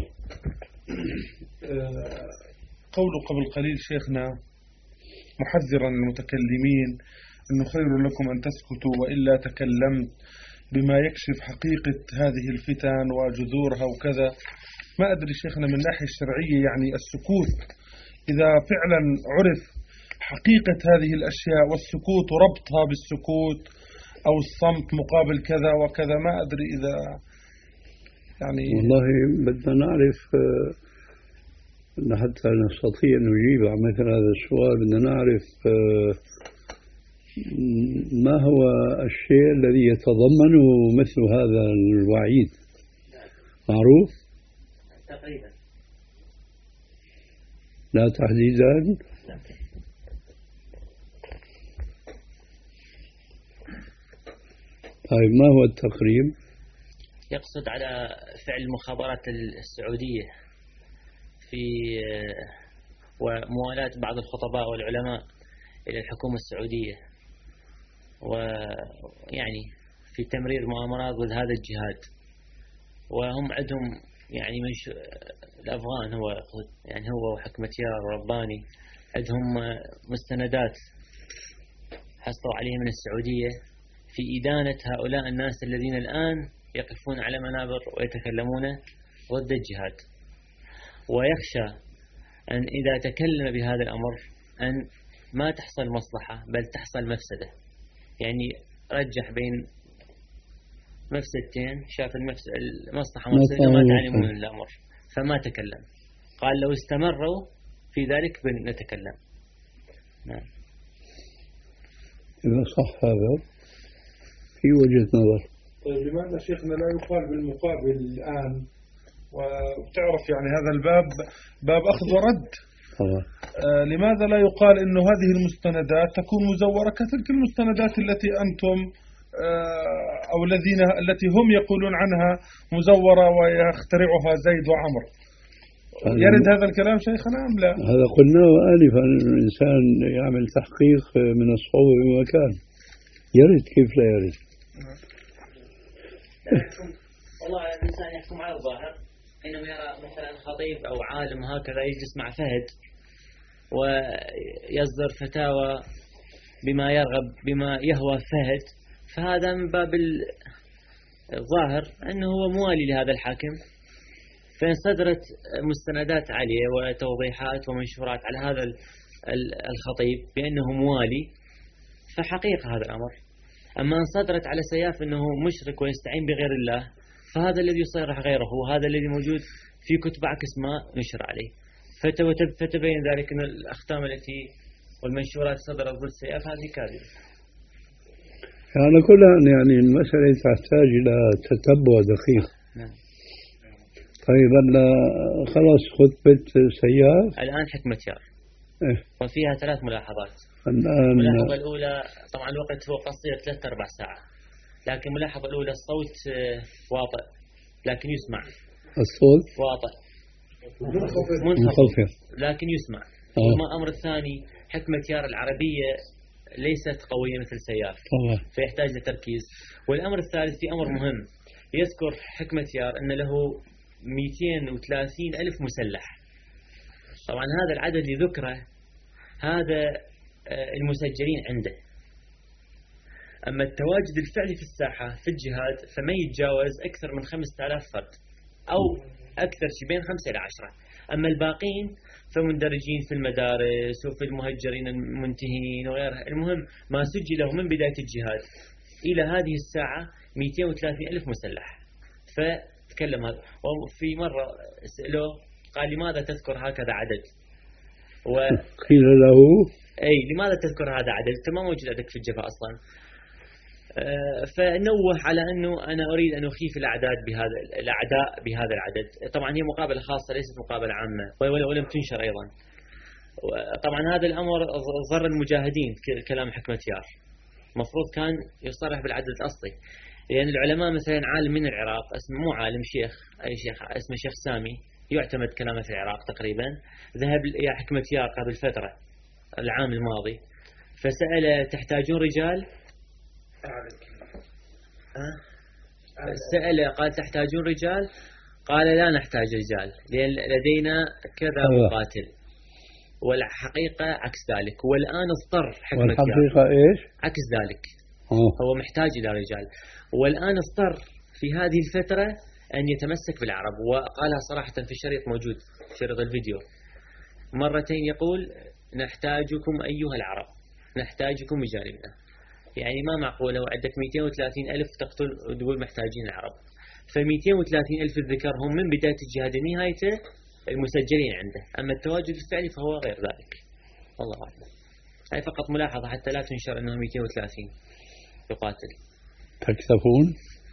قوله قبل قليل شيخنا محذرا المتكلمين أنه خير لكم أن تسكتوا وإلا تكلمت، بما يكشف حقيقة هذه الفتن وجذورها وكذا. ما أدري شيخنا من الناحية الشرعية يعني السكوت إذا فعلا عرف حقيقة هذه الأشياء والسكوت وربطها بالسكوت أو الصمت مقابل كذا وكذا، ما أدري إذا يعني والله بدنا نعرف حتى نستطيع أن نجيب عن مثل هذا السؤال. بدنا نعرف ما هو الشيء الذي يتضمنه مثل هذا الوعيد. معروف؟ تقريبا لا تحديدا. طيب ما هو التقريب؟ يقصد على فعل المخابرات السعودية في وموالاة بعض الخطباء والعلماء إلى الحكومة السعودية، ويعني في تمرير مؤامرات ضد هذا الجهاد. وهم عندهم يعني مش الأفغان هو يعني هو وحكمة يار ورباني عندهم مستندات حصلوا عليها من السعودية في إدانة هؤلاء الناس الذين الآن يقفون على منابر ويتكلمون ضد الجهاد. ويخشى أن إذا تكلم بهذا الأمر أن ما تحصل مصلحة بل تحصل مفسدة. يعني رجح بين مفسدتين، شاف المصلحة مفسدة وما تعلمون الأمر فما تكلم. قال لو استمروا في ذلك بنتكلم. نعم. إذا صح هذا في وجهة نظر. طيب لماذا شيخنا لا يقال بالمقابل الآن؟ وبتعرف يعني هذا الباب باب أخذ ورد. آه لماذا لا يقال إنه هذه المستندات تكون مزورة كتلك المستندات التي أنتم آه أو الذين التي هم يقولون عنها مزورة ويخترعها زيد وعمر؟ يرد هذا الكلام شيخنا أم لا؟ هذا قلناه آنفا، الإنسان يعمل تحقيق من الصواب بمكان. يرد كيف لا يرد؟ والله الإنسان يحكم على الظاهر، حينما يرى مثلا خطيب أو عالم هكذا يجلس مع فهد ويصدر فتاوى بما يرغب بما يهوى فهد، فهذا من باب الظاهر أنه هو موالي لهذا الحاكم. فإن صدرت مستندات عليه وتوضيحات ومنشورات على هذا الخطيب بأنه موالي فحقيقة هذا الأمر. أما إن صدرت على سياف أنه مشرك ويستعين بغير الله فهذا الذي يصرح غيره، وهذا الذي موجود في كتب عكس ما نشر عليه. فتبين ذلك أن الأختام التي والمنشورات صدرت ضد سياف هذه كاذبة. على كل يعني المسألة تحتاج إلى تتبع دقيق. نعم. طيب خلاص خطبة سياف الآن حكمة يار إيه؟ وفيها ثلاث ملاحظات. الآن الملاحظة الأولى طبعا الوقت هو قصير ثلاثة أربع ساعة، لكن الملاحظة الأولى الصوت واطئ لكن يسمع. الصوت واطئ منخفض لكن يسمع. الأمر الثاني حكمة يار العربية ليست قوية مثل سياف طبعا. فيحتاج لتركيز. والأمر الثالث في أمر مهم، يذكر حكمة يار أن له مئتين وثلاثين ألف مسلح. طبعا هذا العدد اللي ذكره هذا المسجلين عنده، أما التواجد الفعلي في الساحة في الجهاد فما يتجاوز أكثر من خمسة آلاف فرد أو أكثر شيء بين خمسة إلى عشرة. أما الباقين فمندرجين في المدارس وفي المهجرين المنتهين وغيرها. المهم ما سجله من بداية الجهاد إلى هذه الساعة مئتين وثلاثين ألف مسلح. فتكلم هذا. وفي مرة سألوه قال لماذا تذكر هكذا عدد؟ قيل له أي لماذا تذكر هذا عدد؟ أنت ما موجود عندك في الجبهة أصلا. فنوه على أنه أنا أريد أن أخيف الأعداد بهذا الأعداء بهذا العدد. طبعا هي مقابلة خاصة ليست مقابلة عامة ولم تنشر أيضا. طبعا هذا الأمر ضر المجاهدين كلام حكمة يار، مفروض كان يصرح بالعدد الأصلي، لأن العلماء مثلا عالم من العراق اسمه مو عالم شيخ أي شيخ اسمه شيخ سامي يعتمد كلامه في العراق تقريبا، ذهب إلى حكمة يار قبل فترة العام الماضي فسأل تحتاجون رجال؟ سأل قال تحتاجون رجال؟ قال لا نحتاج رجال لأن لدينا كذا مقاتل، والحقيقة عكس ذلك. والآن اضطر حكمة والحقيقة إيش؟ عكس ذلك أوه. هو محتاج إلى رجال، والآن اضطر في هذه الفترة أن يتمسك بالعرب، وقالها صراحة في الشريط موجود في شريط الفيديو مرتين يقول نحتاجكم أيها العرب، نحتاجكم بجانبنا. يعني ما معقول لو عندك مئتين وثلاثين ألف تقتل وتقول محتاجين العرب، فمئتين وثلاثين ألف الذكر هم من بداية الجهاد لنهايته المسجلين عنده، أما التواجد الفعلي فهو غير ذلك. والله أعلم. هاي فقط ملاحظة حتى لا تنشر أنه مئتين وثلاثين يقاتل. تكتفون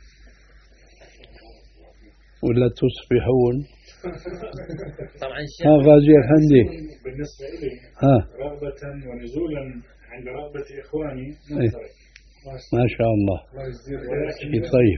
ولا تصبحون؟ طبعا ها غازي الحندي بالنسبة لي ها رغبة ونزولا عند رغبة إخواني إيه. ما شاء الله طيب.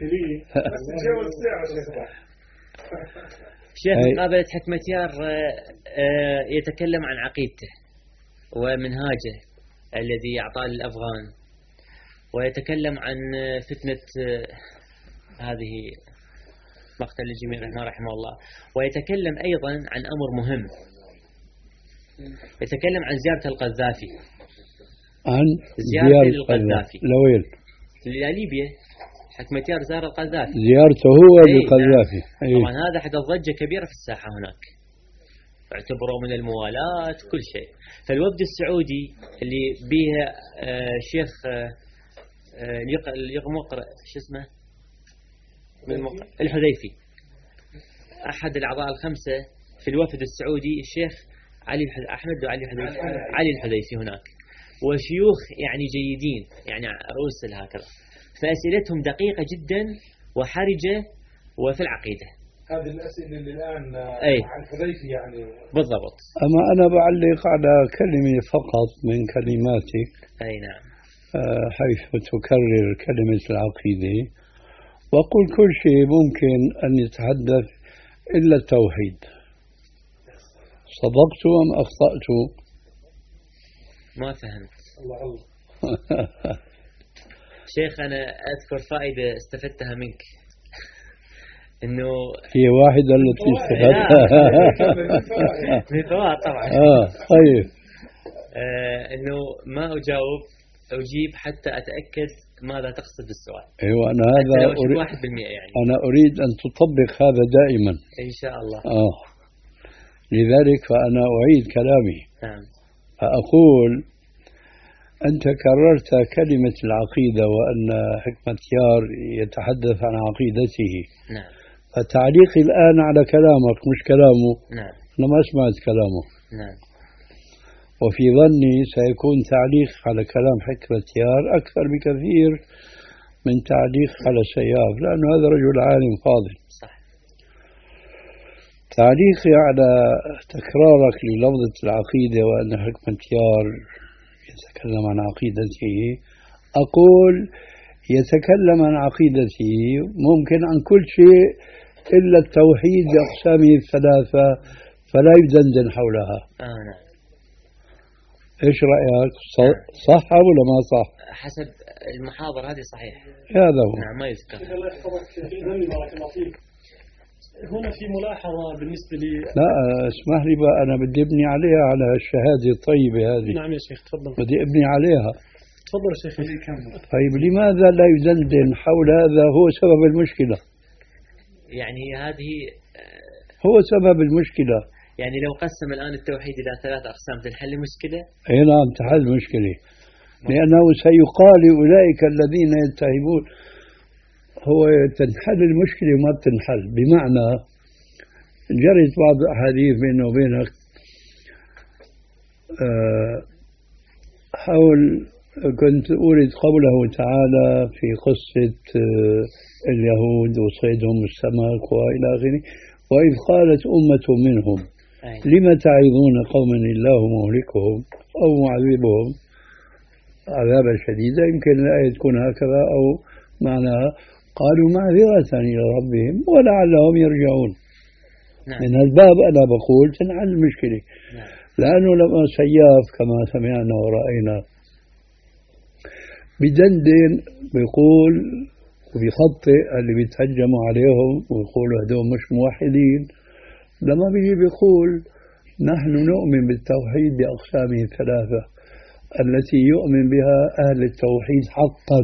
شيخ مقابلة حكمة يار يتكلم عن عقيدته ومنهاجه الذي أعطاه للأفغان، ويتكلم عن فتنة هذه مقتل الجميع رحمه الله، ويتكلم أيضا عن أمر مهم، يتكلم عن زيارة القذافي، عن زيارة القذافي لوين؟ لليبيا. حكمة يار زار القذافي، زيارته هو للقذافي. أيه. طبعا هذا حدث ضجة كبيرة في الساحة هناك، اعتبروا من الموالاة كل شيء. فالوفد السعودي اللي به آه شيخ آه اليغمقر شو اسمه الحذيفي، أحد الأعضاء الخمسة في الوفد السعودي الشيخ علي أحمد وعلي الحذيفي علي الحذيفي هناك، وشيوخ يعني جيدين يعني رؤوس هكذا، فأسئلتهم دقيقة جدا وحرجة وفي العقيدة. هذه الأسئلة اللي الآن أي. عن الحذيفي يعني بالضبط. أما أنا بعلق على كلمة فقط من كلماتك. أي نعم. حيث تكرر كلمة العقيدة، وقل كل شيء ممكن أن يتحدث إلا التوحيد. صدقت أم أخطأت؟ ما فهمت. الله الله. شيخ أنا أذكر فائدة استفدتها منك، إنه هي واحدة التي استفدتها من فوائد طبعا. آه طيب. آه إنه ما أجاوب أجيب حتى أتأكد ماذا تقصد بالسؤال. أيوة أنا هذا أريد واحد بالمئة يعني. أنا أريد أن تطبق هذا دائما إن شاء الله. آه لذلك فأنا أعيد كلامي. نعم. أقول أنت كررت كلمة العقيدة وأن حكمة يار يتحدث عن عقيدته. نعم. فتعليقي الآن على كلامك مش كلامه. نعم. أنا ما سمعت كلامه. نعم. وفي ظني سيكون تعليق على كلام حكمة يار أكثر بكثير من تعليق على سياف، لأنه هذا رجل عالم فاضل. صح. تعليقي على تكرارك للفظة العقيدة وأن حكمة يار يتكلم عن عقيدته، أقول يتكلم عن عقيدته ممكن عن كل شيء إلا التوحيد بأقسامه الثلاثة، فلا يدندن حولها. آه نعم. إيش رأيك؟ صح ولا ما صح؟ حسب المحاضرة هذه صحيح. هذا هو. نعم ما يذكر. الله يحفظك بارك الله فيك. هنا في ملاحظة بالنسبة لي. لا اسمح لي بقى، أنا بدي أبني عليها على الشهادة الطيبة هذه. نعم يا شيخ تفضل. بدي أبني عليها. تفضل يا شيخ. طيب لماذا لا يدندن حول هذا؟ هو سبب المشكلة. يعني هذه هو سبب المشكلة. يعني لو قسم الآن التوحيد إلى ثلاث أقسام تنحل مشكلة؟ أي نعم تحل مشكلة، لأنه سيقال أولئك الذين يتهمون، هو تنحل المشكلة وما بتنحل. بمعنى جرت بعض الأحاديث بينه وبينك حول كنت أريد قوله تعالى في قصة اليهود وصيدهم السمك وإلى آخره، وإذ قالت أمة منهم لم تعظون قوما الله مهلكهم أو معذبهم عذابا شديدا. يمكن الآية تكون هكذا أو معناها قالوا معذرة إلى ربهم ولعلهم يرجعون. نعم. من الباب أنا بقول تنحل المشكلة. نعم. لأنه لما سياف كما سمعنا ورأينا بدندن بيقول وبيخطئ اللي بيتهجموا عليهم ويقولوا هدول مش موحدين، لما بيجي بيقول نحن نؤمن بالتوحيد بأقسامه الثلاثة التي يؤمن بها أهل التوحيد حقا،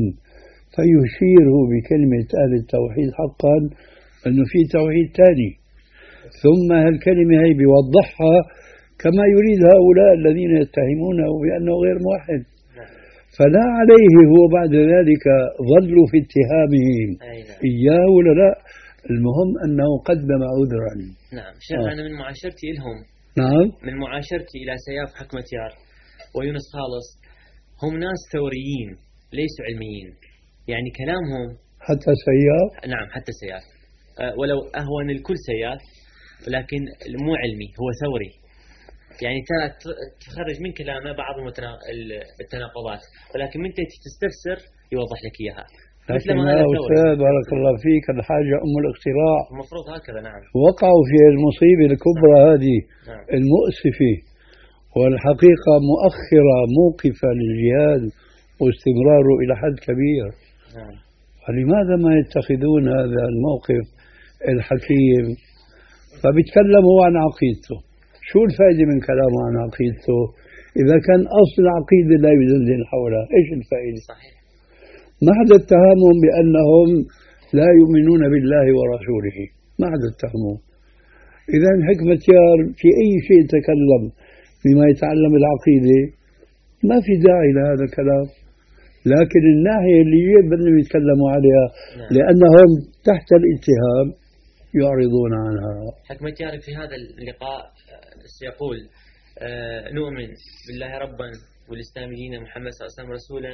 فيشيره بكلمة أهل التوحيد حقا أنه في توحيد ثاني، ثم هالكلمة هي بيوضحها كما يريد هؤلاء الذين يتهمونه بأنه غير موحد. فلا عليه هو بعد ذلك ظلوا في اتهامهم إياه ولا لا، المهم أنه قدم عذرا. نعم شيخ. آه. أنا من معاشرتي لهم، نعم من معاشرتي إلى سياف حكمتيار ويونس خالص، هم ناس ثوريين ليسوا علميين، يعني كلامهم حتى سياف. نعم حتى سياف، أه ولو أهون الكل سياف، لكن مو علمي، هو ثوري، يعني تخرج من كلامه بعض التناقضات، ولكن من تستفسر يوضح لك إياها. لكن يا أستاذ بارك الله فيك الحاجة أم الاختراع، المفروض هكذا. نعم. وقعوا في المصيبة الكبرى. نعم. هذه نعم. المؤسفة، والحقيقة مؤخرة موقفة للجهاد واستمراره إلى حد كبير. نعم. فلماذا ما يتخذون هذا الموقف الحكيم؟ فبيتكلموا عن عقيدته. شو الفائدة من كلامه عن عقيدته إذا كان أصل العقيدة لا يزلزل حولها؟ إيش الفائدة؟ صحيح. ما حدا اتهمهم بأنهم لا يؤمنون بالله ورسوله، ما حدا اتهمهم. إذا حكمتيار في أي شيء تكلم بما يتعلم العقيدة ما في داعي لهذا الكلام، لكن الناحية اللي بدهم يتكلموا عليها لأنهم تحت الاتهام يعرضون عنها. حكمتيار في هذا اللقاء يقول آه نؤمن بالله ربا والإسلام دينا محمد صلى الله عليه وسلم رسولا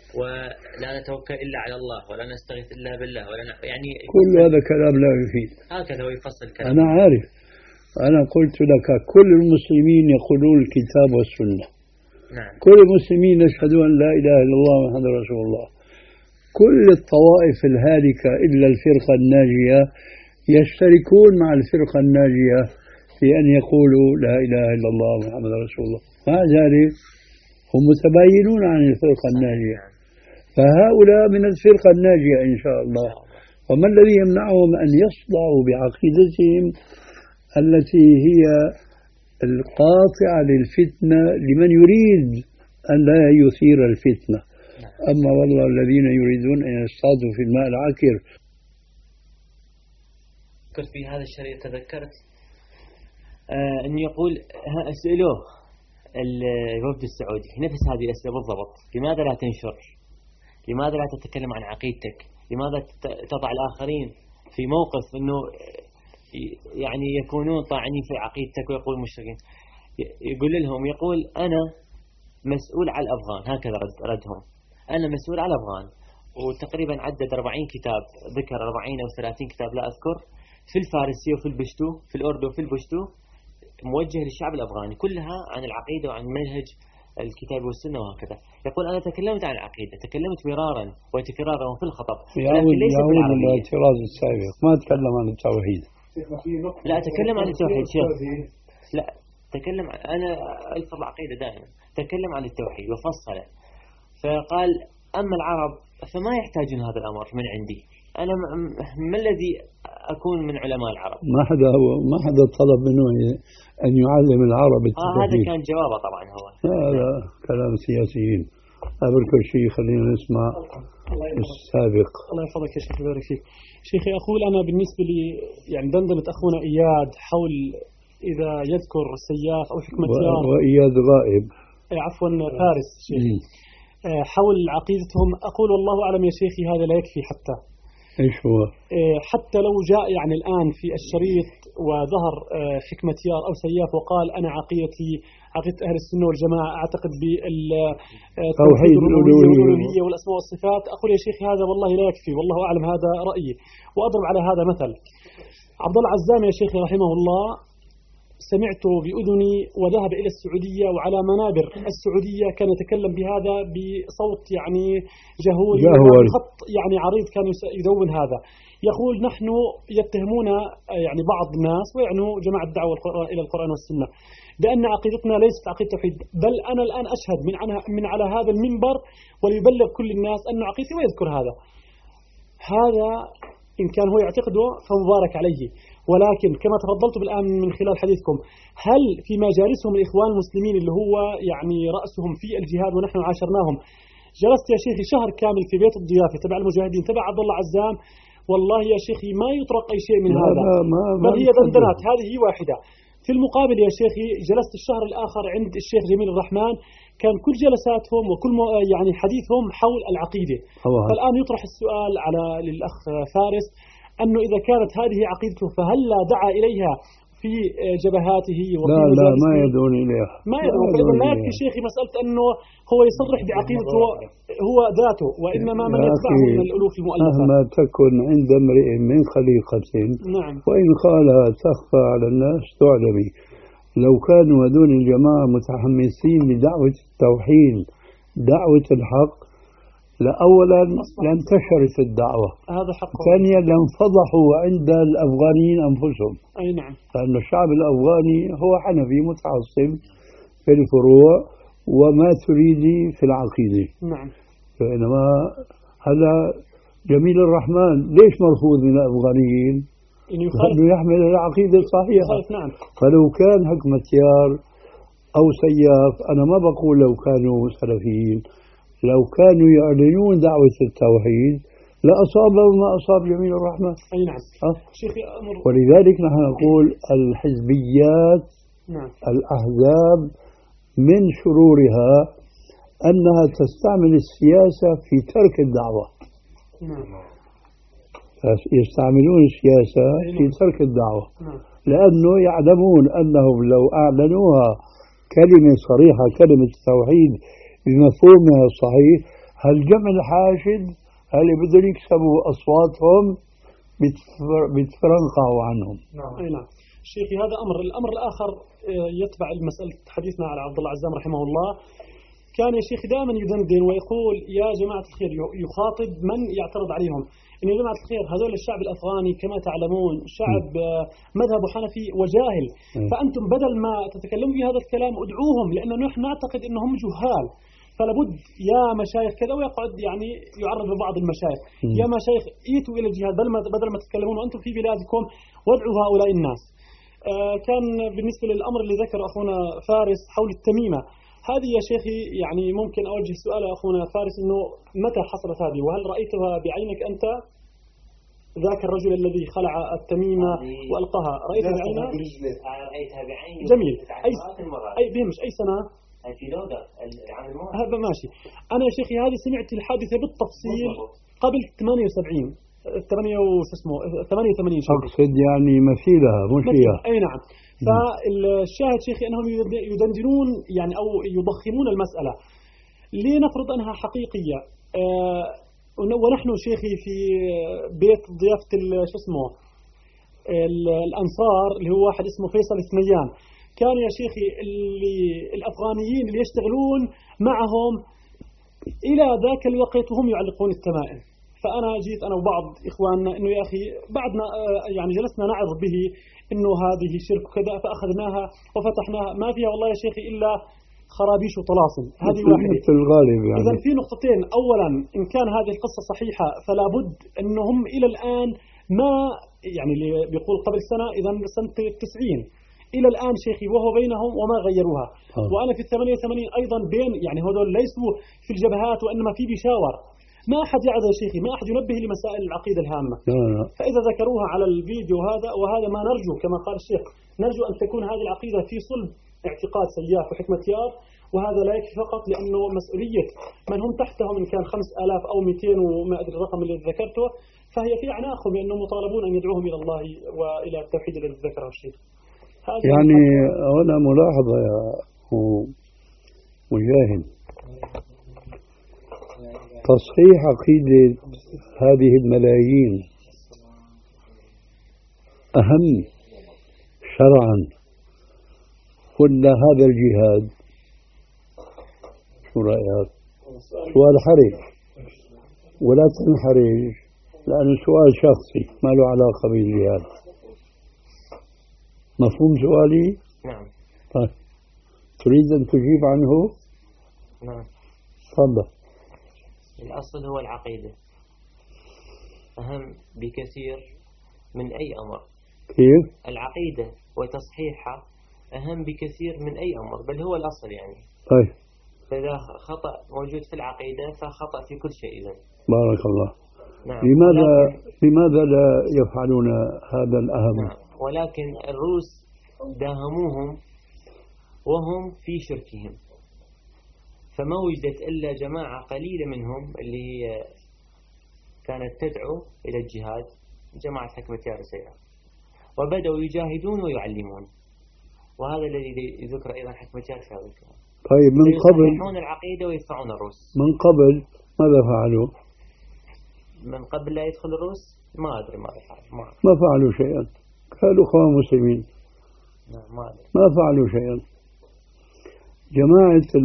ولا نتوكل إلا على الله ولا نستغيث إلا بالله ولا ن... يعني كل هذا كلام لا يفيد. هكذا هو يفصل كلام. أنا عارف، أنا قلت لك كل المسلمين يقولون الكتاب والسنة. نعم. كل المسلمين يشهدون أن لا إله إلا الله محمد رسول الله. كل الطوائف الهالكة إلا الفرقة الناجية يشتركون مع الفرقة الناجية في أن يقولوا لا إله إلا الله محمد رسول الله، مع ذلك هم متباينون عن الفرقة الناجية، فهؤلاء من الفرقة الناجية إن شاء الله. وما الذي يمنعهم أن يصدعوا بعقيدتهم التي هي القاطعة للفتنة لمن يريد أن لا يثير الفتنة؟ أما والله الذين يريدون أن يصطادوا في الماء العكر. في هذا الشريط تذكرت آه أن يقول أسألوه الوفد السعودي نفس هذه الأسئلة بالضبط، لماذا لا تنشر؟ لماذا لا تتكلم عن عقيدتك؟ لماذا تضع الآخرين في موقف أنه يعني يكونون طاعنين في عقيدتك ويقول مشركين؟ يقول لهم، يقول أنا مسؤول على الأفغان، هكذا ردهم، أنا مسؤول على الأفغان، وتقريبا عدد أربعين كتاب، ذكر أربعين أو ثلاثين كتاب لا أذكر، في الفارسية وفي البشتو، في الأردو وفي البشتو، موجه للشعب الأفغاني، كلها عن العقيدة وعن منهج الكتاب والسنة وهكذا. يقول أنا تكلمت عن العقيدة، تكلمت مرارا وتكرارا في الخطب، لكن ليس بالعربية. الاعتراض السابق ما تكلم عن التوحيد. لا أتكلم عن التوحيد شيخ، لا تكلم عن... أنا ألفظ العقيدة دائما، تكلم عن التوحيد وفصله، فقال أما العرب فما يحتاجون هذا الأمر من عندي، أنا ما الذي أكون من علماء العرب؟ ما حدا هو ما حدا طلب منه أن يعلم العرب التوحيد. آه هذا كان جوابه طبعا هو. هذا كلام سياسيين. قبل كل شيء خلينا نسمع السابق. الله يحفظك يا شيخ ويبارك فيك. شيخي أقول أنا بالنسبة لي يعني دندنة أخونا إياد حول إذا يذكر سياف أو حكمتيار وإياد غائب عفوا فارس شيخي حول عقيدتهم، أقول والله أعلم يا شيخي هذا لا يكفي. حتى إيش هو؟ حتى لو جاء يعني الآن في الشريط وظهر حكمة يار أو سياف وقال أنا عقيدتي عقيدة أهل السنة والجماعة أعتقد بالتوحيد الربوبية والأسماء والصفات، أقول يا شيخ هذا والله لا يكفي، والله أعلم هذا رأيي. وأضرب على هذا مثل عبد الله عزام يا شيخ رحمه الله، سمعت بأذني وذهب إلى السعودية وعلى منابر السعودية كان يتكلم بهذا بصوت يعني جهوري خط يعني عريض، كان يدون هذا يقول نحن يتهمون يعني بعض الناس ويعنوا جماعة الدعوة إلى القرآن والسنة بأن عقيدتنا ليست عقيدة توحيد، بل أنا الآن أشهد من من على هذا المنبر وليبلغ كل الناس أن عقيدتي ويذكر هذا. هذا إن كان هو يعتقده فمبارك عليه، ولكن كما تفضلت بالآن من خلال حديثكم، هل في مجالسهم الإخوان المسلمين اللي هو يعني رأسهم في الجهاد ونحن عاشرناهم، جلست يا شيخي شهر كامل في بيت الضيافة تبع المجاهدين تبع عبد الله عزام، والله يا شيخي ما يطرق أي شيء من هذا، بل هي دندنات. هذه هي واحدة. في المقابل يا شيخي جلست الشهر الآخر عند الشيخ جميل الرحمن، كان كل جلساتهم وكل يعني حديثهم حول العقيدة. فالآن يطرح السؤال على للأخ فارس أنه إذا كانت هذه عقيدته فهل لا دعا إليها في جبهاته وفي لا لا ما يدعون إليها ما يدعون فإذا لا يكفي شيخي مسألة أنه هو يصرح بعقيدته هو ذاته، وإنما من يتبعه من الألوف المؤلفة. مهما تكن عند امرئ من خليقة نعم. وإن قالها تخفى على الناس تعلمي. لو كانوا هذول الجماعة متحمسين لدعوة التوحيد دعوة الحق لأولا لانتشرت الدعوة، هذا حق. ثانيا لانفضحوا عند الأفغانيين أنفسهم. أي نعم. لأن الشعب الأفغاني هو حنفي متعصب في الفروع وما تريدي في العقيدة. نعم. فإنما هذا جميل الرحمن ليش مرفوض من الأفغانيين؟ لأنه يحمل العقيدة الصحيحة. نعم. فلو كان حكمة يار أو سياف، أنا ما بقول لو كانوا سلفيين، لو كانوا يعلنون دعوة التوحيد لأصابهم ما أصاب جميل الرحمن. أي نعم. أه؟ شيخي أمر. ولذلك نحن نقول الحزبيات نعم. الأحزاب من شرورها أنها تستعمل السياسة في ترك الدعوة. نعم. يستعملون السياسة في ترك الدعوة. نعم. لأنه يعلمون أنهم لو أعلنوها كلمة صريحة كلمة التوحيد بمفهومها الصحيح، هالجمع الحاشد اللي بدهم يكسبوا أصواتهم بيتفرنقعوا عنهم. نعم. أي نعم. شيخي هذا أمر. الأمر الآخر يتبع المسألة حديثنا على عبد الله عزام رحمه الله، كان يا شيخ دائما يدندن ويقول يا جماعة الخير، يخاطب من يعترض عليهم، إن يا جماعة الخير هذول الشعب الأفغاني كما تعلمون شعب مذهب حنفي وجاهل، فأنتم بدل ما تتكلموا بهذا الكلام ادعوهم، لأنه نحن نعتقد أنهم جهال، فلابد يا مشايخ كذا، ويقعد يعني يعرض ببعض المشايخ يا مشايخ ايتوا إلى الجهاد بدل ما بدل ما تتكلمون وأنتم في بلادكم وادعوا هؤلاء الناس. آه كان بالنسبة للأمر اللي ذكر أخونا فارس حول التميمة، هذه يا شيخي يعني ممكن أوجه سؤال أخونا فارس، إنه متى حصلت هذه، وهل رأيتها بعينك أنت ذاك الرجل الذي خلع التميمة وألقاها، رأيتها بعينك؟ رأيتها بعيني. جميل. أي أي بهمش أي سنة؟ في لودر العام الماضي. هذا ماشي. أنا يا شيخي هذه سمعت الحادثة بالتفصيل قبل ثمانية وسبعين ثمانية وسمو ثمانية وثمانين شهر. أقصد يعني مثيلها مش هي. أي نعم. فالشاهد شيخي أنهم يدندنون يعني أو يضخمون المسألة لنفرض أنها حقيقية. أه ونحن شيخي في بيت ضيافة شو اسمه الأنصار اللي هو واحد اسمه فيصل الثنيان، كان يا شيخي اللي الأفغانيين اللي يشتغلون معهم إلى ذاك الوقت وهم يعلقون التمائم. فأنا جيت أنا وبعض إخواننا إنه يا أخي بعدنا يعني جلسنا نعظ به إنه هذه شرك كذا، فأخذناها وفتحناها ما فيها والله يا شيخي إلا خرابيش وطلاسم. هذه واحدة. الغالب يعني. إذا في نقطتين، أولا إن كان هذه القصة صحيحة فلا بد أنهم إلى الآن ما يعني اللي بيقول قبل سنة، إذا سنة التسعين إلى الآن شيخي وهو بينهم وما غيروها. أوه. وأنا في الثمانية وثمانين أيضا بين يعني هذول ليسوا في الجبهات وإنما في بيشاور، ما أحد يعد يا شيخي، ما أحد ينبه لمسائل العقيدة الهامة. أوه. فإذا ذكروها على الفيديو هذا، وهذا ما نرجو كما قال الشيخ، نرجو أن تكون هذه العقيدة في صلب اعتقاد سياف وحكمة يار، وهذا لا يكفي فقط، لأنه مسؤولية من هم تحتهم إن كان خمس آلاف أو مئتين وما أدري الرقم اللي ذكرته، فهي في أعناقهم، لأنهم مطالبون أن يدعوهم إلى الله وإلى التوحيد الذي ذكره الشيخ. يعني هنا ملاحظة يا مجاهد، تصحيح عقيدة هذه الملايين أهم شرعا ولا هذا الجهاد؟ شو رأيك؟ سؤال حرج ولا تنحرج، لأنه سؤال شخصي ما له علاقة بالجهاد. مفهوم سؤالي؟ نعم. طيب تريد أن تجيب عنه؟ نعم. تفضل. الأصل هو العقيدة أهم بكثير من أي أمر. كيف؟ العقيدة وتصحيحها أهم بكثير من أي أمر، بل هو الأصل يعني. طيب فإذا خطأ موجود في العقيدة فخطأ في كل شيء إذن. بارك الله. نعم. لماذا ولكن... لماذا لا يفعلون هذا الأهم؟ نعم. ولكن الروس داهموهم وهم في شركهم، فما وجدت إلا جماعة قليلة منهم اللي هي كانت تدعو إلى الجهاد، جماعة حكمة يا رسيلة، وبدأوا يجاهدون ويعلمون، وهذا الذي ذكر أيضا حكمة يا رسيلة. طيب من قبل يصححون العقيدة ويدفعون الروس. من قبل ماذا فعلوا؟ من قبل لا يدخل الروس ما أدري ماذا فعلوا. ما, ما فعلوا شيئا، كانوا إخوان مسلمين. ما, أدري. ما فعلوا شيئا. جماعة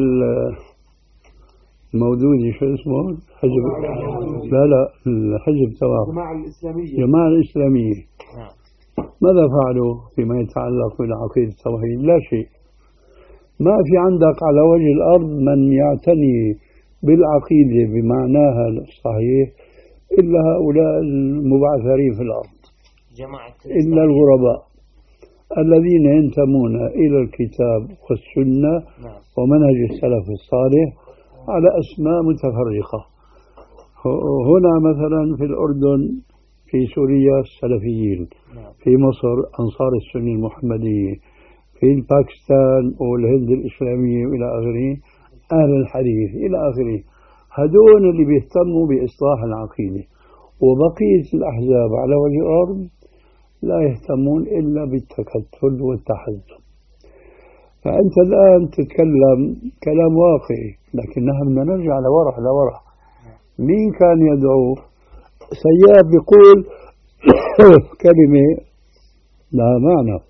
المودودي شو اسمه؟ حزب لا لا الحزب تمام. الجماعة الإسلامية. الجماعة الإسلامية. نعم. ماذا فعلوا فيما يتعلق بالعقيدة التوحيد؟ لا شيء. ما في عندك على وجه الأرض من يعتني بالعقيدة بمعناها الصحيح إلا هؤلاء المبعثرين في الأرض، جماعة إلا الغرباء الذين ينتمون إلى الكتاب والسنة ومنهج السلف الصالح على أسماء متفرقة. هنا مثلا في الأردن، في سوريا السلفيين، في مصر أنصار السنة المحمدية، في باكستان والهند الإسلامية إلى آخره أهل الحديث إلى آخره. هذول اللي بيهتموا بإصلاح العقيدة، وبقية الأحزاب على وجه الأرض لا يهتمون إلا بالتكتل والتحزب. فأنت الآن تتكلم كلام واقعي، لكن نحن بدنا نرجع لورا لورا. مين كان يدعو؟ سياب بيقول كلمة لها معنى،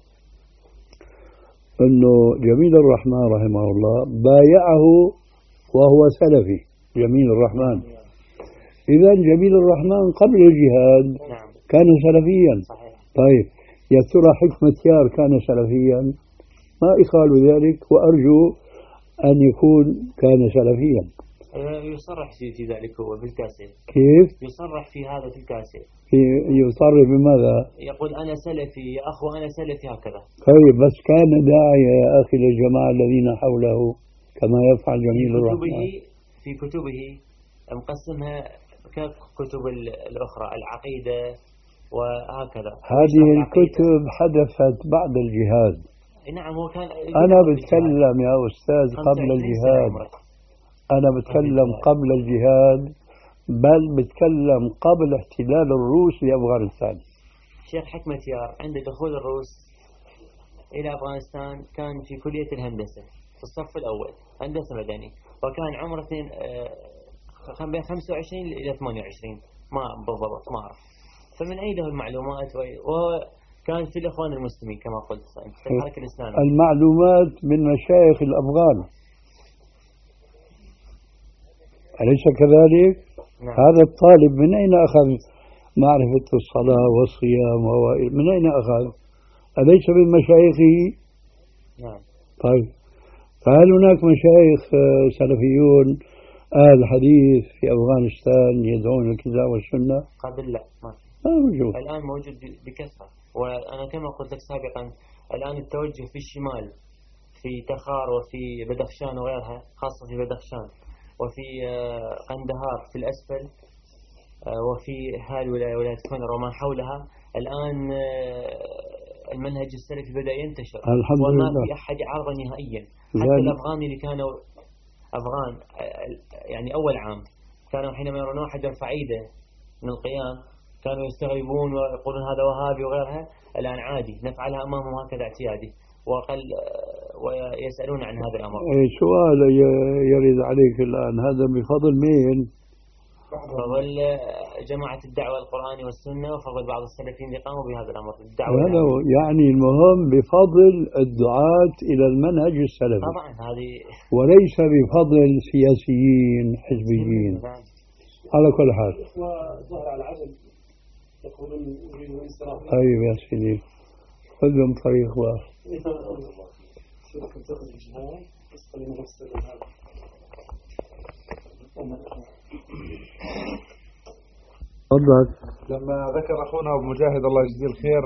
أنه جميل الرحمن رحمه الله بايعه وهو سلفي. جميل الرحمن، إذا جميل الرحمن قبل الجهاد كان سلفيا. طيب يا ترى حكمة يار كان سلفيا؟ ما يقال ذلك، وأرجو أن يكون كان سلفيا. يصرح في ذلك هو في الكاسيت. كيف؟ يصرح في هذا في الكاسيت. يصرح بماذا؟ يقول أنا سلفي يا أخو، أنا سلفي هكذا. طيب بس كان داعية يا أخي للجماعة الذين حوله كما يفعل جميل الرحمن. في كتبه مقسمها ككتب الأخرى، العقيدة وهكذا. هذه الكتب حدثت بعد الجهاد. نعم هو كان. أنا بتكلم يا أستاذ قبل الجهاد، أنا بتكلم قبل الجهاد، بل بتكلم قبل احتلال الروس لأفغانستان. شيخ حكمة يار عند دخول الروس إلى أفغانستان كان في كلية الهندسة في الصف الأول، هندسة مدني، وكان عمره اثنين بين خمسة وعشرين إلى ثمانية وعشرين، ما بالضبط ما أعرف. فمن أين له المعلومات؟ وهو كان في الإخوان المسلمين كما قلت في الحركة الإسلامية. المعلومات من مشايخ الأفغان، أليس كذلك؟ نعم. هذا الطالب من أين أخذ معرفة الصلاة والصيام؟ من أين أخذ؟ أليس من مشايخه؟ نعم. طيب فهل هناك مشايخ سلفيون أهل الحديث في أفغانستان يدعون الكتاب والسنة؟ قبل لا ما موجود. الآن موجود بكثرة، وأنا كما قلت لك سابقا الآن التوجه في الشمال في تخار وفي بدخشان وغيرها، خاصة في بدخشان وفي قندهار في الأسفل وفي هذه ولاية كونر وما حولها. الآن المنهج السلفي بدأ ينتشر الحمد وما لله. في أحد عارض نهائيا. حتى الأفغان اللي كانوا أفغان يعني أول عام كانوا حينما يرون أحد يرفع ايده من القيام كانوا يستغربون ويقولون هذا وهابي وغيرها. الآن عادي نفعلها أمامهم هكذا اعتيادي وقل ويسألون عن هذا الأمر. سؤال يرد عليك الآن، هذا بفضل مين؟ فضل جماعة الدعوة القرآني والسنة وفضل بعض السلفيين اللي قاموا بهذا الأمر. الدعوة يعني المهم بفضل الدعاة إلى المنهج السلفي طبعا هذه، وليس بفضل سياسيين حزبيين. على كل حال وظهر على العجل يقولون يريدون الانصراف. طيب يا سيدي خذ لهم طريق واحد. تفضل. لما ذكر أخونا أبو مجاهد الله يجزيه الخير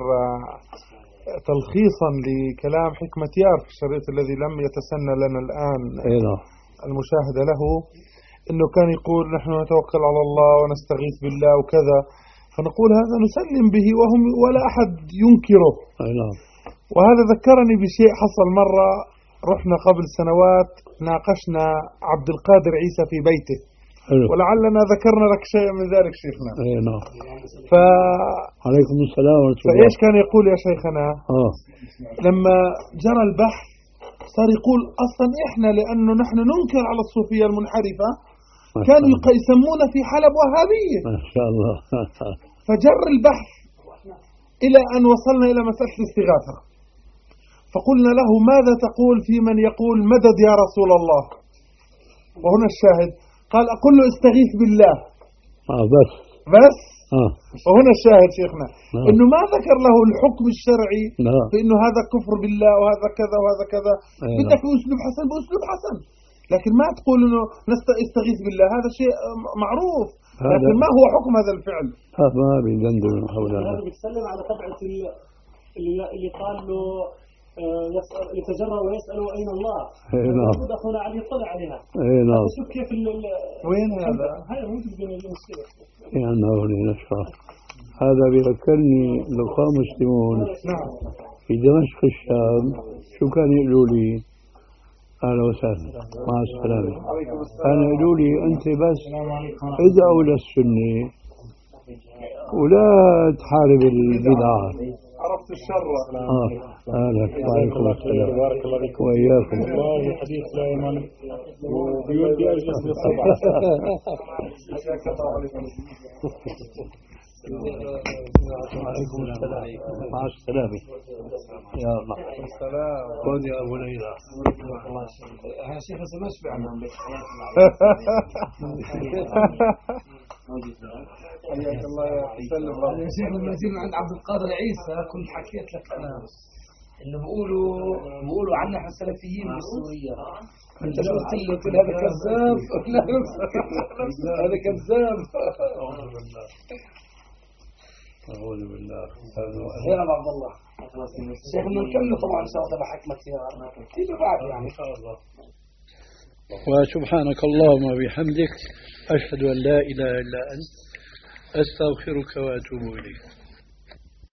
تلخيصا لكلام حكمة يار في الشريط الذي لم يتسنى لنا الآن المشاهدة له، إنه كان يقول نحن نتوكل على الله ونستغيث بالله وكذا، فنقول هذا نسلم به وهم ولا أحد ينكره. وهذا ذكرني بشيء حصل مرة، رحنا قبل سنوات ناقشنا عبد القادر عيسى في بيته، ولعلنا ذكرنا لك شيء من ذلك شيخنا. اي نعم. ف... عليكم السلام ورحمة الله. فإيش كان يقول يا شيخنا؟ آه. لما جرى البحث صار يقول أصلا إحنا لأنه نحن ننكر على الصوفية المنحرفة كانوا يسمونا في حلب وهابية. ما شاء الله. فجر البحث إلى أن وصلنا إلى مسألة الاستغاثة، فقلنا له ماذا تقول في من يقول مدد يا رسول الله؟ وهنا الشاهد، قال أقول له استغيث بالله. آه بس بس آه. وهنا الشاهد شيخنا آه. إنه ما ذكر له الحكم الشرعي آه. بإنه هذا كفر بالله وهذا كذا وهذا كذا. آه. بدك بأسلوب حسن بأسلوب حسن، لكن ما تقول إنه نستغيث بالله، هذا شيء معروف، لكن ما هو حكم هذا الفعل؟ هذا ما بيدندن حول هذا. هذا بيتسلم على طبعة اللي اللي قال له يسأل يتجرأ ويسأل أين الله. نعم. أخونا علي يطلع عليها. اي نعم. شوف كيف وين هذا؟ هذا موجود بين المشكلة. يعني هون نشرح. هذا بيذكرني لقاء مسلمون في دمشق الشام، شو كان يقولوا لي؟ أهلا وسهلا مع السلامة. كانوا يقولوا لي أنت بس ادعوا للسنة ولا تحارب البدعة. عرفت الشر. آه أهلا وعليكم السلام. بارك الله فيك وإياكم. والله حديث لا يمل وبيودي أجلس بالصبح. وعليكم السلام. مع السلامة. يا الله. السلام. خذ يا أبو ليلى. يا شيخ ما شبعنا. حياك الله يسلم. يا شيخ لما جينا عند عبد القادر عيسى كنت حكيت لك انا انه بيقولوا بيقولوا عنا احنا سلفيين بالسورية. انت شو قلت لي؟ قلت هذا كذاب. هذا كذاب. أعوذ بالله. خير يا عبد الله. شيخ بدنا نكمل طبعا ان شاء الله بحكمة يا كيف بعد يعني ان شاء الله. وسبحانك اللهم وبحمدك أشهد أن لا إله إلا أنت أستغفرك وأتوب إليك.